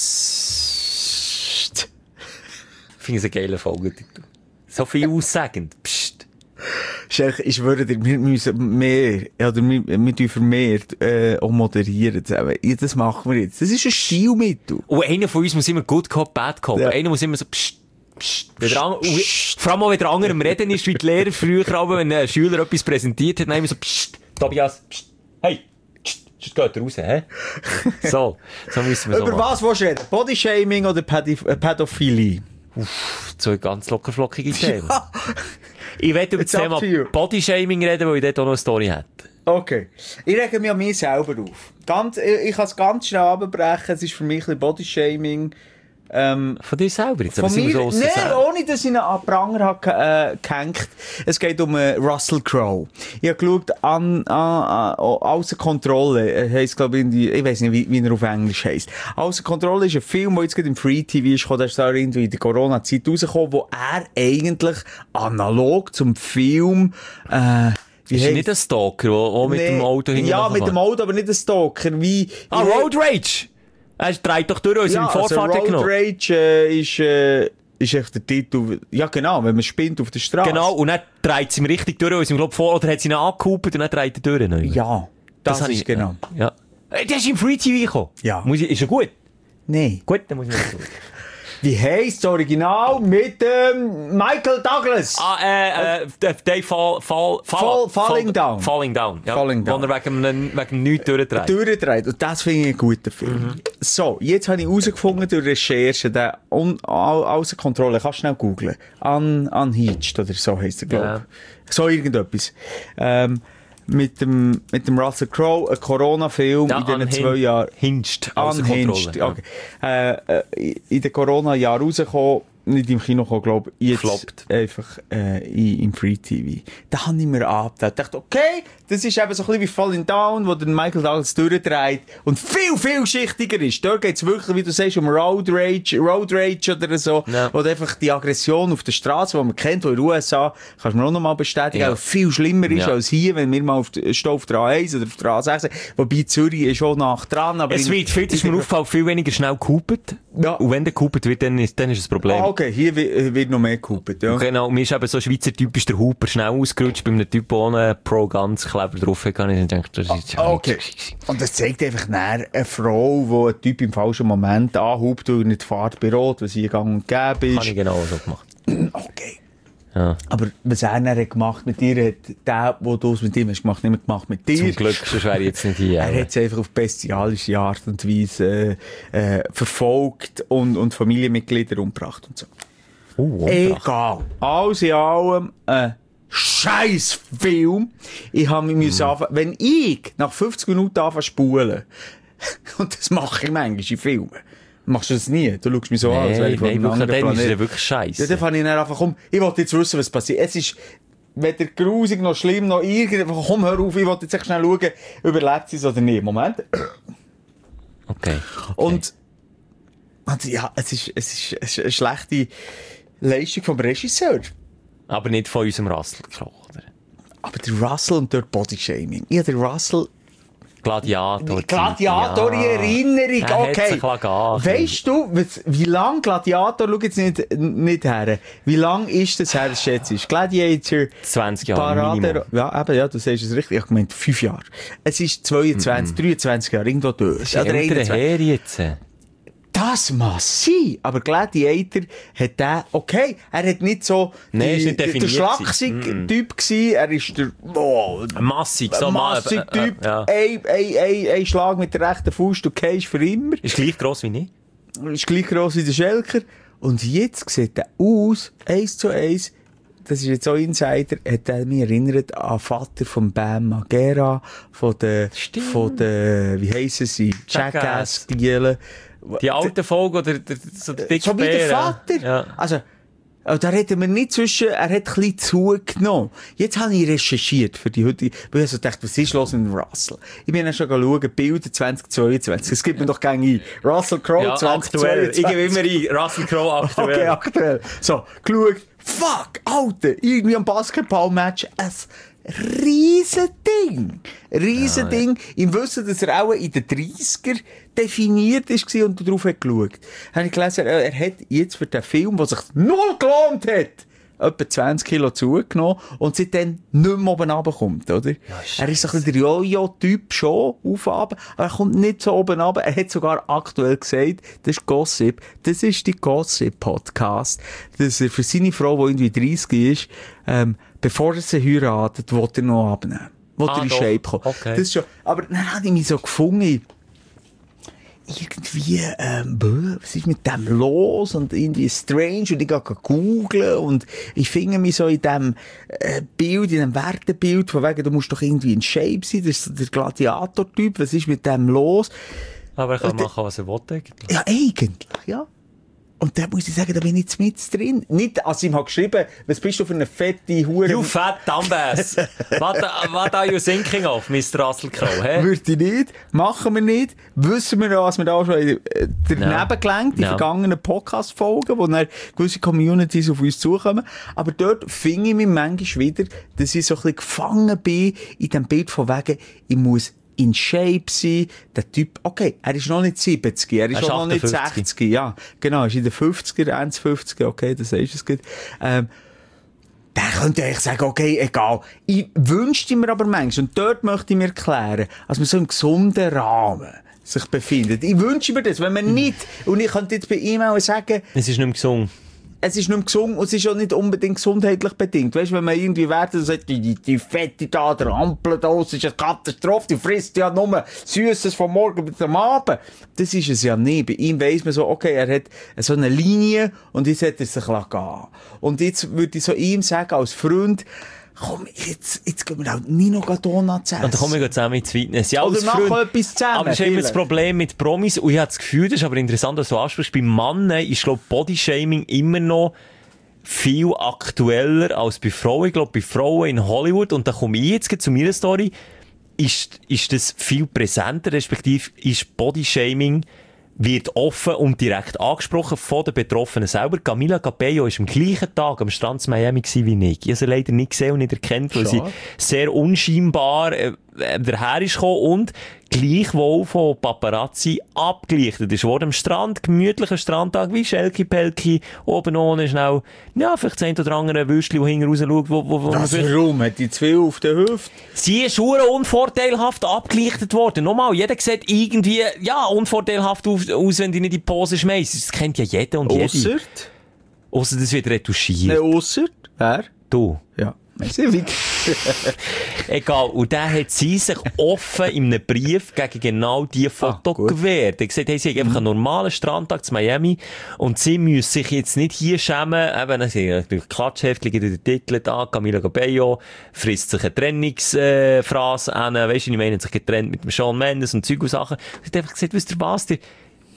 S4: Psst.
S5: Ich finde es eine geile Folge. So viel aussagend. Psst.
S4: Schelch, ich schwöre dir, wir müssen mehr, oder wir, wir tun vermehrt, äh, auch moderieren zusammen. Ja, das machen wir jetzt. Das ist ein Stilmittel.
S5: Und einer von uns muss immer Good Cop, Bad Cop.
S4: Ja.
S5: Einer muss immer so psst, psst. Wenn der andere, und vor allem auch, wenn der andere am Reden ist, wie die Lehrer früher, aber wenn ein Schüler etwas präsentiert hat, dann immer so psst, Tobias, psst, hey, psst, sonst geht er raus, hä? So, so müssen wir so
S4: Über
S5: machen.
S4: was willst du reden? Bodyshaming oder Pädif- äh, Pädophilie?
S5: So ganz lockerflockige Themen. Ich werde über das
S4: It's up
S5: Thema
S4: to you.
S5: Bodyshaming reden, weil ich dort auch noch eine Story hätte.
S4: Okay. Ich rege mich an mich selber auf. Ganz, ich, ich kann es ganz schnell abbrechen. Es ist für mich ein bisschen Bodyshaming. Ähm,
S5: Von dir selber jetzt?
S4: von
S5: aber sind wir
S4: mir,
S5: so aussen
S4: nein,
S5: selber?
S4: ohne dass ich ihn an den Pranger habe, äh, gehängt. Es geht um äh, Russell Crowe. Ich habe geschaut, an, an, an, Außer Kontrolle, äh, heisst, glaube ich, in die, ich weiss nicht, wie, wie er auf Englisch heisst. Außer Kontrolle ist ein Film, der jetzt gerade im Free T V ist gekommen, der ist da irgendwie in der Corona-Zeit rausgekommen, wo er eigentlich analog zum Film, äh, wie
S5: Ist er
S4: heisst-
S5: nicht ein Stalker, der auch mit
S4: Nee.
S5: dem Auto hinten
S4: Ja, mit
S5: nachkommt?
S4: dem Auto, aber nicht ein Stalker. Wie,
S5: Ah,
S4: wie
S5: Road Rage! Er dreht doch durch uns
S4: ja,
S5: im Vorfahrt
S4: also Road
S5: genommen.
S4: Rage äh, ist, äh, ist echt der Titel. Ja, genau, wenn man spinnt auf der Straße.
S5: Genau, und dann dreht sie ihm richtig durch uns im Club vor, oder hat sie ihn angekuppelt und dann dreht er durch. Nicht?
S4: Ja, das,
S5: habe
S4: ist
S5: ich-
S4: genau.
S5: Ja. Äh, Der ist im Free T V gekommen.
S4: Ja.
S5: Muss ich, ist er gut?
S4: Nein.
S5: Gut, dann muss ich nicht sagen.
S4: Wie heisst das Original mit ähm, Michael Douglas?
S5: Ah, äh, äh, Dave Fall, Fall,
S4: Fall, Falling Down.
S5: Falling Down, ja.
S4: Falling Down.
S5: Wo er wegen, einem- wegen nichts durchdreht.
S4: Durchdreht. Und das finde ich ein guter Film. Mhm. So, jetzt habe ich herausgefunden durch Recherche, der un- au- außer Kontrolle, kannst du schnell googlen. Un- Unhinged oder so heisst er, glaube ich.
S5: Ja.
S4: So irgendetwas. Ähm, mit dem, mit dem Russell Crowe, ein Corona-Film
S5: Ja,
S4: in diesen
S5: unhin-
S4: zwei Jahren.
S5: Hinged, außer
S4: Unhinged,
S5: Kontrolle,
S4: okay. Äh, äh, in den Corona-Jahren rausgekommen, nicht im Kino gekommen, glaube ich, jetzt
S5: Floppt.
S4: einfach äh, in, im Free T V. Da habe ich mir abgedacht. Ich dachte, okay, das ist eben so ein bisschen wie Falling Down, wo der Michael Douglas durchdreht und viel, viel schichtiger ist. Dort geht es wirklich, wie du sagst, um Road Rage, Road Rage oder so,
S5: Ja.
S4: wo einfach die Aggression auf der Straße, die man kennt, wo in den U S A, kannst du mir auch noch mal bestätigen,
S5: Ja.
S4: auch viel schlimmer ist
S5: Ja.
S4: als hier, wenn wir mal auf der, stehen auf der A eins oder auf der A sechs sind. Wobei Zürich ist auch nach dran. Aber
S5: Es
S4: in-
S5: wird, viel, das ist mir aufgefallen, viel weniger schnell gehupet.
S4: Ja.
S5: Und wenn der gehupet wird, dann ist, dann ist es ein Problem.
S4: Ah, okay, hier wi- wird noch mehr gehupet, ja.
S5: Genau, mir ist eben so Schweizer typisch der Huper schnell ausgerutscht, bei einem Typ ohne Pro-Ganz-Kleber drauf hatte. Ich dachte, das ist ja
S4: Ah, okay. Und das zeigt einfach näher eine Frau, die einen Typ im falschen Moment anhupt und nicht fährt bei Rot, was hier gang und gäbe
S5: Habe ich
S4: ist.
S5: genau so gemacht.
S4: Okay.
S5: Ja.
S4: Aber was er dann hat gemacht mit dir, hat der, wo du es mit ihm hast gemacht, nicht mehr gemacht mit dir.
S5: Zum Glück, sonst wäre ich jetzt nicht hier.
S4: Er hat es einfach auf bestialische Art und Weise äh, äh, verfolgt und, und Familienmitglieder umgebracht und so.
S5: Oh,
S4: Egal. Alles in allem ein scheiß Film. Ich habe mich müssen anfangen, wenn ich nach fünfzig Minuten anfange zu spulen, und das mache ich manchmal in Filmen, machst du das nie? Du schaust mich so an, als wäre
S5: Nein,
S4: ich von
S5: nein,
S4: einem
S5: wirklich,
S4: anderen
S5: dann ist
S4: Planet.
S5: er wirklich scheiße.
S4: Ja, dann fange ich dann einfach, komm, ich wollte jetzt wissen, was passiert. Es ist weder grusig noch schlimm noch irgendwas. Komm, hör auf, ich wollte jetzt echt schnell schauen, überlebt sie es oder nicht. Moment.
S5: Okay. okay.
S4: Und, und ja, es ist, es ist, es ist eine schlechte Leistung vom Regisseur.
S5: Aber nicht von unserem Russell Crowe, oder?
S4: Aber der Russell und dort Bodyshaming. Ja, der Russell...
S5: Gladiator.
S4: Gladiator in
S5: Ja.
S4: Erinnerung,
S5: Er hat
S4: okay.
S5: sich gegeben.
S4: Weißt du, was- wie lang Gladiator, schau jetzt nicht, nicht her, wie lang ist das her, schätze ich? Gladiator,
S5: zwanzig Jahre
S4: Parade,
S5: Minimum.
S4: ja, eben, ja, du sagst es richtig, ich habe gemeint, fünf Jahre. Es ist zweiundzwanzig, dreiundzwanzig Jahre, irgendwo durch.
S5: Das ist älter her jetzt.
S4: Das mag sein, aber Gladiator hat der, okay, er hat nicht so
S5: Nein, ist nicht
S4: der, der
S5: definiert
S4: schlachsige Typ gewesen, er ist der, oh,
S5: Massig, so mal.
S4: massig
S5: äh, äh,
S4: Typ,
S5: ja.
S4: ein, ein, ein, ein Schlag mit der rechten Fuß, du gehst für immer.
S5: Ist gleich gross wie ich.
S4: Ist gleich gross wie der Schelker. Und jetzt sieht er aus, eins zu eins, das ist jetzt auch Insider, hat er mich erinnert an den Vater von Bam Margera, von der,
S5: Stimmt.
S4: von der, wie heissen sie,
S5: Jackass.
S4: Jackass-Spiele.
S5: Die alte Folge, oder der, so der dicke
S4: So wie der
S5: Bär,
S4: Vater.
S5: Ja.
S4: Also, oh, da reden wir nicht zwischen, er hat ein bisschen zugenommen. Jetzt habe ich recherchiert für die heutige, weil ich so dachte, was ist los mit dem Russell? Ich bin dann schon schauen, Bilder zwanzig zweiundzwanzig. Es gibt mir doch gerne ein. Russell Crowe
S5: Ja,
S4: zwanzig
S5: aktuell. Ich
S4: zweiundzwanzig.
S5: gebe immer ein. Russell Crowe aktuell.
S4: Okay, aktuell. So, geschaut. Fuck, Alter, irgendwie am Basketballmatch ein riesen Ding. Riesen Ding. Im Wissen, dass er auch in den dreißiger definiert war und darauf hat geschaut. Habe ich gelesen, er er hat jetzt für den Film, der sich null gelohnt hat, etwa zwanzig Kilo zugenommen und seitdem nicht mehr oben runterkommt, oder? Er ist so ein bisschen der Jojo-Typ schon, auf, aber er kommt nicht so oben runter. Er hat sogar aktuell gesagt, das ist Gossip, das ist die Gossip-Podcast, dass er für seine Frau, die irgendwie dreißig ist, ähm, bevor er sie heiratet, will er noch abnehmen. Will
S5: Ah,
S4: er in
S5: doch.
S4: Shape kommen.
S5: Okay.
S4: Das ist schon, aber dann habe ich mich so gefunden, irgendwie, ähm, bäh, was ist mit dem los? Und irgendwie strange. Und ich gehe googeln und ich finde mich so in dem äh, Bild, in dem Wertebild, von wegen, du musst doch irgendwie in Shape sein. Das ist der Gladiator-Typ. Was ist mit dem los?
S5: Aber er kann
S4: Und der-
S5: machen, was er will, eigentlich.
S4: Ja, eigentlich, ja. Und da muss ich sagen, da bin ich jetzt mit drin. Nicht, als ich ihm habe geschrieben, was bist du für eine fette Hure?
S5: You fat dumbass. what, what are you thinking of, Mister Russell Crowe, hä?
S4: Würde ich nicht, machen wir nicht. Wissen wir auch, was wir da schon äh, daneben
S5: Ja.
S4: gelenkt, die
S5: Ja.
S4: vergangenen Podcast-Folgen, wo dann gewisse Communities auf uns zukommen. Aber dort finde ich mich manchmal wieder, dass ich so ein bisschen gefangen bin in dem Bild von wegen, ich muss in Shape sein. Der Typ, okay, er ist noch nicht siebzig, er ist
S5: Er ist
S4: auch noch nicht
S5: achtundfünfzig.
S4: sechzig, ja. Genau, er ist in den fünfziger, Ende fünfziger, okay, das ist es gut. Ähm, der könnte eigentlich sagen, okay, egal. Ich wünschte mir aber manchmal, und dort möchte ich mir erklären, dass man so im gesunden Rahmen sich befindet. Ich wünsche mir das, wenn man nicht, und ich könnte jetzt bei ihm auch sagen,
S5: es ist nicht mehr gesungen.
S4: Es ist nicht mehr gesund und es ist auch nicht unbedingt gesundheitlich bedingt. Weißt du, wenn man irgendwie wertet und sagt, die, die, die Fette da, der Ampel da, das ist eine Katastrophe, die frisst ja nur Süßes von morgen bis am Abend. Das ist es ja nicht. Bei ihm weiss man so, okay, er hat so eine Linie und jetzt hat er sich gehen. Und jetzt würde ich so ihm sagen, als Freund, komm, jetzt, jetzt gehen wir halt nie noch Donuts essen.
S5: Und dann kommen wir zusammen ins Fitness. Ja,
S4: oder machen
S5: Freund,
S4: etwas zusammen.
S5: Aber das ist immer das Problem mit Promis. Und ich habe das Gefühl, das ist aber interessant, dass du ansprichst, bei Männern ist, glaube ich, Bodyshaming immer noch viel aktueller als bei Frauen. Ich glaube, bei Frauen in Hollywood, und da komme ich jetzt zu meiner Story, ist, ist das viel präsenter, respektive ist Bodyshaming wird offen und direkt angesprochen von den Betroffenen selber. Camila Cabello war am gleichen Tag am Strand in Miami wie ich. Ich habe sie leider nicht gesehen und nicht erkannt, weil sie sehr unscheinbar äh, daher ist gekommen und gleichwohl von Paparazzi abgelichtet ist worden am Strand, gemütlicher Strandtag, wie Schelki Pelki, oben ohne schnell, ja, vielleicht das ein oder andere Würstchen, das hinten raus schaut, wo, wo, wo
S4: das warum? Hat die zwei auf der Hüfte?
S5: Sie ist sehr unvorteilhaft abgelichtet worden. Nochmal, jeder sieht irgendwie, ja, unvorteilhaft aus, aus wenn die nicht in die Pose schmeißt. Das kennt ja jeder und jede.
S4: Ausser?
S5: Ausser das wird retuschiert.
S4: Nein, ausser? Wer?
S5: Du.
S4: Ja. Merci.
S5: Egal. Und dann hat sie sich offen in einem Brief gegen genau diese Foto ah, gewehrt. Er hat gesagt, hey, sie haben einfach einen normalen Strandtag zu Miami und sie müssen sich jetzt nicht hier schämen. Eben, sie haben natürlich Klatschheftchen, den Titel da, Camila Cabello frisst sich eine Trennungsphrase äh, an. Weisst du, ich meine, sich getrennt mit dem Shawn Mendes und Zeug und Sachen. Sie hat einfach gesagt, wisst ihr was, der,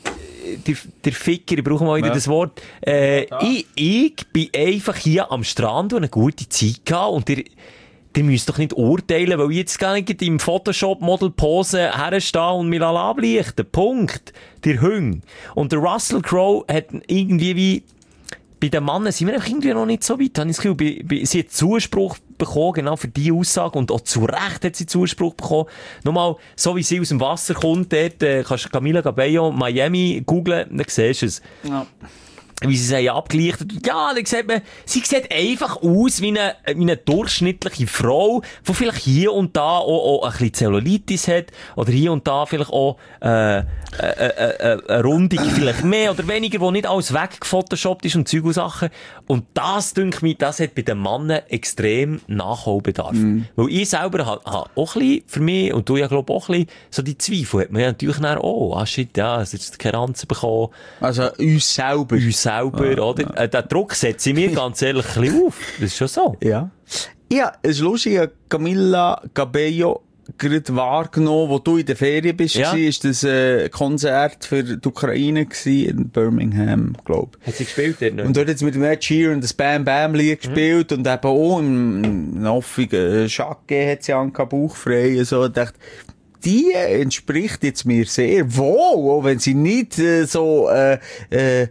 S5: der, der Ficker, ich brauche mal wieder ja. das Wort, äh, ja, ich, ich bin einfach hier am Strand und eine gute Zeit gehabt und der, die müsst doch nicht urteilen, weil ich jetzt gar nicht im Photoshop-Model-Pose herstehe und mich ablichten. Punkt. Der Hüng. Und der Russell Crowe hat irgendwie wie, bei den Männern sind wir einfach irgendwie noch nicht so weit. Habe ich das Gefühl, bei, bei, sie hat Zuspruch bekommen, genau für diese Aussage. Und auch zu Recht hat sie Zuspruch bekommen. Nochmal, so wie sie aus dem Wasser kommt, dort, äh, kannst du Camila Cabello Miami googlen, dann siehst du es. Ja. Wie sie sich abgelichtet. Ja, dann sieht man, sie sieht einfach aus wie eine, wie eine durchschnittliche Frau, die vielleicht hier und da auch, auch ein bisschen Zellulitis hat, oder hier und da vielleicht auch, äh, äh, äh, äh, eine Rundung vielleicht mehr oder weniger, wo nicht alles weggefotoshoppt ist und Zeug und Sachen. Und das, denke ich, das hat bei den Männern extrem Nachholbedarf. Mm. Weil ich selber habe ha auch ein bisschen, für mich, und du ja, glaube auch ein bisschen, so die Zweifel hat man ja natürlich dann, oh, ah, shit, ja, es hat jetzt keine Ranzen bekommen.
S4: Also, uns selber.
S5: Uns selber, ah, oder? Ja. Äh, den Druck setze ich mir ganz ehrlich ein bisschen auf. Das ist schon so.
S4: Ja. Ja, es ist lustig, Camila Cabello gerade wahrgenommen, wo du in der Ferien bist, ja. war, ist das äh, Konzert für die Ukraine gewesen, in Birmingham, glaube ich.
S5: Hat sie gespielt dort noch?
S4: Und dort hat sie mit dem Ed Sheeran das Bam Bam Lied mhm. gespielt und eben auch im offigen Schacke hat sie an bauchfrei und so. Und dachte, die entspricht jetzt mir sehr wohl, auch wenn sie nicht äh, so äh, äh,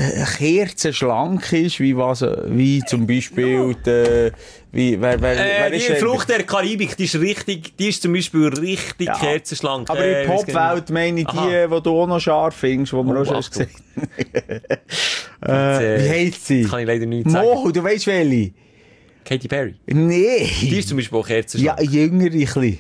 S4: kerzenschlank ist, wie was, wie zum Beispiel die, wie, wer, wer,
S5: äh,
S4: wer
S5: die
S4: ist
S5: Flucht der Karibik, die ist richtig, die ist zum Beispiel richtig ja. kerzenschlank.
S4: Aber in der äh, Popwelt meine ich die, Aha. die du auch noch scharf findest, die oh, wir auch schon gesehen haben. äh, wie heisst sie?
S5: Das kann ich leider nicht sagen.
S4: Mo, du weißt welche?
S5: Katy Perry?
S4: Nee.
S5: Die ist zum Beispiel auch kerzenschlank.
S4: Ja, jünger ein bisschen.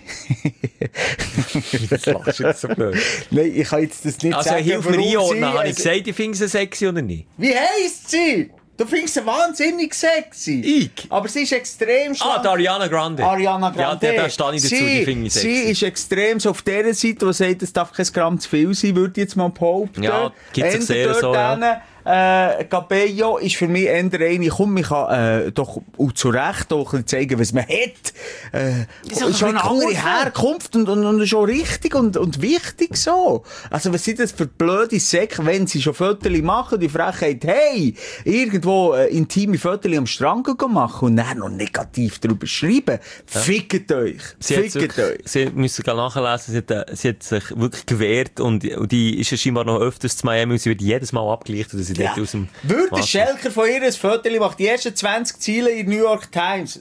S5: Das lachst du jetzt so blöd.
S4: Nein, ich kann jetzt das nicht
S5: also,
S4: sagen.
S5: Also hilf mir einordnen. Habe ich gesagt, ich finde sie sexy oder nicht?
S4: Wie heisst sie? Du findest sie wahnsinnig sexy.
S5: Ich?
S4: Aber sie ist extrem schlank.
S5: Ah, die Ariana Grande.
S4: Ariana Grande.
S5: Ja, da, da stehe ich dazu, sie, die finde ich sexy.
S4: Sie ist extrem so auf der Seite, die sagt, es darf kein Gramm zu viel sein, würde ich jetzt mal behaupten.
S5: Ja, gibt es sehr so, ja.
S4: Äh, Cabello ist für mich eher eine, komm, ich kann äh, doch auch zu Recht auch ein bisschen zeigen, was man hat. Äh, ist, ist schon eine andere Herkunft und, und, und schon richtig und, und wichtig so. Also was sind das für blöde Säcke, wenn sie schon Fotos machen, die Frechheit, hey, irgendwo äh, intime Fotos am Strand machen und dann noch negativ darüber schreiben. Ja. Fickt euch.
S5: Sie
S4: Fickt
S5: sich,
S4: euch.
S5: Sie müssen gar nachlesen, sie hat, äh, sie hat sich wirklich gewehrt und, und die ist ja scheinbar noch öfters zu Miami und sie wird jedes Mal abgelichtet.
S4: Ja. Würde Schelker von ihr ein Foto macht, die ersten zwanzig Ziele in New York Times.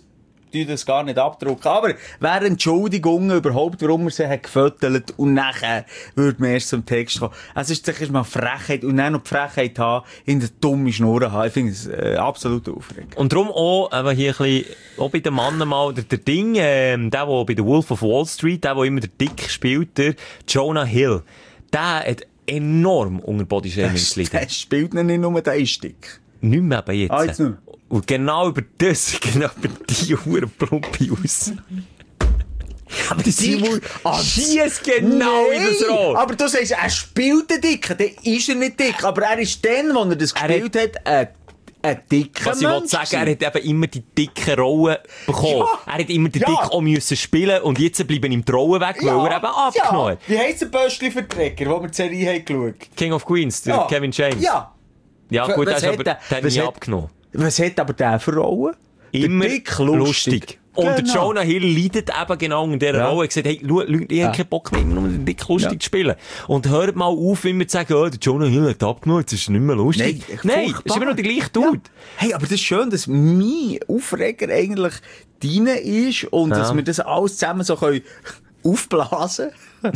S4: tue das gar nicht abdrucken. Aber wäre Entschuldigungen überhaupt, warum er sie hat gefüttert und nachher würde man erst zum Text kommen. Es ist sicher mal Frechheit und dann noch die Frechheit haben, in der dummen Schnurren haben. Ich finde es äh, absolut aufregend.
S5: Und darum auch, eben hier ein bisschen, auch bei den Mannen mal, der, der Ding, ähm, der, der bei The Wolf of Wall Street, der, der immer der Dick spielt, der Jonah Hill, der hat enorm unter Bodyshaming gelitten.
S4: Der spielt nicht nur den Stick.
S5: Nicht mehr eben jetzt.
S4: Ah, jetzt nicht.
S5: Und genau über das, genau über die Huren plumpe aus. Aber die Simon schießt genau in das Rohr.
S4: Aber du sagst, er spielt den Dicken, dann ist er nicht dick. Aber er ist dann, als er das gespielt er hat, ein, ein dicker
S5: Was ich
S4: Mensch
S5: wollte sagen, er hat eben immer die dicken Rollen bekommen.
S4: Ja.
S5: Er hat immer den
S4: Ja.
S5: Dick auch müssen spielen und jetzt bleiben ihm die Rollen weg, weil er eben abgenommen hat.
S4: Ja. Wie heisst der Böschli-Verträger, wo wir die Serie haben geschaut?
S5: King of Queens, der
S4: Ja.
S5: Kevin James.
S4: Ja.
S5: Ja gut,
S4: Was
S5: der ist
S4: hat
S5: aber
S4: der-
S5: der hat
S4: was
S5: nie
S4: hat-
S5: abgenommen.
S4: Was hat aber der für Rollen?
S5: Immer
S4: der Dick lustig.
S5: Und der
S4: Genau.
S5: Jonah Hill leidet eben genau in dieser
S4: Ja.
S5: Rolle. Er hat gesagt, hey, schau, Leute, ich habe keinen Bock mehr, nur den Dick lustig
S4: Ja.
S5: zu spielen. Und hört mal auf, immer zu sagen, oh, der Jonah Hill hat abgenommen, jetzt ist er nicht mehr lustig.
S4: Nein,
S5: Nein,
S4: furchtbar.
S5: ist immer noch der gleiche Dude.
S4: Ja. Hey, aber das ist schön, dass mein Aufreger eigentlich deine ist und
S5: Ja.
S4: dass wir das alles zusammen so können aufblasen.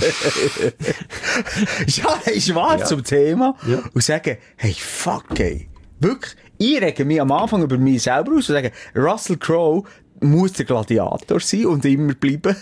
S4: Ja, ist wahr
S5: Ja.
S4: zum Thema.
S5: Ja.
S4: Und sagen, hey, fuck, ey. Wirklich, ich rege mich am Anfang über mich selber aus und sage, Russell Crowe muss der Gladiator sein und immer bleiben.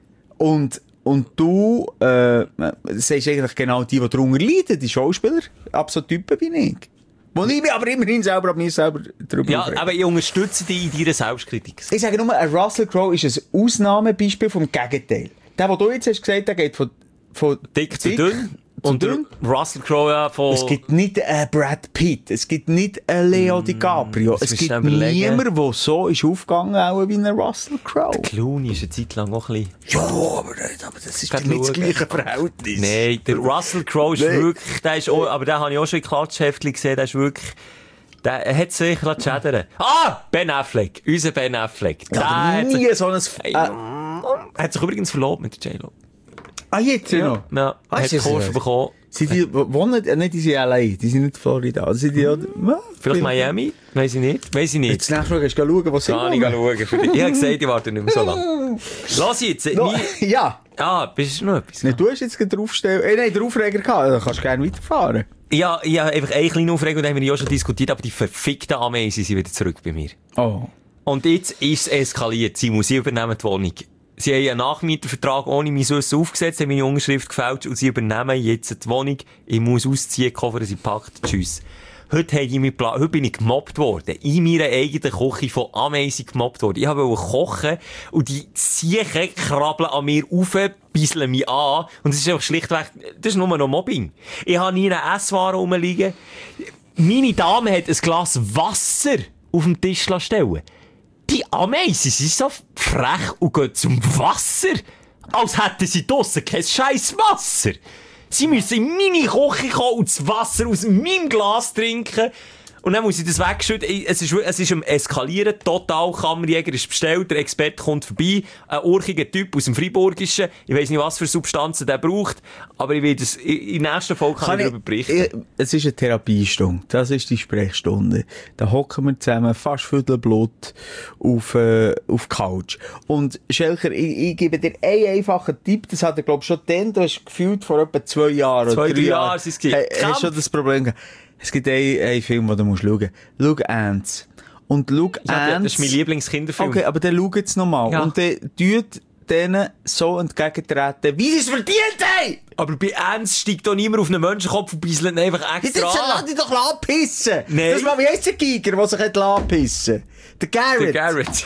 S4: Und, und du, äh, sagst eigentlich genau die, die darunter leiden, die Schauspieler, ab so Typen bin ich. Wo ich mich aber immerhin selber an mir selber darüber
S5: Ja,
S4: aufrege.
S5: aber ich unterstütze dich in deiner Selbstkritik.
S4: Ich sage nur, ein Russell Crowe ist ein Ausnahmebeispiel vom Gegenteil. Der, den du jetzt hast gesagt, der geht von, von
S5: Dick zu dünn.
S4: zu
S5: Und
S4: dünn.
S5: der Russell Crowe ja von...
S4: Es gibt nicht einen Brad Pitt, es gibt nicht einen Leo DiCaprio,
S5: jetzt
S4: es
S5: musst du
S4: gibt
S5: schnell überlegen.
S4: niemanden, der so ist aufgegangen, auch wie ein Russell Crowe.
S5: Clooney ist eine Zeit lang auch ein bisschen...
S4: Ja, aber, aber das ist
S5: Kann
S4: nicht das
S5: schauen.
S4: gleiche Verhältnis.
S5: Nein, der Russell Crowe ist
S4: Nein.
S5: wirklich... Der ist auch, aber den habe ich auch schon in Klatschheftchen gesehen, der ist wirklich... Der er hat sich schädern. Ah! Ben Affleck. Unser Ben Affleck. Der
S4: aber
S5: hat
S4: nie
S5: sich,
S4: so ein...
S5: Hey,
S4: Äh,
S5: hat sich übrigens verlobt mit der J-Lo.
S4: ah, jetzt noch?
S5: Ja,
S4: Ah,
S5: hat
S4: ist
S5: die
S4: das
S5: Kurve
S4: so?
S5: bekommen.
S4: Sind die, wohnen, äh, nicht, die sind L A, die sind nicht in Florida. Also sind die, ja,
S5: Vielleicht Miami? Weiss ich nicht. Weiss ich nicht.
S4: Jetzt nachher schauen, gehst du schauen, wo sie
S5: Kann ich
S4: wohnen.
S5: schauen. für dich. Ich habe gesagt, ich warte nicht mehr so lange. Lass jetzt.
S4: No,
S5: Nie...
S4: ja.
S5: Ah, bist du noch etwas?
S4: Nee, du hast jetzt gerade draufstellen. Eh, nein, den Aufreger gehabt. Dann kannst du gerne weiterfahren.
S5: Ja, ich habe einfach eine kleine Aufregung, da haben wir ja schon diskutiert, aber die verfickten Ameisen sind wieder zurück bei mir.
S4: Oh.
S5: Und jetzt ist es eskaliert. Sie muss, sie übernehmen die Wohnung. Sie haben einen Nachmietervertrag ohne mein Wissen aufgesetzt, haben meine Unterschrift gefälscht und sie übernehmen jetzt die Wohnung. Ich muss ausziehen, Koffer sind gepackt. Tschüss. Heute, habe ich mich Pla- Heute bin ich gemobbt worden. In meiner eigenen Küche von Ameisen gemobbt worden. Ich wollte kochen und die Siechen krabbeln an mir rauf, bisseln mich an. Und es ist einfach schlichtweg, das ist nur noch Mobbing. Ich habe nie eine Essware rumliegen. Meine Dame hat ein Glas Wasser auf dem Tisch stellen. Die Ameisen sind so frech und gehen zum Wasser, als hätten sie draussen kein scheiß Wasser. Sie müssen in meine Küche kommen und das Wasser aus meinem Glas trinken. Und dann muss ich das wegschütten. Es ist, es ist am Eskalieren. Total, Kammerjäger ist bestellt, der Experte kommt vorbei. Ein urchiger Typ aus dem Friburgischen. Ich weiss nicht, was für Substanzen der braucht. Aber ich will das, in der nächsten Folge kann, kann ich darüber berichten.
S4: Ich, es ist eine Therapiestunde. Das ist die Sprechstunde. Da hocken wir zusammen, fast Viertelblut, auf, äh, auf Couch. Und Schelker, ich, ich gebe dir einen einfachen Tipp. Das hat er, glaube ich, schon dann, du hast gefühlt vor etwa zwei Jahren.
S5: Zwei,
S4: oder drei
S5: drei
S4: Jahren.
S5: Jahre sind es gewesen.
S4: Hey, hast
S5: Kampf.
S4: schon das Problem gehabt. Es gibt einen, einen Film, den du musst schauen. Schau Ants. Und schau
S5: Ja,
S4: Ants.
S5: das ist mein Lieblingskinderfilm.
S4: Okay, aber dann schau jetzt nochmal.
S5: Ja.
S4: Und dann tut denen so entgegentreten, wie sie es verdient haben!
S5: Aber bei Ernst steigt doch niemand auf einen Menschenkopf und bisselt ihn einfach
S4: Jetzt
S5: extra
S4: lass
S5: an.
S4: dich doch anpissen!
S5: Nein.
S4: Das mal, wie heisst der Giger, der sich anpissen Der Garrett!
S5: Der Garrett.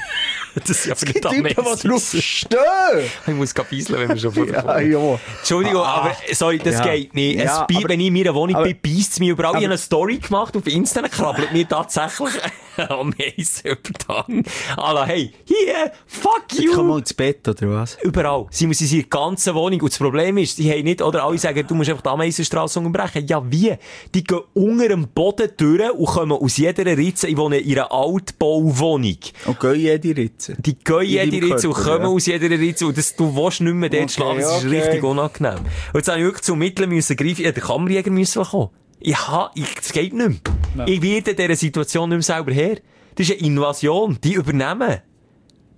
S5: Das ist ja
S4: Es gibt Typen, die drauf
S5: Ameisen.
S4: stehen!
S5: Ich muss bisseln, wenn wir schon vor der
S4: Ja,
S5: Folge-
S4: ja.
S5: Entschuldigung,
S4: Ah,
S5: aber sorry, das
S4: ja.
S5: geht nicht. Es
S4: Ja,
S5: bei,
S4: aber-
S5: wenn ich in meiner Wohnung
S4: aber-
S5: bin, beisst es mich überall. Ich
S4: aber-
S5: habe eine Story gemacht auf Insta, dann krabbelt mir tatsächlich eine Ameise über den Alla, hey, hier, fuck
S4: Komm
S5: you!
S4: mal ins Bett, oder was?
S5: Überall. Sie müssen in ihrer ganzen Wohnung. Und das Problem ist, die haben nicht, oder alle sagen, du musst einfach die Ameisenstrasse unterbrechen. Ja, wie? Die gehen unter dem Boden durch und kommen aus jeder Ritze. Ich wohne in einer Altbauwohnung.
S4: Und gehen jede Ritze.
S5: Die gehen jede
S4: deinem
S5: Ritze und
S4: Körper,
S5: kommen
S4: ja.
S5: aus jeder Ritze. Und das, du willst nicht mehr dort
S4: Okay,
S5: schlafen. Das ist
S4: okay.
S5: richtig unangenehm. Und jetzt habe ich wirklich zu Mitteln müssen greifen. Ich hätte den Kammerjäger müssen kommen. Ja, ich, das geht nicht mehr. Ich werde in dieser Situation nicht mehr selber her. Das ist eine Invasion. Die übernehmen.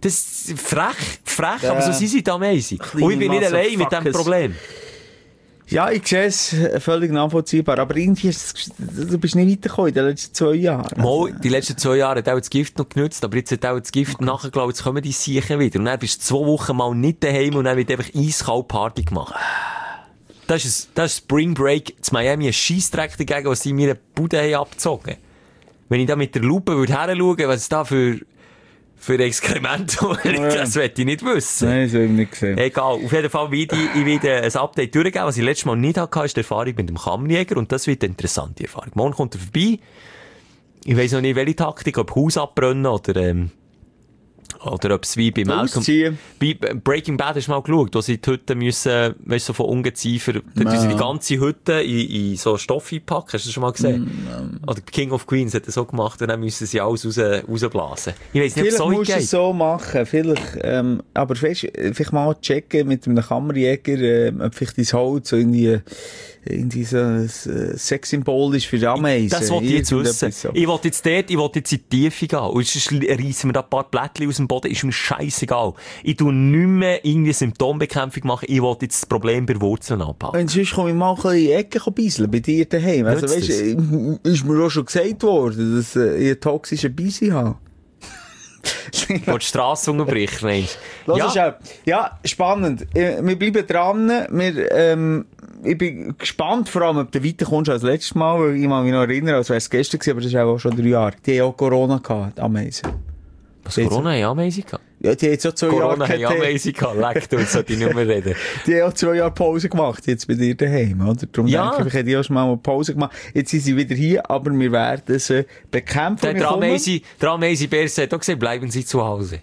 S5: Das ist frech, frech,
S4: Ja.
S5: aber so sind sie amazing.
S4: Kleine
S5: Und ich bin nicht allein mit
S4: Motherfuckers.
S5: diesem Problem.
S4: Ja, ich sehe es völlig nachvollziehbar, aber irgendwie ist es, du bist nicht weitergekommen in den letzten zwei Jahren.
S5: Mal, die letzten zwei Jahre hat auch das Gift noch genutzt, aber jetzt hat auch das Gift okay. nachher, glaube ich, jetzt kommen die Siechen wieder. Und dann bist du zwei Wochen mal nicht daheim und dann wird einfach eiskalt Party gemacht. Das ist, das ist Spring Break zu Miami, ein Scheissdreck dagegen, was sie in meiner Bude haben abgezogen. Wenn ich da mit der Lupe würde heranschauen, was es da für, für Exkremente ja. das möchte ich nicht wissen.
S4: Nein, das habe ich nicht gesehen.
S5: Egal, auf jeden Fall werde ich, ich werde ein Update durchgeben, was ich letztes Mal nicht hatte, ist die Erfahrung mit dem Kammerjäger und das wird eine interessante Erfahrung. Morgen kommt er vorbei. Ich weiss noch nicht, welche Taktik, ob Haus abbrennen oder, ähm, oder ob es wie bei Malcolm, bei Breaking Bad hast du mal geschaut, wo sie die Hütten müssen, weißt du, so von Ungeziefer, dort müssen sie die ganze Hütte in, in so Stoff einpacken, hast du das schon mal gesehen? Mm, oder King of Queens hat das so gemacht und dann müssen sie alles raus, rausblasen. Ich weiss nicht, ob es so geht.
S4: Vielleicht musst du es so machen, vielleicht, ähm, aber weißt, vielleicht mal checken mit einem Kammerjäger, ähm, ob vielleicht dein Holz so in die, in dieses äh, Sexsymbol ist für die Ameisen.
S5: Das wollte ich jetzt wissen.
S4: So.
S5: Ich wollte jetzt dort, ich wollte jetzt in die Tiefe gehen. Und sonst reissen wir da ein paar Blättchen aus dem Boden, ist mir scheissegal. Ich tue nicht mehr irgendwie Symptombekämpfung machen, ich wollte jetzt das Problem bei Wurzeln abhalten.
S4: Und sonst komme ich mal in die Ecke bisseln, bei dir daheim. Also weißt, ist mir auch schon gesagt worden, dass äh, ich einen toxischen Bissi habe.
S5: Wo die Strasse unterbricht, meinst
S4: du?
S5: Ja.
S4: Ja. ja, spannend. Wir bleiben dran. Wir, ähm, ich bin gespannt, vor allem, ob du weiterkommst als letztes Mal, weil ich mich noch erinnere, als wäre es gestern gewesen, aber das ist auch schon drei Jahre. Die haben auch Corona gehabt, Ameisen.
S5: Was, Corona haben Ameisen gehabt?
S4: Ja, die haben jetzt auch zwei
S5: Corona
S4: Jahre...
S5: Corona haben Ameisen gehabt, leck, du, jetzt sollte ich nicht mehr reden.
S4: Die haben auch zwei Jahre Pause gemacht, jetzt bei dir daheim, oder? Darum
S5: ja.
S4: denke ich, ich hätte die auch schon mal eine Pause gemacht. Jetzt sind sie wieder hier, aber wir werden sie bekämpfen.
S5: Der Ameisen-Bär hat auch gesagt, bleiben Sie zu Hause.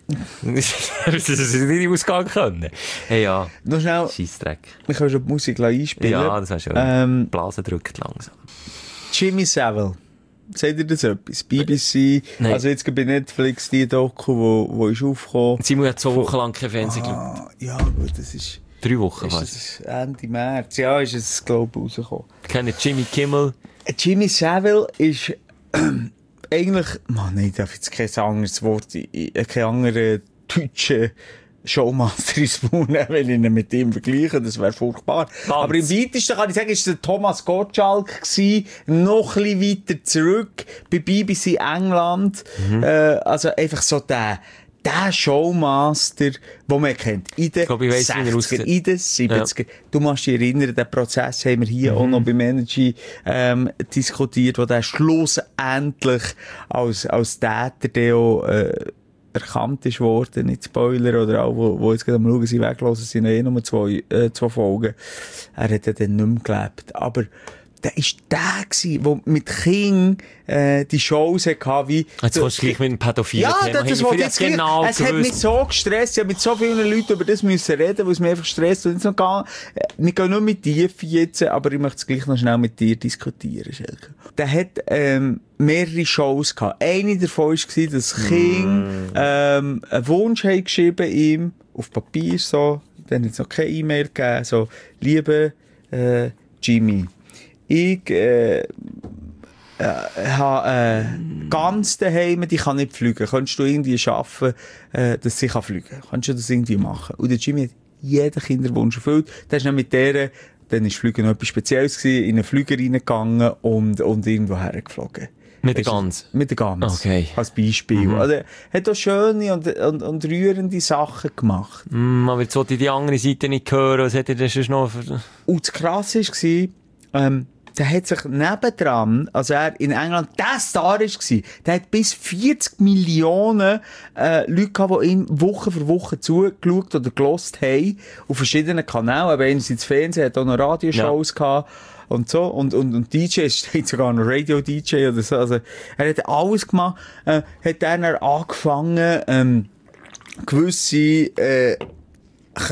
S5: Das ist nicht ausgehen können. Hey, ja.
S4: Noch schnell.
S5: Scheissdreck.
S4: Wir können schon die Musik einspielen.
S5: Ja, das hast du schon.
S4: Ähm,
S5: Blase drückt langsam.
S4: Jimmy Savile. Seht ihr das etwas? B B C, Nein. Also jetzt bei Netflix die Doku, wo, wo ist aufgekommen.
S5: Simon hat zwei Wochen lang kein Fernsehen
S4: ah,
S5: geschaut.
S4: Ja, gut, das ist...
S5: Drei Wochen,
S4: ist das Ende März, ja, ist es, glaube ich, rausgekommen.
S5: Ich kenne Jimmy Kimmel.
S4: Jimmy Savile ist äh, eigentlich... Mann, ich darf jetzt kein anderes Wort, kein anderer deutscher Showmaster ins Mund nehmen, wenn ich ihn mit ihm vergleiche, das wäre furchtbar. Ganz. Aber im weitesten kann ich sagen, ist der Thomas Gottschalk gewesen, noch ein bisschen weiter zurück, bei B B C England, mhm. äh, also einfach so der, der Showmaster, den man kennt, in den glaub, weiss, sechziger, in den siebziger. Ja. Du musst dich erinnern, den Prozess haben wir hier mhm. auch noch beim Energy ähm, diskutiert, wo der schlussendlich als, als Täter der auch, äh, erkannt ist worden, nicht Spoiler, oder auch, wo, wo jetzt gerade am Schauen sind, weglassen, sind eh nur zwei, äh, zwei Folgen. Er hat ja dann nicht mehr gelebt. Aber der ist der gewesen, der mit King, äh, die Shows hatte, wie...
S5: Jetzt kommst du gleich mit einem pädophilen
S4: Ja,
S5: Thema.
S4: das, das wollte ich jetzt genau Es gewusst. Hat mich so gestresst, ich habe mit so vielen Leuten über das müssen reden, weil es mich einfach stresst und jetzt noch gar, wir gehen nur mit Tiefe jetzt, aber ich möchte es gleich noch schnell mit dir diskutieren, Schelke. Der hat, ähm, mehrere Shows gehabt. Eine davon war, dass King, mm. ähm, einen Wunsch hat geschrieben ihm, auf Papier so, dann hat es noch keine E-Mail gegeben, so, liebe, äh, Jimmy, ich, äh, äh, habe, äh, ganz daheim, die kann nicht fliegen. Könntest du irgendwie schaffen, äh, dass sie kann fliegen? Kannst du das irgendwie machen? Und der Jimmy hat jeden Kinderwunsch erfüllt. Der ist dann mit der, dann ist Flügen noch etwas Spezielles gewesen, in einen Flüger reingegangen und, und irgendwo hergeflogen.
S5: Mit der Gans?
S4: Mit der Gans.
S5: Okay.
S4: Als Beispiel. Mhm. Also, er hat auch schöne und, und, und rührende Sachen gemacht.
S5: Mm, aber jetzt wollte ich die andere Seite nicht hören. Was hätte er denn schon noch für...
S4: Und das Krasse war, ähm, der hat sich nebendran, also er in England der Star war, der hat bis vierzig Millionen äh, Leute gehabt, die ihn Woche für Woche zugeschaut oder gelost haben, auf verschiedenen Kanälen, aber einerseits Fernsehen, hat auch noch Radioshows ja. gehabt und so, und, und, und D J, steht sogar noch Radio-D J oder so, also er hat alles gemacht, äh, hat dann angefangen, ähm, gewisse äh,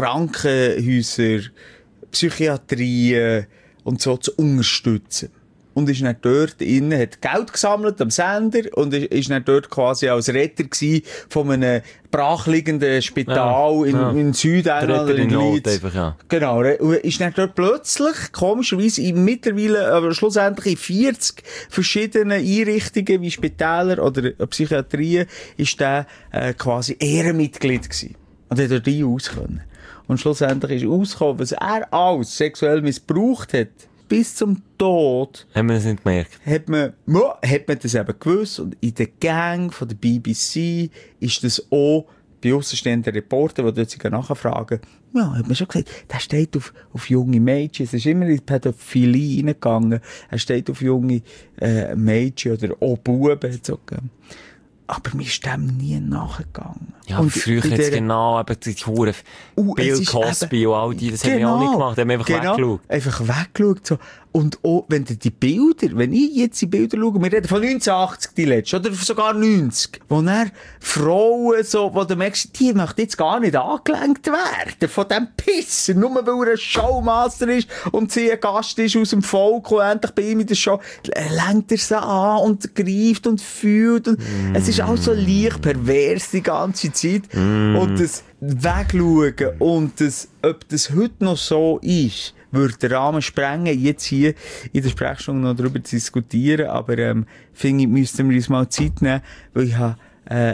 S4: Krankenhäuser, Psychiatrien und so zu unterstützen. und ist dann dort innen, hat Geld gesammelt am Sender und ist, ist dann dort quasi als Retter gewesen von einem brachliegenden Spital
S5: Ja,
S4: in,
S5: ja.
S4: in Südengland.
S5: Retter in Not
S4: Leeds.
S5: einfach, ja.
S4: Genau, und ist dann dort plötzlich, komischerweise, in mittlerweile, aber schlussendlich in vierzig verschiedenen Einrichtungen wie Spitäler oder Psychiatrien, ist der äh, quasi Ehrenmitglied gewesen. Und hat dort rein aus können. Und schlussendlich ist rausgekommen, was er alles sexuell missbraucht hat, bis zum Tod,
S5: Haben wir das nicht gemerkt?
S4: hat man, ja, hat man das eben gewusst. Und in der Gang von der B B C ist das auch bei aussenstehenden Reportern, die dort sich nachfragen, ja, hat man schon gesagt, der steht auf, auf junge Mädchen. Es ist immer in die Pädophilie reingegangen. Er steht auf junge äh, Mädchen oder auch Buben. Hat so gegeben. Aber mir ist dem nie nachgegangen.
S5: Ja,
S4: Und
S5: früher
S4: in
S5: hat es
S4: dieser-
S5: genau eben die Hure
S4: Uh, es
S5: Bill
S4: ist
S5: Cosby
S4: eben-
S5: und all die, das haben wir auch nicht gemacht, da haben wir einfach
S4: genau,
S5: weggeschaut.
S4: Einfach weggeschaut. So. Und auch, wenn du die Bilder, wenn ich jetzt die Bilder schaue, wir reden von neunzehnhundert die letzte, oder sogar neunzig, wo dann Frauen so, wo du merkst, die möchten jetzt gar nicht angelenkt werden von dem Pisser, nur weil er ein Showmaster ist und sie ein Gast ist aus dem Volk und endlich bei ihm in der Show, lenkt er sie an und greift und fühlt und mm. es ist auch so leicht pervers die ganze Zeit mm. und das Wegschauen und das, ob das heute noch so ist, würde den Rahmen sprengen, jetzt hier in der Sprechstunde noch darüber zu diskutieren, aber ähm, finde ich, müssten wir uns mal Zeit nehmen, weil ich habe äh,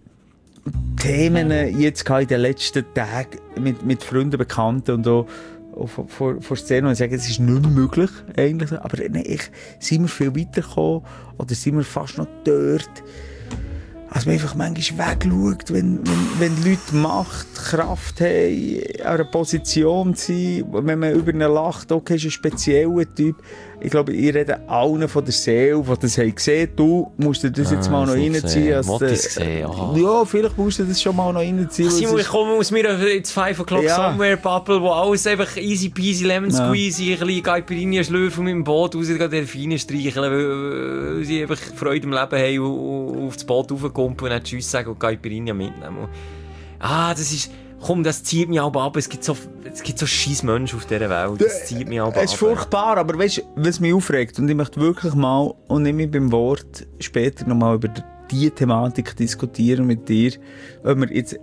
S4: Themen jetzt in den letzten Tagen mit, mit Freunden, Bekannten und auch, auch vor, vor, vor Szenen, und ich sage, es ist nicht mehr möglich, eigentlich, aber nee, ich, sind wir viel weitergekommen oder sind wir fast noch dort, also man einfach manchmal wegschaut, wenn, wenn, wenn Leute Macht, Kraft haben, an einer Position sind, wenn man über ihn lacht, okay, ist ein spezieller Typ. Ich glaube, ich rede allen von der Seele, die das haben gesehen. Du musst dir das jetzt
S5: Ah,
S4: mal noch
S5: das nicht
S4: reinziehen.
S5: gesehen.
S4: als
S5: Wollt
S4: der-
S5: ich's gesehen? Ah.
S4: Ja, vielleicht musst du das schon mal noch reinziehen. weil
S5: Simon,
S4: es
S5: ich
S4: ist-
S5: komme aus meiner jetzt five o'clock
S4: Ja.
S5: Somewhere Bubble, wo alles einfach easy peasy lemon
S4: Ja.
S5: squeezy, ein bisschen Caipirinha schlürfen mit dem Boot raus, gehen Delfine streicheln, weil, weil sie einfach Freude im Leben haben und, und auf das Boot raufkumpeln und dann Tschüss sagen und Caipirinha mitnehmen. Und, ah, das ist, komm, das zieht mich aber ab. Es gibt so, es gibt so scheiß Menschen auf dieser Welt. Das zieht mich aber ab.
S4: Es ist furchtbar, aber weißt du, was mich aufregt, und ich möchte wirklich mal, und nicht mehr beim Wort, später nochmal über diese Thematik diskutieren mit dir, ob wir jetzt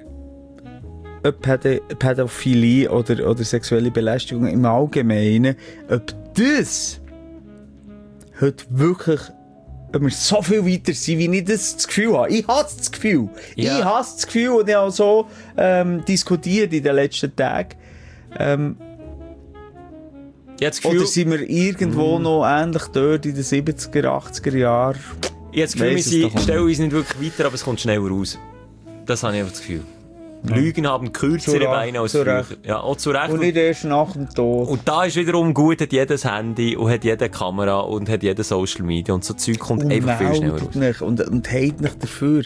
S4: ob Päd- Pädophilie oder, oder sexuelle Belästigung im Allgemeinen, ob das heute wirklich, ob wir so viel weiter sind, wie ich das, das Gefühl habe. Ich habe das Gefühl.
S5: Ja.
S4: Ich habe das Gefühl, und ich habe so ähm, diskutiert in den letzten Tagen. Ähm,
S5: Ich habe das Gefühl,
S4: Oder sind wir irgendwo
S5: Mm.
S4: noch ähnlich dort in den siebziger, achtziger Jahren?
S5: ich habe das Gefühl, wir
S4: weiss es
S5: sind-
S4: doch auch
S5: stellen uns nicht wirklich weiter, aber es kommt schneller raus. Das habe ich einfach das Gefühl. Lügen haben kürzere
S4: Zu Recht,
S5: Beine als
S4: zu
S5: früher.
S4: Recht.
S5: Ja, auch zu Recht.
S4: Und nicht erst nach dem Tod.
S5: Und da ist wiederum gut, hat jedes Handy und hat jede Kamera und hat jede Social Media und so Zeug kommt einfach viel schneller raus.
S4: meldet nicht und, und hat nicht dafür.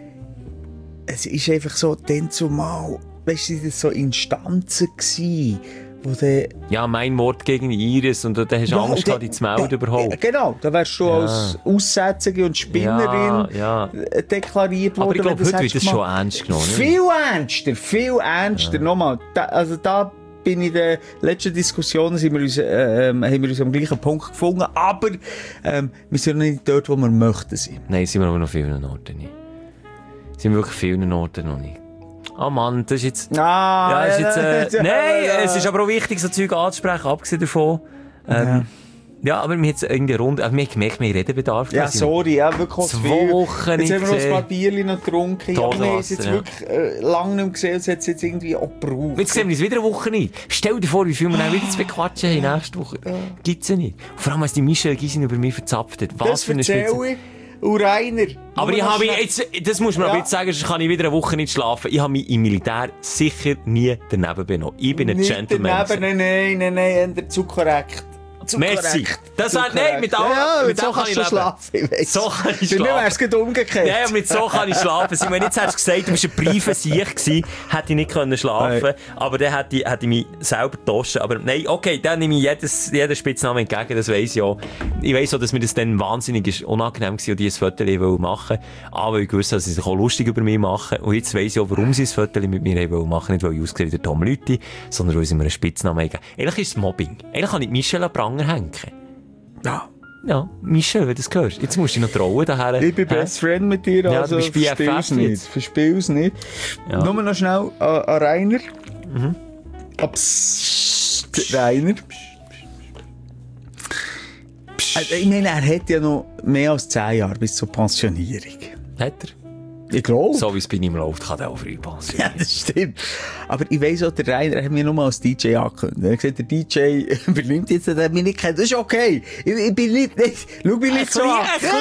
S4: Es ist einfach so, dann zumal, weißt du, das so Instanzen gsi, wo der...
S5: Ja, mein Wort gegen Iris und da hast du
S4: Ja,
S5: Angst
S4: und
S5: gehabt,
S4: der-
S5: dich zu melden
S4: der-
S5: überhaupt.
S4: Genau, da wärst du
S5: Ja.
S4: als Aussätzige und Spinnerin
S5: Ja, ja.
S4: äh, deklariert worden.
S5: Aber ich glaube,
S4: wenn du
S5: heute
S4: hättest
S5: wird das schon
S4: gemacht.
S5: ernst genommen. nicht?
S4: Viel ernster, viel ernster. Nochmal, da, also da bin ich in den letzten Diskussionen sind wir uns, äh, ähm, haben wir uns am gleichen Punkt gefunden, aber ähm, wir sind noch nicht dort, wo wir möchten sein.
S5: Nein, sind wir aber noch vielen Orten nicht. Sind wir wirklich vielen Orten noch nicht. Ah Mann, das ist jetzt...
S4: Ah,
S5: Ja, ist jetzt, äh, nein,
S4: ja.
S5: es ist aber auch wichtig, so Zeug anzusprechen, abgesehen davon. Ähm, ja. aber wir haben jetzt irgendwie Runde, also wir haben gemerkt, wir Redebedarf.
S4: Ja,
S5: quasi.
S4: sorry, ja, wirklich zu
S5: Zwei
S4: viel.
S5: Wochen
S4: Jetzt
S5: nicht
S4: haben wir noch ein
S5: gesehen.
S4: paar Bierchen noch getrunken. Ja, aber wir haben es jetzt
S5: Dosenwasser, ja.
S4: wirklich äh, lange nicht mehr gesehen, es hat es jetzt irgendwie auch gebraucht.
S5: Jetzt sehen wir uns wieder eine Woche nicht. Stell dir vor, wie viel wir dann wieder zu bequatschen haben nächste Woche. Gibt's ja nicht. Und vor allem, als die Michelle Gysin über mich verzapft hat. Was
S4: Das
S5: für eine Spitze.
S4: erzähle ich. Und Rainer.
S5: Aber
S4: nur
S5: ich
S4: noch
S5: habe mich
S4: schnell-
S5: jetzt, das muss man
S4: Ja.
S5: aber jetzt sagen, sonst kann ich wieder eine Woche nicht schlafen. Ich habe mich im Militär sicher nie daneben benommen. Ich bin ein
S4: Nicht
S5: Gentleman.
S4: daneben, nein, nein, nein, nein, eher zu korrekt. Zu
S5: Merci.
S4: korrekt.
S5: Das
S4: Zu
S5: hat- nein, mit
S4: korrekt.
S5: allem-
S4: ja,
S5: mit
S4: so
S5: allem kann
S4: kannst
S5: ich
S4: du
S5: leben.
S4: schlafen. Ich weiss.
S5: So kann ich
S4: Bei mir
S5: schlafen.
S4: wär's gerade umgekehrt.
S5: Ja, und mit so kann ich schlafen. Simon, jetzt hast du gesagt, du bist ein briefer Sieg gewesen, hätte ich nicht können schlafen.
S4: Nein.
S5: Aber dann hätte ich, hätte ich mich selber getauscht. Aber nein, okay, dann nehme ich jedes, jeden Spitznamen entgegen, das weiss ich auch. Ich weiss auch, dass mir das dann wahnsinnig ist, unangenehm war und die ein Foto machen wollten. Aber ich wusste, dass sie sich auch lustig über mich machen. Und jetzt weiss ich auch, warum sie ein Foto mit mir machen wollten. Nicht, weil ich ausgesehen wie der Tom Lüthi, sondern weil sie mir einen Spitznamen gegeben. Eigentlich ist es Mobbing. Eigentlich kann ich Michelle an den Pranger hängen.
S4: Ja.
S5: Ja, Michel, wenn du das hörst. Jetzt musst du dich noch trauen daher.
S4: Ich bin Best Friend mit dir,
S5: Ja,
S4: also
S5: du bist B F F
S4: verspiel's nicht.
S5: jetzt.
S4: Verspiel's nicht.
S5: Ja.
S4: Nur noch schnell an, an Rainer.
S5: Mhm.
S4: Abs Rainer. Also, ich meine, er hat ja noch mehr als zehn Jahre bis zur Pensionierung.
S5: Hat er?
S4: Ich glaube.
S5: So wie es bei ihm läuft, kann er auch früh pensionieren.
S4: Ja, das stimmt. Aber ich weiss auch, der Rainer er hat mir nur mal als D J angekündigt. Er hat gesagt, der D J übernimmt jetzt, der mich nicht kennt. Das ist okay. Ich, ich bin nicht, nicht schau mich nicht so an.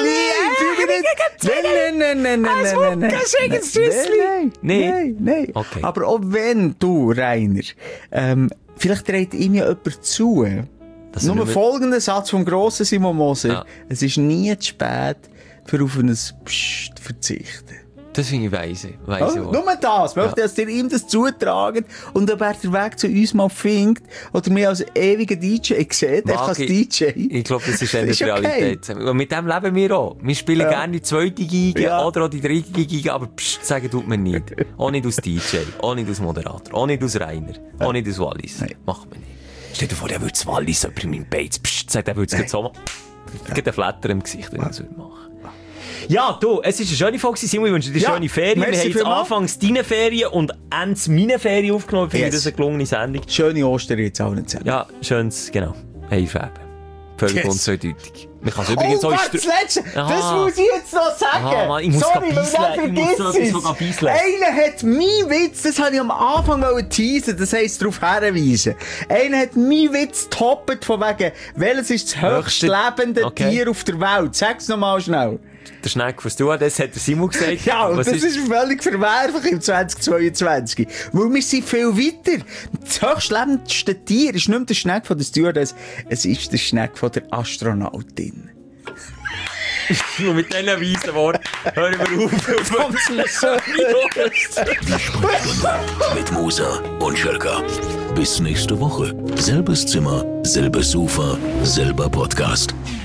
S4: Nein, nein, nein, nein, nein, nein, nein, nein. Nein, nein, nein.
S5: Okay.
S4: Aber auch wenn du, Rainer, ähm, vielleicht dreht ihm ja jemand zu.
S5: Das ist
S4: Nur
S5: nicht-
S4: folgender Satz vom grossen Simon Moser.
S5: Ja.
S4: Es ist nie zu spät, für auf ein Psst zu verzichten.
S5: Das finde ich weise. weise
S4: Oh,
S5: Worte.
S4: nur das. Möchte, dass ihr ihm das zutragen und ob er den Weg zu uns mal findet oder mir als ewiger D J sieht, einfach als
S5: Mag
S4: D
S5: ich-
S4: J.
S5: Ich glaube, das ist eher die
S4: ist okay.
S5: Realität. Und mit dem leben wir auch. Wir spielen
S4: Ja.
S5: gerne die zweite Geige
S4: Ja.
S5: oder auch die dritte Geige, aber pst, sagen tut man nicht. Auch nicht als D J, auch nicht als Moderator, auch nicht als Rainer, auch nicht als Wallis.
S4: Nein.
S5: Macht man nicht. Stell dir vor, der würde das Wallis über meinem Beiz, pst, sagt, er würde es so machen. Es gibt einen Flatter im Gesicht, wenn er das würde machen. Ja, du, es war eine schöne Folge, Simon. Ich wünsche dir
S4: Ja,
S5: schöne Ferien. Wir
S4: merci
S5: haben jetzt
S4: vielmals.
S5: anfangs deine Ferien und Ende meine Ferien aufgenommen. Ich finde
S4: Yes.
S5: das eine gelungene Sendung.
S4: Schöne Ostern jetzt allen zusammen.
S5: Ja, schönes, genau. Heifeben. Völlig
S4: Yes.
S5: unzweideutig. Man kann es übrigens
S4: Oh,
S5: auch...
S4: warte, das Letzte! Das
S5: Aha.
S4: muss ich jetzt noch sagen!
S5: Aha, Mann, ich muss
S4: Sorry,
S5: grad
S4: weil
S5: beiseln.
S4: dann
S5: Ich muss
S4: vergiss
S5: so etwas
S4: es.
S5: sogar beiseln.
S4: Einer hat meinen Witz, das habe ich am Anfang wollen teasen, das heisst darauf hinweisen. Einer hat meinen Witz toppet von wegen, welches ist das höchst
S5: Höchste-
S4: lebende
S5: Okay.
S4: Tier auf der Welt? Sag's nochmal schnell.
S5: Der Schneck, was du hast, das hat der Simon gesagt.
S4: Ja, und
S5: Was
S4: das ist völlig verwerflich im zweitausendzweiundzwanzig. Weil wir sind viel weiter. Das höchstlebendste Tier ist nicht mehr der Schneck von der Stewardess, es ist der Schneck von der Astronautin.
S5: Und mit diesen weisen Worten hören wir auf.
S4: Kommt's mir so
S3: Die Sprechstunde mit Musa und Schelka. Bis nächste Woche. Selbes Zimmer, selbes Sofa, selber Podcast.